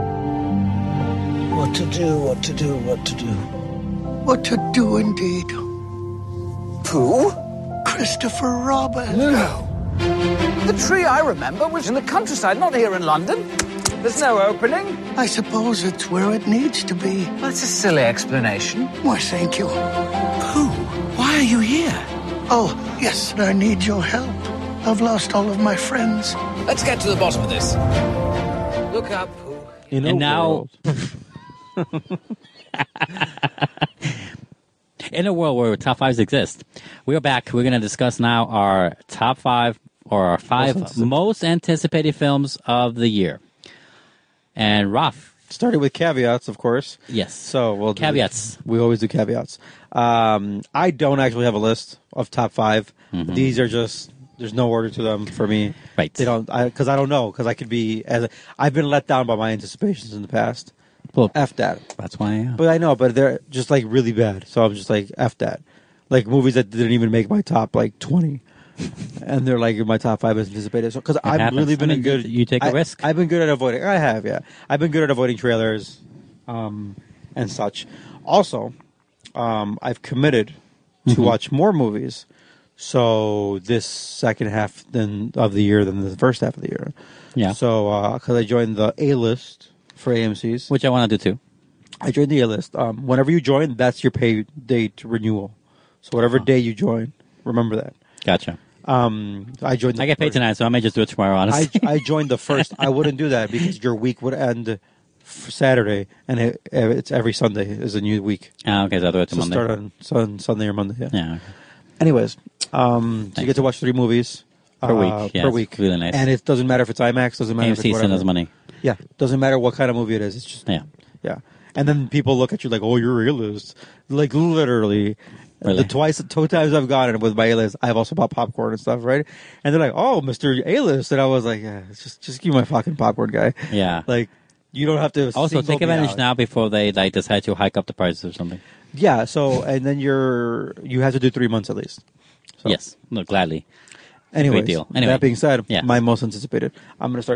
What to do, what to do, what to do. What to do indeed. Who? Christopher Robin. No. The tree I remember was in the countryside, not here in London. There's no opening. I suppose it's where it needs to be. That's a silly explanation. Why, thank you. Who? Why are you here? Oh, yes, I need your help. I've lost all of my friends. Let's get to the bottom of this. Look up, Pooh. In a And now, world. in a world where top fives exist, we're back. We're going to discuss now our top five or our five Most most, anticipated. anticipated films of the year. And Raf, Started with caveats, of course. yes. So we'll do- Caveats. we always do caveats. Um, I don't actually have a list of top five. Mhm. These are just there's no order to them for me. Right. They don't because I, I don't know because I could be as a, I've been let down by my anticipations in the past. Well, F that. that's why. Yeah. But I know, but they're just like really bad. So I'm just like F that. Like movies that didn't even make my top like twenty. And they're like in my top five as anticipated. So because I've happens. really been I mean, a good. you take a I- risk. I've been good at avoiding. I have, yeah. I've been good at avoiding trailers, um, and such. Also, um, I've committed to Mhm. watch more movies. So this second half than of the year than the first half of the year. Yeah. So because I joined the A list for A M Cs, Which I want to do too. I joined the A list. Um, whenever you join, that's your pay date renewal. So whatever day you join, remember that. Gotcha. Um, I joined. The I get paid first- tonight, so I may just do it tomorrow, I, honestly. I joined the first. I wouldn't do that because your week would end f- Saturday, and it, it's every Sunday is a new week. Ah, okay, so I'll do it to So Monday. start on sun, Sunday or Monday. Yeah. Yeah. okay. Anyways, um, so you get to watch three movies Per uh, week, yeah, per it's week, really nice. and it doesn't matter if it's IMAX. Doesn't matter if A M C it's send whatever. us money. Yeah, doesn't matter what kind of movie it is. It's just Yeah. yeah. And then people look at you like, "Oh, you're a realist." Like literally, Really? the twice, two times I've gone in with my A-list, I've also bought popcorn and stuff, right? And they're like, "Oh, Mister A-list," and I was like, "Yeah, just just give me my fucking popcorn, guy." Yeah. Like you don't have to. Also, single take me advantage out. now before they like decide to hike up the prices or something. Yeah. So and then you're you have to do three months at least. So, Yes, no, gladly. Anyways, Great deal. Anyway, that being said, yeah. my most anticipated. I'm going to start.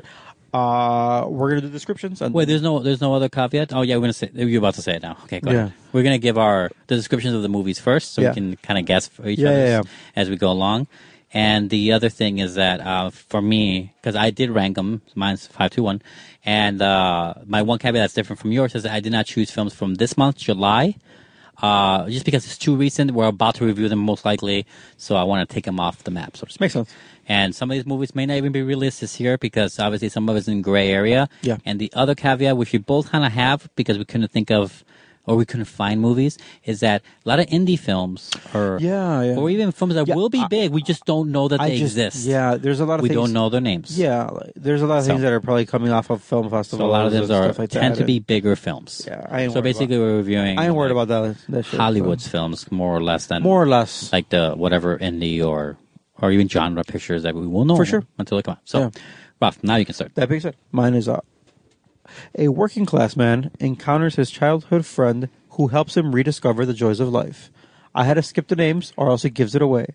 Uh, we're gonna do descriptions. And Wait, there's no, there's no other caveat. Oh yeah, we're gonna say you're about to say it now. Okay, go Yeah. ahead. We're gonna give our the descriptions of the movies first, so Yeah. we can kind of guess for each Yeah, other yeah, yeah. as we go along. And the other thing is that uh, for me, because I did rank them, mine's five two one, and uh, my one caveat that's different from yours is that I did not choose films from this month, July. Uh, just because it's too recent, we're about to review them most likely, so I want to take them off the map, so to speak. Makes sense. And some of these movies may not even be released this year because obviously some of it's in gray area. Yeah. And the other caveat, which we both kind of have because we couldn't think of, or we couldn't find movies, is that a lot of indie films, or Yeah, yeah. or even films that Yeah, will be I- big, we just don't know that I they just, exist. Yeah, there's a lot of we things. don't know their names. Yeah, like, there's a lot of So- things that are probably coming off of film So festivals. a lot of and those are stuff like tend that, to be and- bigger films. Yeah, I ain't so worried basically, about, we're reviewing. I ain't worried like, about that. that shit, Hollywood's so. films more or less than More or less. like the whatever indie or or even genre pictures that we will know For sure. until they come out. So, Yeah. Ralph, now you can start. That being said, mine is uh, a working class man encounters his childhood friend who helps him rediscover the joys of life. I had to skip the names, or else it gives it away.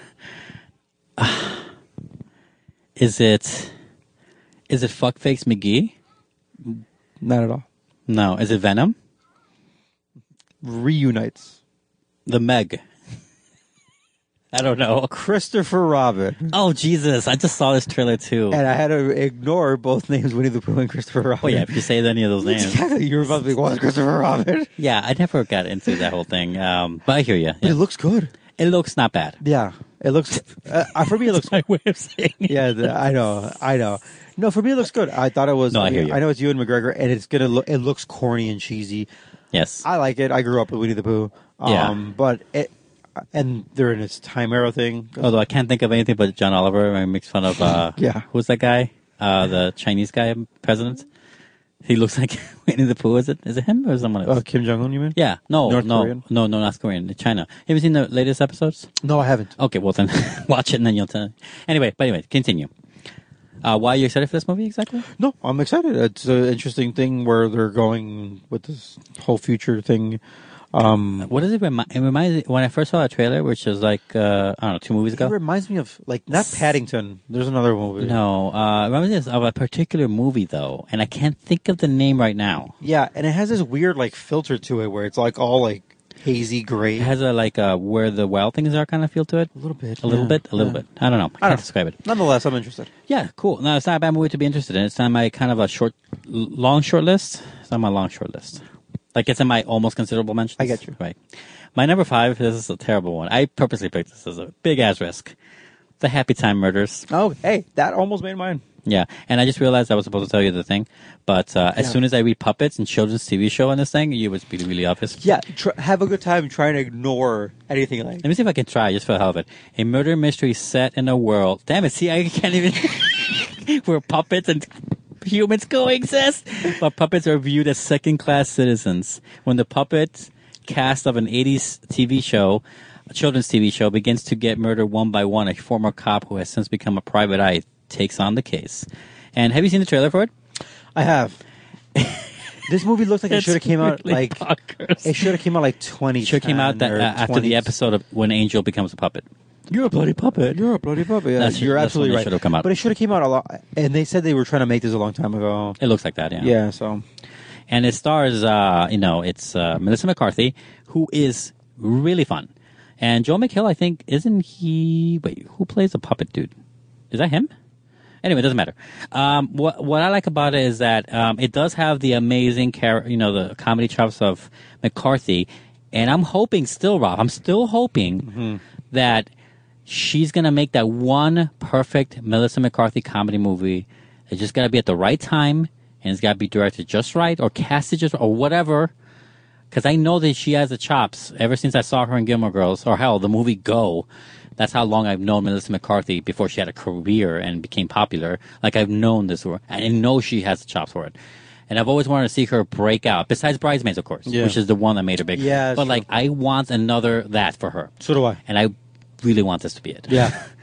Is it is it Fuckface McGee? Not at all. No. Is it Venom? Reunites. The Meg. I don't know. Christopher Robin. Oh Jesus! I just saw this trailer too. And I had to ignore both names, Winnie the Pooh and Christopher Robin. Oh yeah, if you say any of those names. Exactly. You were about to be, what's Christopher Robin? Yeah, I never got into that whole thing. Um, but I hear you. But it looks good. It looks not bad. Yeah. It looks, uh, for me, it looks my way of saying it. Yeah, the, I know, I know. No, for me, it looks good. I thought it was. No, I hear you. I know it's Ewan McGregor, and it's gonna look. It looks corny and cheesy. Yes. I like it. I grew up with Winnie the Pooh. Um, Yeah. But it, and they're in this time arrow thing. Although I can't think of anything but John Oliver when he makes fun of uh Yeah. who's that guy? Uh the Chinese guy president? He looks like Winnie the Pooh, is it is it him or someone else? Uh, Kim Jong Un, you mean? Yeah. No, North no, Korean? no, no, North Korean. China. Have you seen the latest episodes? No, I haven't. Okay, well then watch it and then you'll tell. Anyway, but anyway, continue. Uh, why are you excited for this movie exactly? No, I'm excited. It's an interesting thing where they're going with this whole future thing. Um, What does it remind? It reminds me when I first saw that trailer, which was like uh, I don't know, two movies it ago. reminds me of like not Paddington. There's another movie. No, uh, it reminds me of a particular movie though, and I can't think of the name right now. Yeah, and it has this weird like filter to it where it's like all like hazy gray. It has a like a where the wild things are kind of feel to it. A little bit. A little yeah, bit. A little yeah. bit. I don't know. I, I can't don't describe it. Nonetheless, I'm interested. Yeah, cool. No, it's not a bad movie to be interested in. It's on my kind of a short, long short list. It's on my long short list. Like it's in my almost considerable mentions. I get you. Right. My number five. This is a terrible one. I purposely picked this as a big ass risk. The Happy Time Murders. Oh, hey, that almost made mine. Yeah, and I just realized I was supposed to tell you the thing, but uh, as Yeah. soon as I read puppets and children's T V show on this thing, you would be really obvious. Yeah, tr- have a good time trying to ignore anything like. Let me see if I can try, just for the hell of it. A murder mystery set in a world. Damn it! See, I can't even. Where puppets and humans coexist, but puppets are viewed as second-class citizens. When the puppet cast of an eighties T V show, a children's T V show, begins to get murdered one by one, a former cop who has since become a private eye takes on the case. And have you seen the trailer for it? I have. This movie looks like it It's should have came out really like bonkers. it should have came out like twenty. Should came out that, uh, after the episode of when Angel becomes a puppet. You're a bloody puppet. You're a bloody puppet. Yeah, That's- you're that's absolutely when it right. should have come out. But it should have came out a lot. And they said they were trying to make this a long time ago. It looks like that, yeah. Yeah. So And it stars, uh, you know, it's uh, Melissa McCarthy, who is really fun. And Joel McHale, I think, isn't he... Wait, who plays the puppet dude? Is that him? Anyway, it doesn't matter. Um, what what I like about it is that um, it does have the amazing, char- you know, the comedy chops of McCarthy. And I'm hoping still, Rob, I'm still hoping Mm-hmm. that she's going to make that one perfect Melissa McCarthy comedy movie. It's just got to be at the right time, and it's got to be directed just right, or casted just or whatever. Because I know that she has the chops ever since I saw her in Gilmore Girls, or hell, the movie Go. That's how long I've known Melissa McCarthy before she had a career and became popular. Like, I've known this, and I know she has the chops for it. And I've always wanted to see her break out, besides Bridesmaids, of course, Yeah. which is the one that made her big. Yeah, that's but, true. like, I want another that for her. so do I. And I really want this to be it. Yeah.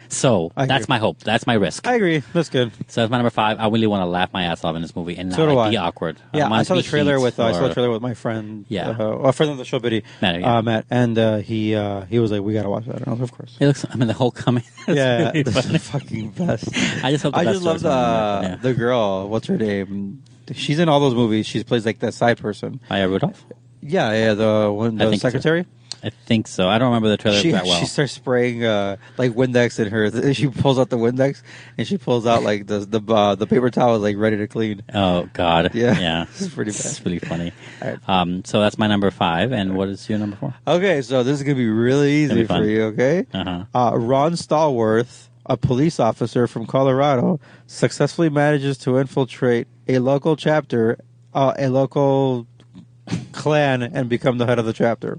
So I that's agree. my hope. That's my risk. I agree. That's good. So that's my number five. I really want to laugh my ass off in this movie and not So do like, I. be awkward. Yeah, want I it saw to the be trailer heat with uh, I saw or- the trailer with my friend. Yeah. uh, a friend of the show, Biddy, Matt, yeah. uh, Matt, and uh, he uh, he was like, "We gotta watch that." And I was, "Of course." It looks. I mean, the whole coming. is Yeah, really this is funny. the fucking best. I just hope. The I best just love stories the come from it. the girl. What's her name? She's in all those movies. She plays like that side person. Maya Rudolph. Yeah, yeah. The one, I the think so. secretary. I think so. I don't remember the trailer She that well. she starts spraying uh, like Windex in her. She pulls out the Windex and she pulls out like the the uh, the paper towel is like ready to clean. Oh God. Yeah, Yeah. this is pretty bad. It's really funny. All right. Um, so that's my number five. And what is your number four? Okay, so this is gonna be really Gonna be easy for fun. you. Okay, Uh-huh. uh, Ron Stallworth, a police officer from Colorado, successfully manages to infiltrate a local chapter, uh, a local clan, and become the head of the chapter.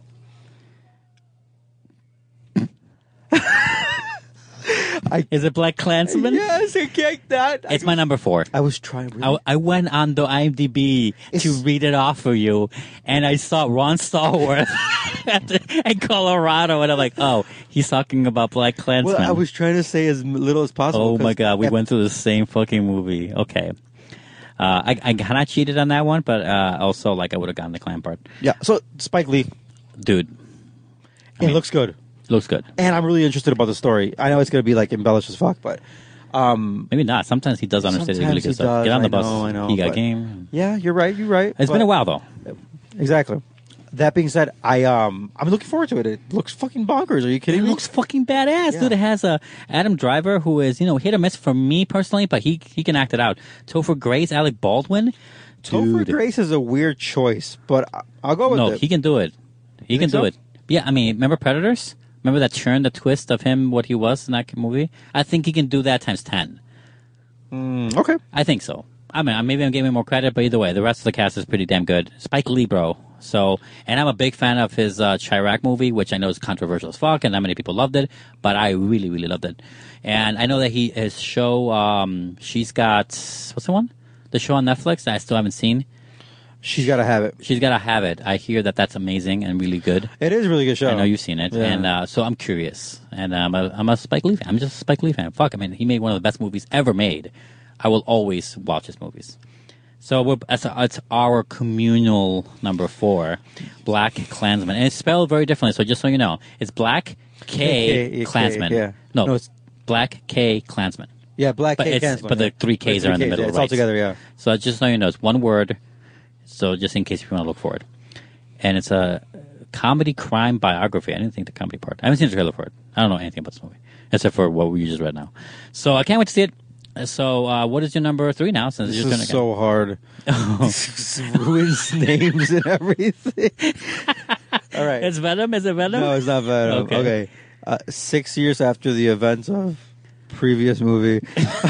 I, Is it Black Klansman? yes, I get that. It's my number four. I was trying. Really, I, I went on the IMDb It's- to read it off for you, and I saw Ron Stallworth at the- in Colorado, and I'm like, oh, he's talking about Black Klansman. well, I was trying to say as little as possible. oh my 'cause God, we if- went through the same fucking movie. Okay. Uh, I, I kind of cheated on that one, but uh, also, like, I would have gotten the clan part. Yeah, so Spike Lee, Dude, it looks good. looks good. And I'm really interested about the story. I know it's going to be like embellished as fuck, but um, Maybe not. Sometimes he does understand really sometimes good he stuff. does. Get on the I bus. know, I know, he got but- game. yeah, you're right. You're right. It's but- been a while, though. Exactly. That being said, I um I'm looking forward to it. It looks fucking bonkers. Are you kidding It me? looks fucking badass, Yeah. dude. It has a Adam Driver who is, you know, hit or miss for me personally, but he he can act it out. Topher Grace, Alec Baldwin. Topher Dude. Grace is a weird choice, but I- I'll go with No, it. he can do it. He You can think do so? it. Yeah, I mean, remember Predators? Remember that turn, the twist of him, what he was in that movie? I think he can do that times ten. Mm, okay. I think so. I mean, maybe I'm giving him more credit, but either way, the rest of the cast is pretty damn good. Spike Lee, bro. So, and I'm a big fan of his uh, Chirac movie, which I know is controversial as fuck, and not many people loved it, but I really, really loved it. And I know that he his show, um, she's got what's the one? The show on Netflix that I still haven't seen. She's got to have it. She's got to have it. I hear that that's amazing and really good. It is a really good show. I know you've seen it, Yeah. and uh, so I'm curious. And um, I'm, a, I'm a Spike Lee fan. I'm just a Spike Lee fan. Fuck, I mean, he made one of the best movies ever made. I will always watch his movies. So we're, it's, it's our communal number four, Black Klansman, and it's spelled very differently. So just so you know, it's Black K, K, K, Klansman. yeah. No, No, it's- Black K Klansman. Yeah, Black But K it's Klansman, but the yeah. three But Ks three are in the Ks, middle. yeah, it's right? all together, yeah. So just so you know, it's one word. So just in case you want to look for it, and it's a comedy crime biography. I didn't think the comedy part. I haven't seen the trailer for it. I don't know anything about this movie except for what we just read now. So I can't wait to see it. So uh, what is your number three now? Since This it's your turn is again. so hard. This ruins names and everything. All right. It's Venom. Is it Venom? No, it's not Venom. Okay. Okay. Uh, six years after the events of previous movie.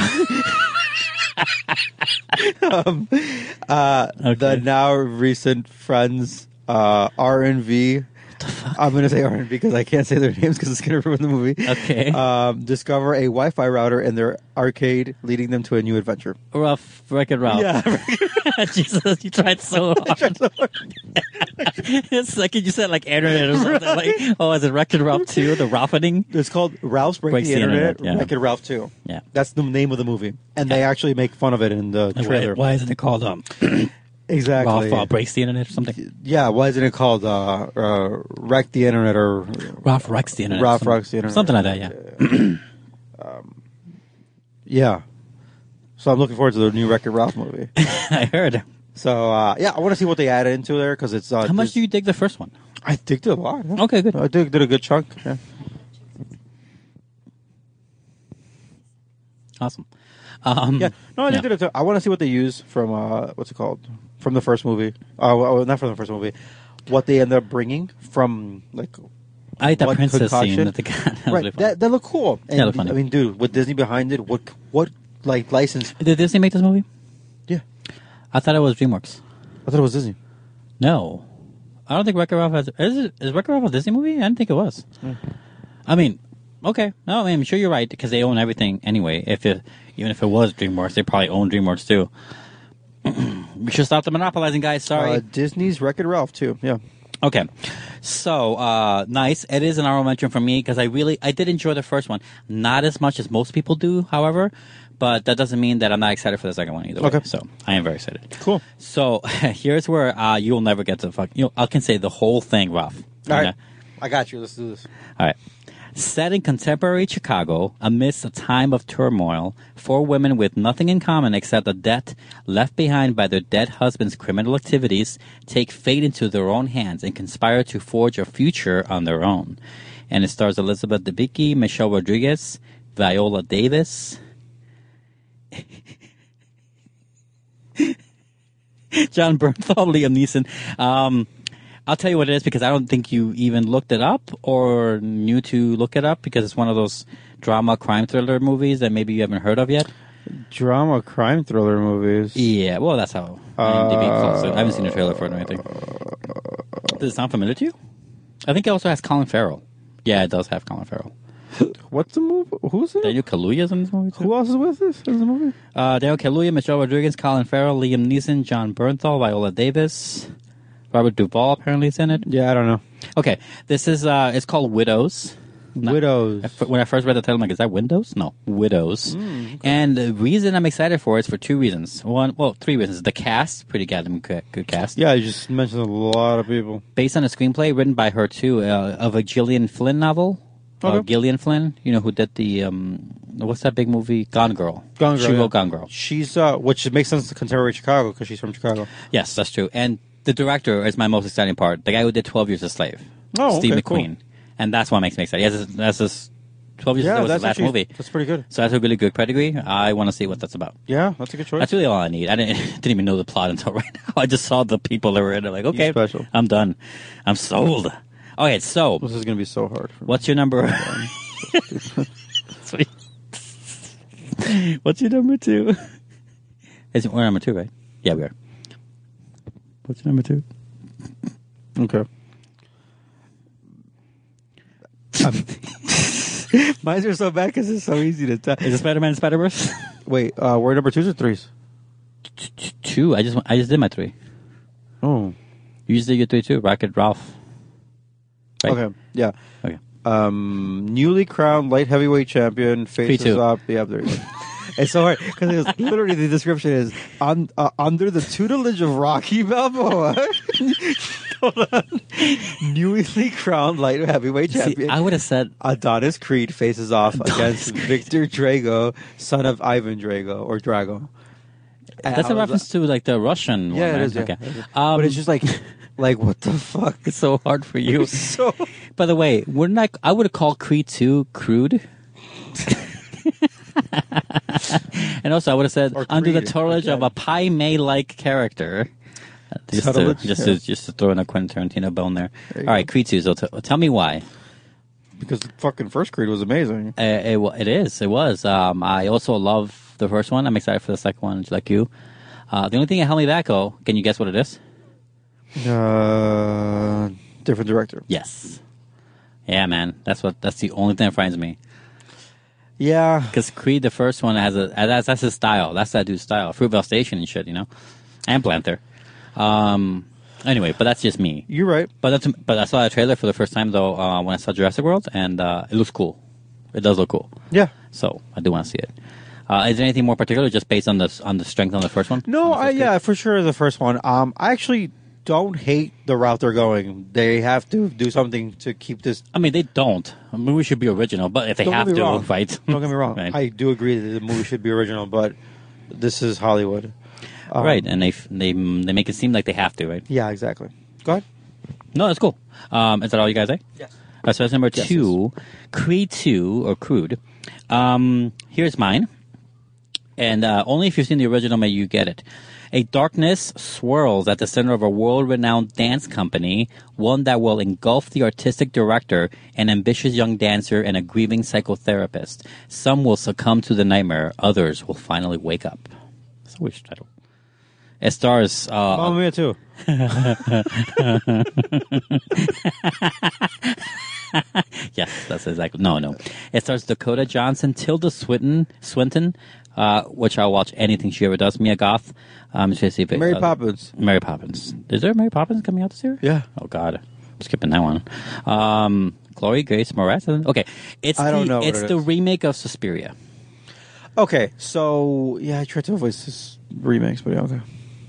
um, uh, The now recent Friends uh, R and V. I'm going to say R and V because I can't say their names because it's going to ruin the movie. Okay. Um, discover a Wi-Fi router in their arcade, leading them to a new adventure. Rough Wreck-It Ralph. Yeah. Jesus, you tried so hard. It's like you said, like internet or something. Like, oh, is it Wreck-It Ralph two? The Ralphing? It's called Ralph's Break Breaks the, the Internet. Internet, yeah. Wreck-It Ralph two. Yeah. That's the name of the movie, and they actually make fun of it in the Like, trailer. Why, why isn't it called um, Exactly. Ralph uh, Breaks the Internet or something? Yeah, why isn't it called uh, uh, Wreck the Internet or Ralph Wrecks the Internet. Ralph Something- Wrecks the Internet? Something like that, yeah. um, yeah. So I'm looking forward to the new Wreck-It Ralph movie. I heard. So uh, yeah, I want to see what they added into there because it's. Uh, How much this- do you dig the first one? I digged it a lot. yeah. Okay, good. I dig, did a good chunk. Yeah. Awesome. Um, Yeah, no, I yeah. did it. I want to see what they use from uh, what's it called from the first movie. Uh, well, not from the first movie. What they end up bringing from like. I like that what princess scene concoction. that they got. That was right, really fun. that that looked cool. And, Yeah, it looked funny. I mean, dude, with Disney behind it, what what like license? Did Disney make this movie? Yeah, I thought it was DreamWorks. I thought it was Disney. No, I don't think Wreck-It Ralph has. Is it, is Wreck-It Ralph a Disney movie? I didn't think it was. Mm. I mean, okay, no, I mean, I'm sure you're right because they own everything anyway. If it, even if it was DreamWorks, they probably own DreamWorks too. We should stop the monopolizing, guys. Sorry. Uh, Disney's Wreck-It Ralph too. Yeah. Okay, so uh, nice. It is an honorable mention for me because I really I did enjoy the first one, not as much as most people do, however. But that doesn't mean that I'm not excited for the second one either. Okay, way. So I am very excited. Cool. So here's where uh, you'll never get to fuck. You know, I can say the whole thing, Ralph. All right, Okay? I got you. Let's do this. All right. Set in contemporary Chicago, amidst a time of turmoil, four women with nothing in common except a debt left behind by their dead husband's criminal activities take fate into their own hands and conspire to forge a future on their own. And it stars Elizabeth Debicki, Michelle Rodriguez, Viola Davis, John Bernthal, Liam Neeson. Um... I'll tell you what it is because I don't think you even looked it up or knew to look it up because it's one of those drama crime thriller movies that maybe you haven't heard of yet. Drama crime thriller movies? Yeah, well, that's how IMDb calls it. I haven't seen a trailer for it or anything. Does it sound familiar to you? I think it also has Colin Farrell. Yeah, it does have Colin Farrell. What's the movie? Who's it? Daniel Kaluuya's in this movie too. Who else is with this in the movie? Uh, Daniel Kaluuya, Michelle Rodriguez, Colin Farrell, Liam Neeson, John Bernthal, Viola Davis. Robert Duvall apparently is in it. Yeah, I don't know. Okay, this is uh, it's called Widows. Widows. Not, when I first read the title, I'm like, is that Windows? No, Widows. Mm, okay. And the reason I'm excited for it is for two reasons. One, well, three reasons. The cast, pretty goddamn good, good cast. Yeah, you just mentioned a lot of people. Based on a screenplay written by her too, uh, of a Gillian Flynn novel. Okay. Uh, Gillian Flynn, you know who did the um, what's that big movie? Gone Girl. Gone Girl. She wrote yeah. Gone Girl. She's uh, which makes sense to contemporary Chicago because she's from Chicago. Yes, that's true. And the director is my most exciting part. The guy who did twelve Years a Slave. Oh, Steve okay, McQueen. Cool. And that's what makes me excited. He has this, that's this twelve Years yeah, a Slave was that's his last actually, movie. That's pretty good. So that's a really good pedigree. I want to see what that's about. Yeah, that's a good choice. That's really all I need. I didn't, didn't even know the plot until right now. I just saw the people that were in it. Like, okay, special. I'm done. I'm sold. Okay, so. This is going to be so hard. For what's your number? What's your number two? Is it, we're number two, right? Yeah, we are. What's your number two? Okay. Um, mine are so bad because it's so easy to tell. Is it Spider-Man and Spider-Verse? Wait, uh, we're number twos or threes? Two. I just I just did my three. Oh. You just did your three too. Rocket Ralph. Right? Okay. Yeah. Okay. Um, newly crowned light heavyweight champion faces up. Yeah, there you go. It's so hard because literally the description is on, uh, under the tutelage of Rocky Balboa. Hold on. Newly crowned light heavyweight champion. See, I would have said Adonis Creed faces off Adonis against Creed. Victor Drago, son of Ivan Drago or Drago. And that's I a was reference to like the Russian Yeah, one, it right? is. Yeah. Okay. It is. Um, but it's just like, like what the fuck? It's so hard for you. so. By the way, wouldn't I? I would have called Creed two crude. And also, I would have said Or under the Creed, tutelage okay. of a Pai Mei-like character. Uh, Just to, Tutelage? just, Yeah. to, just to throw in a Quentin Tarantino bone there. There All you right, go. Creed two. So t- tell me why. Because the fucking first Creed was amazing. Uh, it, wa- it is. It was. Um, I also love the first one. I'm excited for the second one, just like you. Uh, the only thing that held me back, oh, can you guess what it is? Uh, different director. Yes. Yeah, man. That's what. That's the only thing that frightens me. Yeah. Because Creed, the first one, has a that's that's his style. That's that dude's style. Fruitvale Station and shit, you know, and Panther. Um. Anyway, but that's just me. You're right. But that's but I saw a trailer for the first time though uh, when I saw Jurassic World, and uh, it looks cool. It does look cool. Yeah. So I do want to see it. Uh, is there anything more particular, just based on the on the strength on the first one? No, I, first yeah, for sure the first one. Um, I actually don't hate the route they're going. They have to do something to keep this. I mean, they don't. A movie should be original, but if they Don't have get me to, wrong. right? Don't get me wrong. Right. I do agree that the movie should be original, but this is Hollywood. Um, Right, and they f- they they make it seem like they have to, right? Yeah, exactly. Go ahead. No, that's cool. Um, is that all you guys say? Yes. Uh, so that's number Yes, two, Creed two, or Crude. Um, here's mine. And uh, only if you've seen the original may you get it. A darkness swirls at the center of a world-renowned dance company, one that will engulf the artistic director, an ambitious young dancer, and a grieving psychotherapist. Some will succumb to the nightmare. Others will finally wake up. That's a weird title. It stars... Uh, Mamma Mia too. Yes, that's exactly. No, no. It stars Dakota Johnson, Tilda Swinton, Swinton, uh, which I'll watch anything she ever does. Mia Goth. Um, just to see if it, Mary uh, Poppins. Mary Poppins. Is there a Mary Poppins coming out this year? Yeah. Oh God, I'm skipping that one. Um, Chloe Grace Moretz. Okay, it's I the, don't know what It's it the is. remake of Suspiria. Okay, so yeah, I tried to avoid this remakes, but yeah, okay.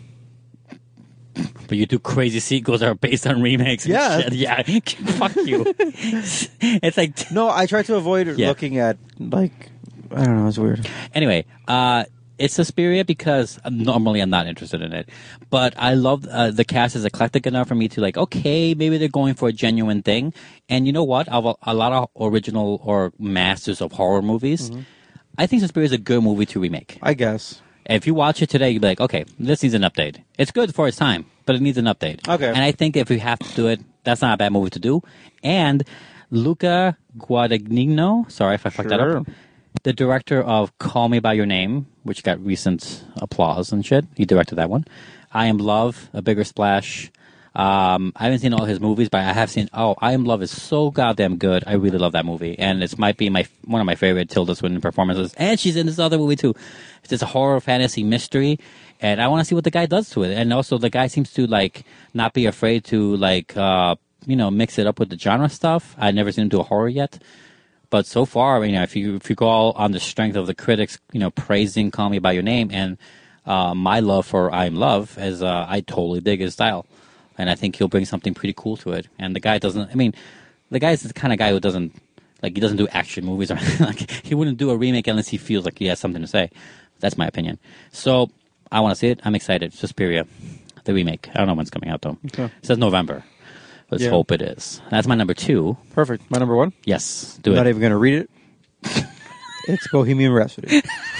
But you do crazy sequels that are based on remakes. And Yeah. shit. Yeah. Fuck you. It's like No, I tried to avoid Yeah. looking at like I don't know, it's weird. Anyway, uh, it's Suspiria because normally I'm not interested in it, but I love uh, the cast is eclectic enough for me to like. Okay, maybe they're going for a genuine thing, and you know what? Of a, a lot of original or masters of horror movies, Mm-hmm. I think Suspiria is a good movie to remake. I guess. If you watch it today, you'd be like, okay, this needs an update. It's good for its time, but it needs an update. Okay. And I think if we have to do it, that's not a bad movie to do. And Luca Guadagnino, sorry if I fucked that Sure. up, the director of Call Me By Your Name, which got recent applause and shit. He directed that one. I Am Love, A Bigger Splash. Um, I haven't seen all his movies, but I have seen. Oh, I Am Love is so goddamn good. I really love that movie, and it might be my one of my favorite Tilda Swinton performances. And she's in this other movie too. It's just a horror fantasy mystery, and I want to see what the guy does to it. And also, the guy seems to like not be afraid to like uh, you know mix it up with the genre stuff. I've never seen him do a horror yet. But so far, you know, if you if you go all on the strength of the critics, you know, praising "Call Me by Your Name" and uh, my love for "I Am Love," as uh, I totally dig his style, and I think he'll bring something pretty cool to it. And the guy doesn't. I mean, the guy's the kind of guy who doesn't like he doesn't do action movies or like he wouldn't do a remake unless he feels like he has something to say. That's my opinion. So I want to see it. I'm excited. Suspiria, the remake. I don't know when it's coming out though. Okay. It says November. Let's Yeah. hope it is. That's my number two. Perfect. My number one? Yes, do I'm it. not even going to read it. It's Bohemian Rhapsody.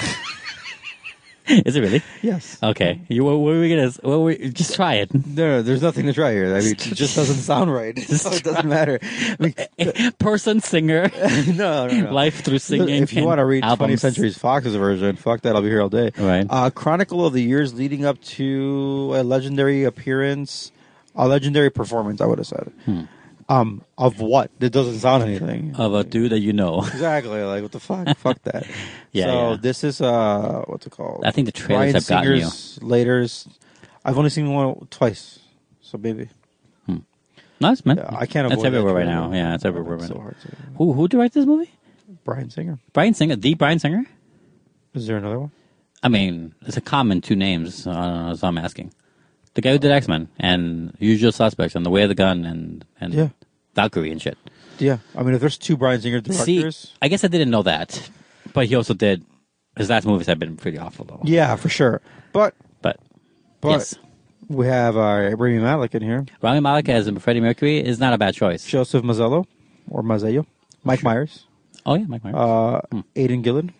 Is it really? Yes. Okay. You what were we gonna? What were we, just try it. No, there's nothing to try here. I mean, it just doesn't sound right. So it doesn't matter. I mean, Person, singer, no, no, no. life through singing. If you want to read albums. twentieth Century Fox's version, fuck that. I'll be here all day. Right. Uh, Chronicle of the years leading up to a legendary appearance, a legendary performance. I would have said. Hmm. Um, of what? It doesn't sound anything. of a dude that you know. Exactly. Like what the fuck? Fuck that. Yeah, So yeah. this is uh, what's it called? I think the trailers Bryan have gotten you. Singer's Later's. I've only seen one twice, so maybe. Nice man. Yeah, I can't That's avoid everywhere that right now. trailer. Yeah, it's everywhere It's right so now. hard to. Who who directed this movie? Bryan Singer. Bryan Singer, the Bryan Singer. Is there another one? I mean, it's a common two names. Uh, so I'm asking. The guy who did X Men and Usual Suspects and The Way of the Gun and and Yeah. Valkyrie and shit. Yeah, I mean, if there's two Bryan Singer See, directors, I guess I didn't know that, but he also did. His last movies have been pretty awful though. yeah, for sure. But But, but yes, we have uh, Rami Malek in here, Rami Malek as Freddie Mercury is not a bad choice. Joseph Mazzello or Mazzello, Mike Myers, Oh yeah, Mike Myers. uh, Hmm. Aidan Gillen.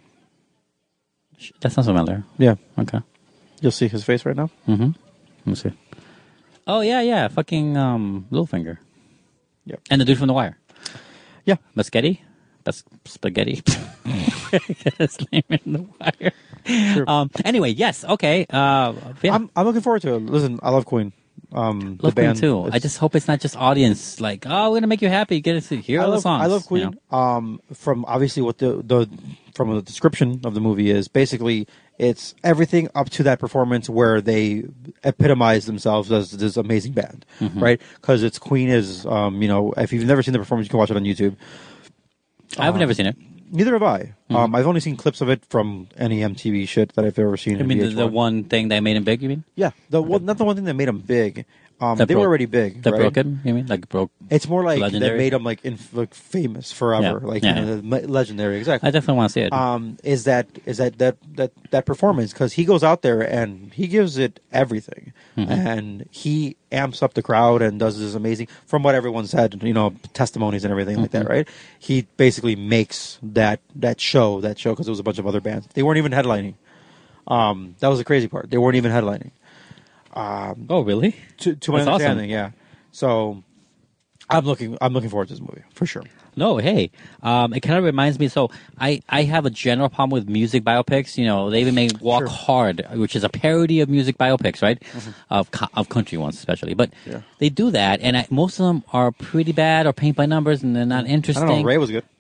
That sounds familiar. Yeah, Okay. you'll see his face right now. Mm-hmm. Let me see. Oh yeah, yeah, fucking um, Littlefinger. Yep. And the dude from The Wire. Yeah. Muschetti? That's spaghetti. His name in The Wire. Sure. Um, anyway, yes, okay. Uh, yeah. I'm I'm looking forward to it. Listen, I love Queen. Um, Love the Queen band too. I is- just hope it's not just audience like, oh, we're gonna make you happy. Get to hear I all love, the songs. I love you Queen. know? Um, from obviously what the the from the description of the movie is basically it's everything up to that performance where they epitomize themselves as this amazing band, Mhm. right? Because it's Queen is um, you know if you've never seen the performance, you can watch it on YouTube. I've Um, never seen it. Neither have I. Mhm. Um, I've only seen clips of it from any M T V shit that I've ever seen. I in mean, the, V H the one. one thing that made him big. You mean? Yeah, the one, not the one thing that made them big. Um, That they broke- were already big. That right? broke him. You mean like broke? It's more like Legendary? that made them like in, like famous forever, Yeah. like Yeah. you know, the me- legendary. Exactly. I definitely want to see it. Um, is that is that that that that performance because he goes out there and he gives it everything, Mhm. and he amps up the crowd and does this amazing. From what everyone said, you know, testimonies and everything like that, Mhm. right? He basically makes that that show that show because it was a bunch of other bands. They weren't even headlining. Um, that was the crazy part. They weren't even headlining. Um, oh, really? To, to my That's awesome. understanding, yeah. So I'm looking. I'm looking forward to this movie for sure. No, hey, um, it kind of reminds me. So I, I have a general problem with music biopics. You know, they even made Walk Sure. Hard, which is a parody of music biopics, right? Mhm. Of co- of country ones, especially. But Yeah. they do that, and I, most of them are pretty bad or paint by numbers, and they're not I interesting. don't know. Ray was good.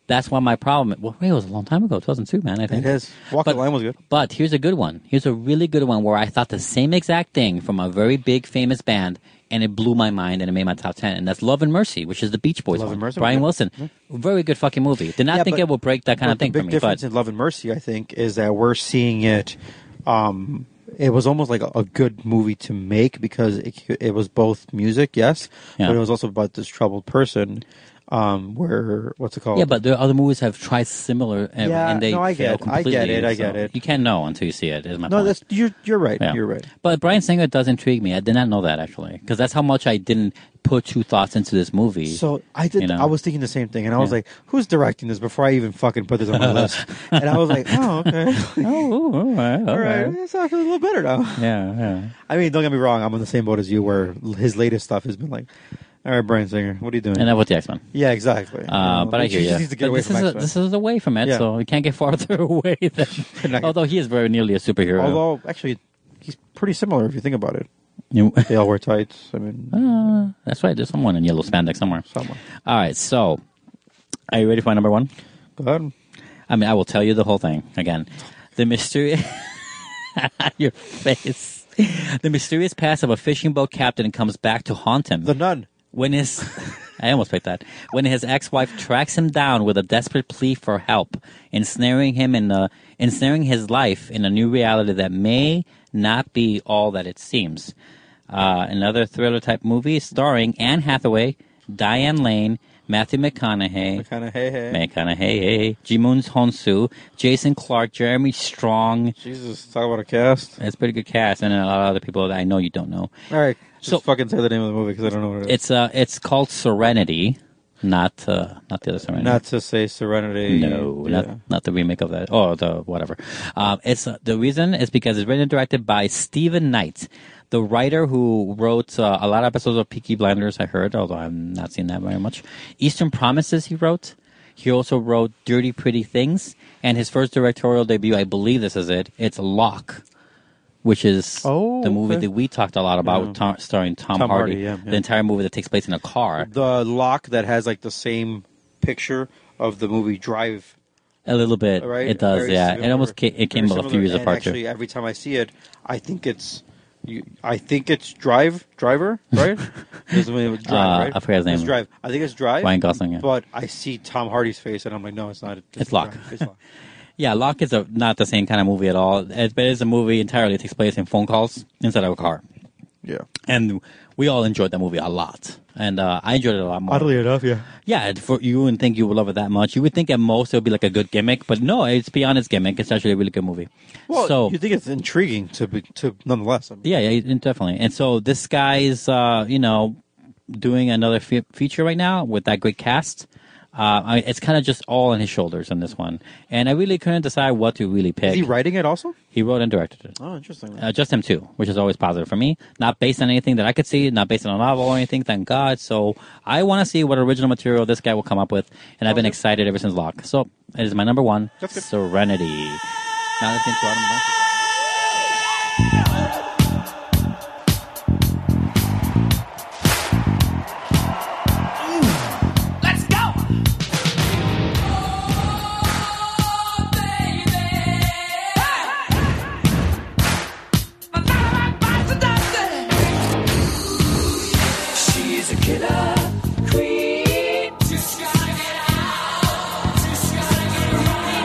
That's why my problem. Well, wait, it was a long time ago. two thousand two, man. I think It is. Walk but, the Line was good. But here's a good one. Here's a really good one where I thought the same exact thing from a very big famous band, and it blew my mind and it made my top ten. And that's Love and Mercy, which is the Beach Boys Love one. and Mercy, Brian okay. Wilson. Mm-hmm. Very good fucking movie. Did not Yeah, think but- it will break that kind but of thing the for big me. difference But in Love and Mercy, I think, is that we're seeing it. Um, it was almost like a, a good movie to make because it, it was both music, yes, Yeah. but it was also about this troubled person. Um, where what's it called? yeah, but the other movies have tried similar, and, Yeah, and they no, I fail get it. I completely. get it. I so get it. You can't know until you see it. Is my no, point. that's you're you're right. Yeah. You're right. But Bryan Singer does intrigue me. I did not know that actually, because that's how much I didn't put two thoughts into this movie. So I did. you know? I was thinking the same thing, and I was Yeah. like, "Who's directing this?" Before I even fucking put this on my list, and I was like, "Oh, okay, oh, all right, all all right. right, it's actually a little better now." Yeah, yeah. I mean, don't get me wrong. I'm on the same boat as you, where his latest stuff has been like, "All right, Bryan Singer, what are you doing?" And that was the X Men. Yeah, exactly. Uh, You know, but I he hear just you. needs to get But away this from is a, X-Men. this is away from it, Yeah. so you can't get farther away. Than, although he is very nearly a superhero. Although, actually, he's pretty similar if you think about it. You- They all wear tights. I mean, Uh, that's right. There's someone in yellow spandex somewhere. Somewhere. All right. So, are you ready for my number one? go ahead. I mean, I will tell you the whole thing again. The mystery. Your face. The mysterious past of a fishing boat captain comes back to haunt him. The Nun. When his, I almost picked that. When his ex-wife tracks him down with a desperate plea for help, ensnaring him in a, ensnaring his life in a new reality that may not be all that it seems. Uh, another thriller-type movie starring Anne Hathaway, Diane Lane, Matthew McConaughey, McConaughey. McConaughey, Jimun Honsu, Jason Clarke, Jeremy Strong. Jesus, talk about a cast. It's a pretty good cast, and a lot of other people that I know you don't know. All right, just So- fucking say the name of the movie because I don't know what it is. It's uh, it's called Serenity, not uh, not the other Serenity. Not to say Serenity. No, Yeah. not not the remake of that. Oh, the whatever. Um, it's uh, the reason is because it's written and directed by Stephen Knight, the writer who wrote uh, a lot of episodes of Peaky Blinders. I heard, although I've not seen that very much. Eastern Promises, he wrote. He also wrote Dirty Pretty Things, and his first directorial debut, I believe this is it. It's Locke, which is Oh, the movie okay. that we talked a lot about, Yeah. with Tom, starring Tom, Tom Hardy. Hardy, yeah, yeah. The entire movie that takes place in a car. The lock that has like the same picture of the movie Drive. A little bit, Right? it does, Very yeah. similar. It almost came, it came Very a few similar. years And apart too. actually, every time I see it, I think it's, you, I think it's Drive, Driver, right? This is when it was Drive, Uh, right? I forget his name. It's Drive. I think it's Drive. Ryan Gosling, yeah. But I see Tom Hardy's face, and I'm like, no, it's not. It's Locke. Drive. It's Locke. Yeah, Locke is a, not the same kind of movie at all. It, but it's a movie entirely that takes place in phone calls inside of a car. Yeah. And we all enjoyed that movie a lot. And uh, I enjoyed it a lot more. Oddly enough, yeah. Yeah, for, you wouldn't think you would love it that much. You would think at most it would be like a good gimmick. But no, it's beyond its gimmick. It's actually a really good movie. Well, so, you think it's intriguing to be, to nonetheless. I mean, yeah, yeah, definitely. And so this guy is, uh, you know, doing another fe- feature right now with that great cast. Uh, I, it's kind of just all on his shoulders in this one. And I really couldn't decide what to really pick. Is he writing it also? He wrote and directed it. Oh, interesting. Uh, just him too, which is always positive for me. Not based on anything that I could see, not based on a novel or anything, thank God. So I want to see what original material this guy will come up with. And I've been excited ever since Locke. So it is my number one, Serenity. Now let's get into Autumn Adventures. She's a killer queen. Just gotta get out. Just gotta get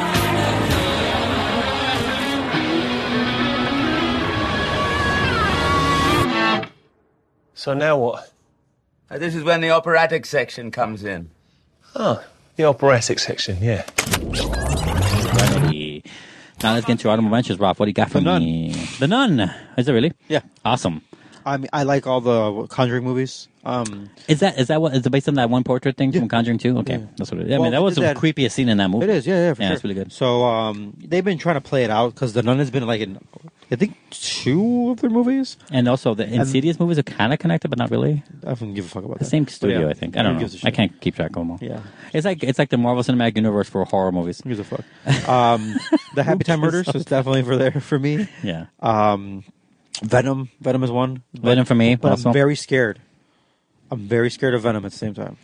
running. So now what? Uh, this is when the operatic section comes in. Oh, the operatic section, yeah. Serenity. Now let's get into Autumn Adventures, Rob. What do you got for The Nun. me? The Nun. Is it really? Yeah. Awesome. I mean, I like all the Conjuring movies. Um, Is that is that what is it based on that one portrait thing from Conjuring two? Okay, that's what it is. I Well, mean, that was the that- creepiest scene in that movie. It is, yeah, yeah, for yeah, sure. it's really good. So um, they've been trying to play it out because the Nun has been like in, I think, two of their movies. And also the Insidious movies are kind of connected, but not really. I don't give a fuck about The that. same But studio, yeah, I think. I who don't know. gives a I shit? can't keep track of them all. Yeah. It's like it's like the Marvel Cinematic Universe for horror movies. Who gives a fuck? Um, the Happy Time Murders is definitely for there for me. Yeah. Um, Venom, Venom is one. Venom for me, but also. I'm very scared. I'm very scared of Venom at the same time.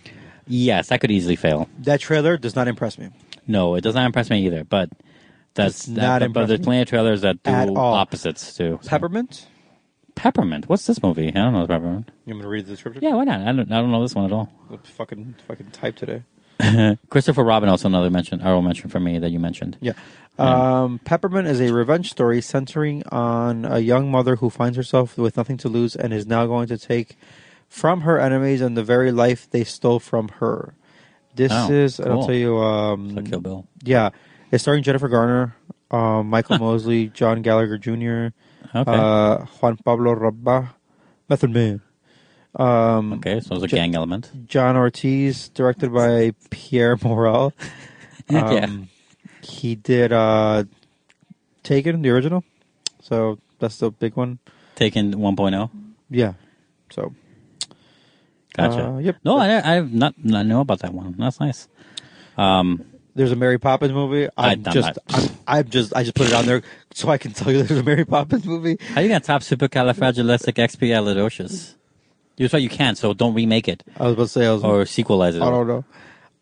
Yes, that could easily fail. That trailer does not impress me. No, it does not impress me either. But that's It's not that, but there's impressive plenty of trailers that do at all. opposites too. so. Peppermint? Peppermint. What's this movie? I don't know Peppermint. You want me to read the description? Yeah, why not? I don't. I don't know this one at all. Let's fucking fucking type today. Christopher Robin, also another mention, honorable mention for me that you mentioned. Yeah. Um, Peppermint is a revenge story centering on a young mother who finds herself with nothing to lose and is now going to take from her enemies and the very life they stole from her. This Oh, is, I'll cool. tell you, um, Like Kill Bill. yeah, it's starring Jennifer Garner, um, Michael Mosley, John Gallagher Junior, Okay. uh, Juan Pablo Rabba, Method Man. Um, Okay, so it's a Jo- gang element. John Ortiz, directed by Pierre Morel. Um, Yeah. He did uh, Taken, the original. So that's the big one. Taken one point oh. Yeah. So. Gotcha. Uh, yep. No, I I've not not know about that one. That's nice. Um, There's a Mary Poppins movie. I- I'm I'm just, not- I'm, I'm just, I just put it on there so I can tell you there's a Mary Poppins movie. how you gonna top supercalifragilisticexpialidocious? You thought you can't, so don't remake it I was about to say, I was, or sequelize it. I don't know.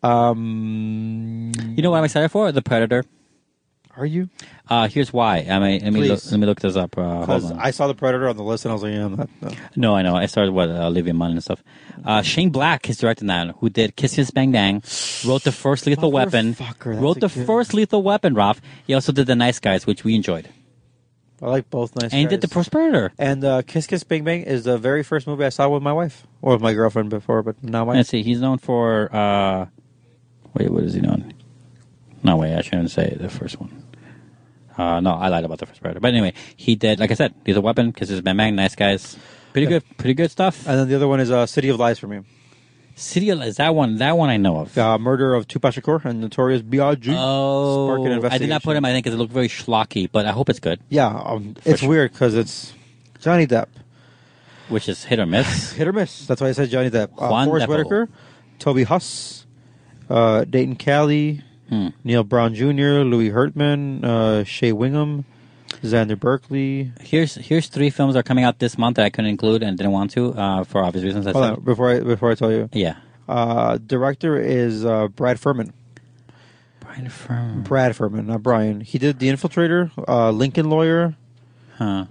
Um, You know what I'm excited for? The Predator. Are you? Uh, here's why. I mean, let me look, Please. let me look this up. Uh, hold Because on. I saw the Predator on the list and I was like, yeah, I'm not. No. No, I know. I started what uh, Olivia Munn and stuff. Uh, Shane Black is directing that, who did Kiss Kiss Bang Bang, wrote the first Lethal Weapon, Motherfucker, that's wrote a the good- first Lethal Weapon. Ralph. He also did The Nice Guys, which we enjoyed, I like both nice and he did The guys. First Predator. And uh, Kiss Kiss Bang Bang is the very first movie I saw with my wife. Or with my girlfriend before, but now my Let's see. He's known for. Uh, wait, what is he known? No, wait. I shouldn't say the first one. Uh, no, I lied about the first Predator. But anyway, he did, like I said, Lethal Weapon, Kiss Kiss Bang Bang, Nice Guys. Pretty Yeah. good, pretty good stuff. And then the other one is uh, City of Lies for me. City of is that one? That one I know of. Uh, murder of Tupac Shakur and Notorious B I G Oh, Spark an I investigation. did not put him. I think because it looked very schlocky, but I hope it's good. Yeah, um, it's sure. weird because it's Johnny Depp. Which is hit or miss. Hit or miss. That's why I said Johnny Depp. Uh, Juan Forrest Depp. Whitaker, Toby Huss, uh, Dayton Cali, Hmm. Neil Brown Junior, Louis Hertman, uh, Shea Wingham, Xander Berkeley. Here's here's three films that are coming out this month that I couldn't include and didn't want to uh, for obvious reasons. I Hold said. on, before I before I tell you. Yeah. Uh, director is uh, Brad Furman. Brian Furman. Brad Furman, not Brian. He did The Infiltrator, uh, Lincoln Lawyer. Huh.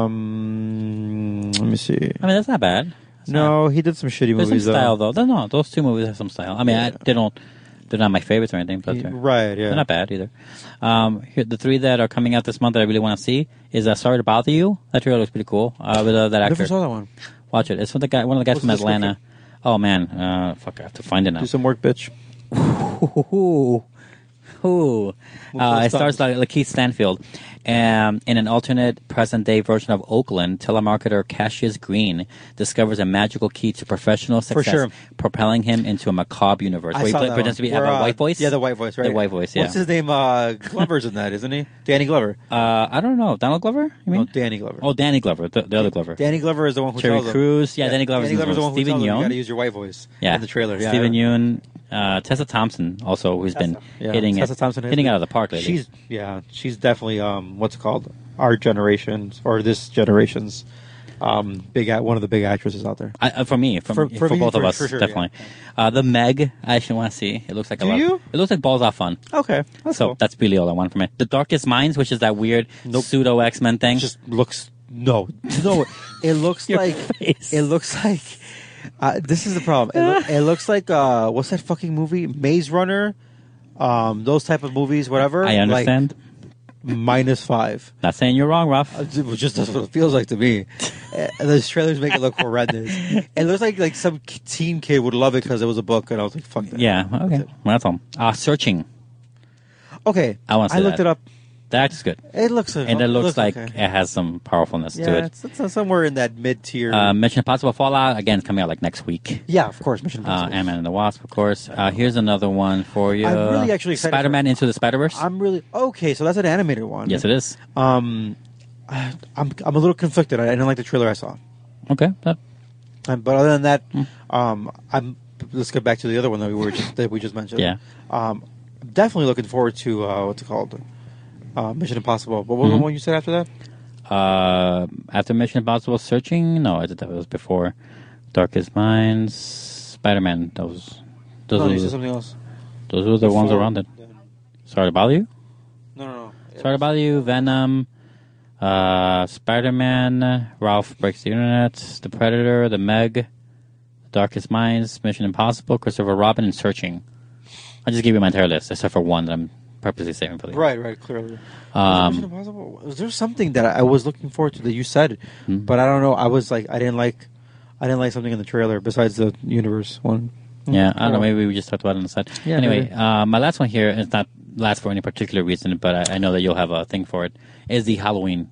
Um, let me see. I mean, that's not bad. That's No, he did some shitty There's movies. some style though. though. No, no, those two movies have some style. I mean, I, they don't. They're not my favorites or anything, but He- they're, right, yeah. they're not bad either. Um, here, the three that are coming out this month that I really want to see is uh, "Sorry to Bother You." That trailer looks pretty cool. Uh, with uh, that I actor. never saw that one. Watch it. It's with the guy, one of the guys What's from the Atlanta. Oh man, uh, fuck! I have to find it now. Do some work, bitch. Ooh. Ooh. Uh, it stars like Lakeith Stanfield. Um, in an alternate present-day version of Oakland, telemarketer Cassius Green discovers a magical key to professional For success, sure. propelling him into a macabre universe. I where he saw play- that pretends to one. be have Where, a uh, white voice. Yeah, the white voice, right? The white voice. Yeah. What's his name? Uh, Glover's in that, isn't he? Danny Glover. Uh, I don't know. Donald Glover? You mean? No, Danny Glover. Oh, Danny Glover, the, the other Glover. Danny Glover is the one who Terry tells him. Crews. Yeah, Danny Glover's Danny the Glover's the one who Stephen tells him you Yeun. got to use your white voice Yeah, in the trailer. Yeah, Stephen yeah. Yeun, uh, Tessa Thompson, also who's been Yeah, hitting Tessa it, Thompson is- hitting out of the park lately. She's yeah, she's definitely um, what's it called our generation's or this generation's um, big act- one of the big actresses out there. I, uh, for me, for, For- for, for me, both of for- us, for sure, definitely. Uh, the Meg, I actually want to see. It looks like a Do lot. you? It looks like balls off fun. Okay, that's so cool. that's really all I want from it. The Darkest Minds, which is that weird pseudo X Men thing. Just looks no, no. It looks Your like face. it looks like. Uh, this is the problem. It, loo- it looks like uh, what's that fucking movie? Maze Runner. Um, those type of movies, whatever. I understand. Like, minus five. Not saying you're wrong, Ralph. Uh, it just that's what it feels like to me. Uh, those trailers make it look horrendous. It looks like like some k- teen kid would love it because it was a book, and I was like, "Fuck that." Yeah. Okay. Well, that's all. Uh, Searching. Okay, I want to. I looked it up. The act is good. It looks and it looks like okay. it has some powerfulness Yeah, to it. it's, it's somewhere in that mid tier. Uh, Mission Impossible Fallout again, it's coming out like next week. yeah, of course, Mission Uh, Impossible. Ant-Man and the Wasp, of course. Uh, here's another one for you. I'm really actually excited Spider-Man Into the Spider-Verse. I'm really okay. So that's an animated one. Yes, it is. Um, I- I'm I'm a little conflicted. I didn't like the trailer I saw. Okay. That, Um, but other than that, Hmm. um, I'm. Let's get back to the other one that we were just, that we just mentioned. Yeah. Um, I'm definitely looking forward to uh, what's it called, uh, Mission Impossible. But what was Mhm. the one you said after that? uh, after Mission Impossible Searching? No, I did that was before. Darkest Minds. Spider-Man. That was Those no, are you the, said something else. Those were the ones Before- around it. Sorry to bother you? No, no, no. Sorry to bother you. Venom, uh, Spider-Man, Ralph Breaks the Internet, The Predator, The Meg, The Darkest Minds, Mission Impossible, Christopher Robin, and Searching. I'll just give you my entire list, except for one that I'm purposely saving for you. Right, right, clearly. Um, Mission Impossible. Was there something that I was looking forward to that you said, Hmm? but I don't know. I was like, I didn't like, I didn't like something in the trailer besides the universe one. Yeah, I don't know. Maybe we just talked about it on the side. Yeah, anyway, maybe. uh, my last one here is not last for any particular reason, but I, I know that you'll have a thing for it. Is the Halloween?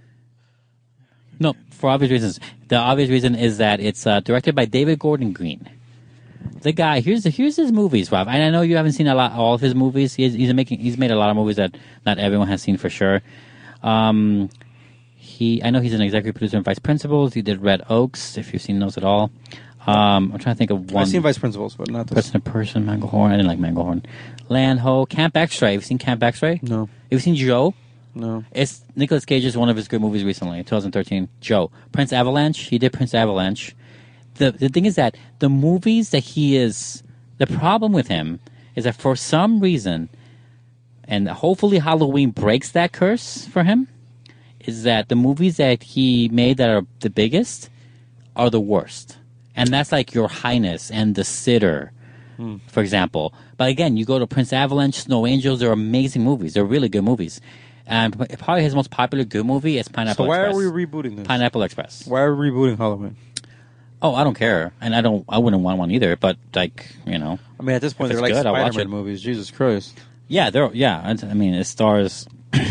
No, for obvious reasons. The obvious reason is that it's uh, directed by David Gordon Green. The guy, here's here's his movies, Rob. And I know you haven't seen a lot all of his movies. He's, he's making he's made a lot of movies that not everyone has seen for sure. Um, he I know he's an executive producer and vice principals. He did Red Oaks, if you've seen those at all. Um, I'm trying to think of one. I've seen Vice Principals, but not this. Person to Person, Manglehorn. I didn't like Manglehorn. Landho, Camp X-Ray. Have you seen Camp X-Ray? No. Have you seen Joe? No. It's Nicolas Cage's one of his good movies recently, twenty thirteen. Joe. Prince Avalanche. He did Prince Avalanche. The the thing is that the movies that he is, the problem with him is that for some reason, and hopefully Halloween breaks that curse for him, is that the movies that he made that are the biggest are the worst. And that's like Your Highness and The Sitter, Hmm. for example. But again, you go to Prince Avalanche, Snow Angels, they're amazing movies. They're really good movies. And probably his most popular good movie is Pineapple So why Express. are we rebooting this? Pineapple Express. Why are we rebooting Halloween? Oh, I don't care. And I don't. I wouldn't want one either, but like, you know. I mean, at this point, if they're it's like good, I'll watch Spider-Man it. movies. Jesus Christ. Yeah, they're, yeah. I I mean, it stars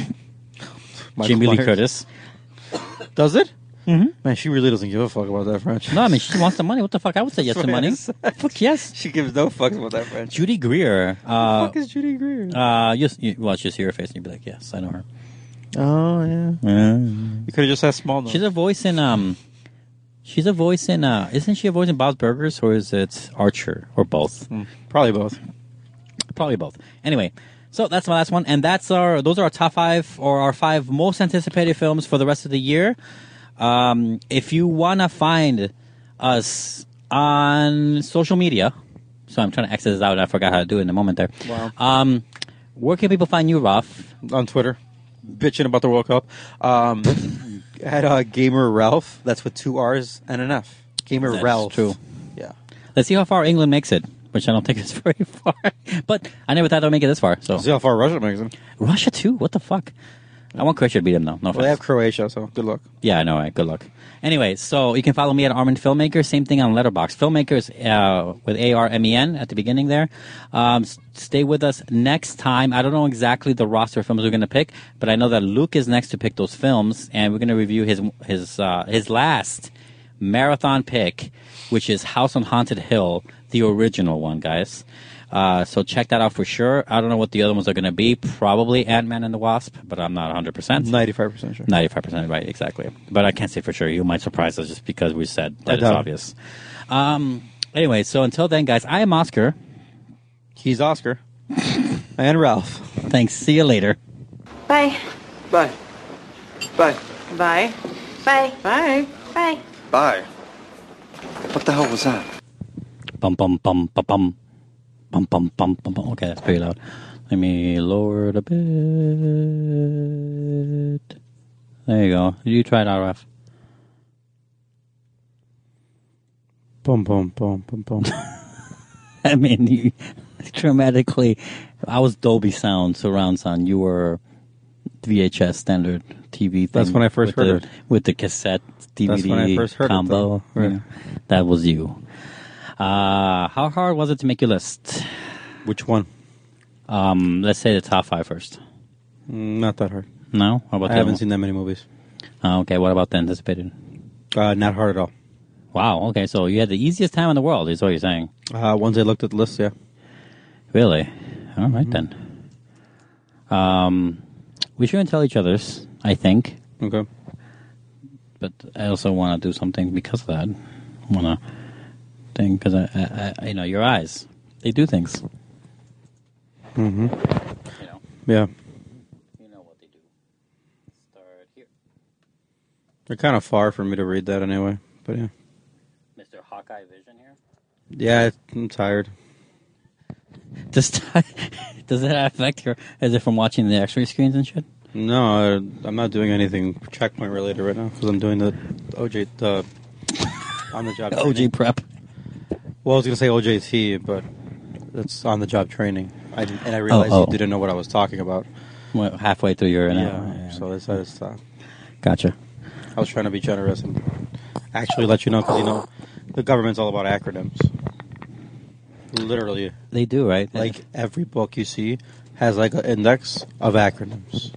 Michael Jamie Lee Myers. Curtis. Does it? Mm-hmm. Man, she really doesn't give a fuck about that franchise. No, I mean, she wants the money. What the fuck? I would say yes to money. Fuck yes. She gives no fucks about that franchise. Judy Greer. Uh, Who the fuck is Judy Greer? Uh, you, you, well, just see her face and you'd be like, yes, I know her. Oh, yeah. Yeah. You could have just asked Small Note. She's a voice in, um, she's a voice in, uh, isn't she a voice in Bob's Burgers or is it Archer or both? Hmm. Probably both. Probably both. Anyway, so that's my last one, and that's our, those are our top five or our five most anticipated films for the rest of the year. Um, if you want to find us on social media, so I'm trying to exit this out and I forgot how to do it in a moment there. Wow. Um, where can people find you, Ralph? On Twitter. Bitching about the World Cup. Um, at uh, Gamer Ralph. That's with two R's and an F. Gamer That's Ralph. true. Yeah. Let's see how far England makes it, which I don't think is very far. But I never thought they'd make it this far. So See how far Russia makes it. Russia too? What the fuck? I want Croatia to beat them though. No Well, they have offense. Croatia, so good luck. Yeah, I know. Right? Good luck. Anyway, so you can follow me at Armin Filmmaker. Same thing on Letterboxd. Filmmakers uh, with A R M E N at the beginning there. Um, s- stay with us next time. I don't know exactly the roster of films we're going to pick, but I know that Luke is next to pick those films, and we're going to review his his uh, his last marathon pick, which is House on Haunted Hill, the original one, guys. Uh, so check that out for sure. I don't know what the other ones are going to be. Probably Ant-Man and the Wasp, but I'm not one hundred percent. ninety-five percent sure. ninety-five percent right, exactly. But I can't say for sure. You might surprise us just because we said I that it's doubt it. obvious. Um, anyway, so until then, guys, I am Oscar. He's Oscar. And Ralph. Thanks. See you later. Bye. Bye. Bye. Bye. Bye. Bye. Bye. Bye. What the hell was that? Bum, bum, bum, bum, bum. Bum, bum, bum, bum, bum. Okay, that's pretty loud. Let me lower it a bit. There you go. You try it out, Ralph. Boom, boom, boom, boom, boom. I mean, you, dramatically, I was Dolby Sound, surround sound. You were V H S standard T V thing. That's when I first with heard the, it. With the cassette D V D That's when I first heard it, combo. though. Right. Yeah. That was you. Uh, how hard was it to make your list? Which one? Um, let's say the top five first. Mm, Not that hard. No? How about I the haven't other seen that many movies. one? Oh, okay, what about the anticipated? Uh, not hard at all. Wow, okay, so you had the easiest time in the world, is what you're saying. Uh, once I looked at the list, yeah. Really? All right, Mm-hmm. then. Um, we shouldn't tell each other's, I think. Okay. But I also want to do something because of that. I want to thing, because, I, I, I, you know, your eyes, they do things. Mm-hmm. You know. Yeah. You know what they do. Start here. They're kind of far for me to read that anyway, but yeah. Mister Hawkeye Vision here. Yeah, I'm tired. Does does that affect your? Is it from watching the X-ray screens and shit? No, I, I'm not doing anything checkpoint related right now because I'm doing the O J the on the job O J prep. Well, I was gonna say O J T, but it's on the job training. I didn't, and I realized Oh, oh. you didn't know what I was talking about. Well, halfway through your Yeah, yeah. so it's, it's uh, Gotcha. I was trying to be generous and actually let you know because you know the government's all about acronyms. Literally, They do, right? like every book you see has like an index of acronyms.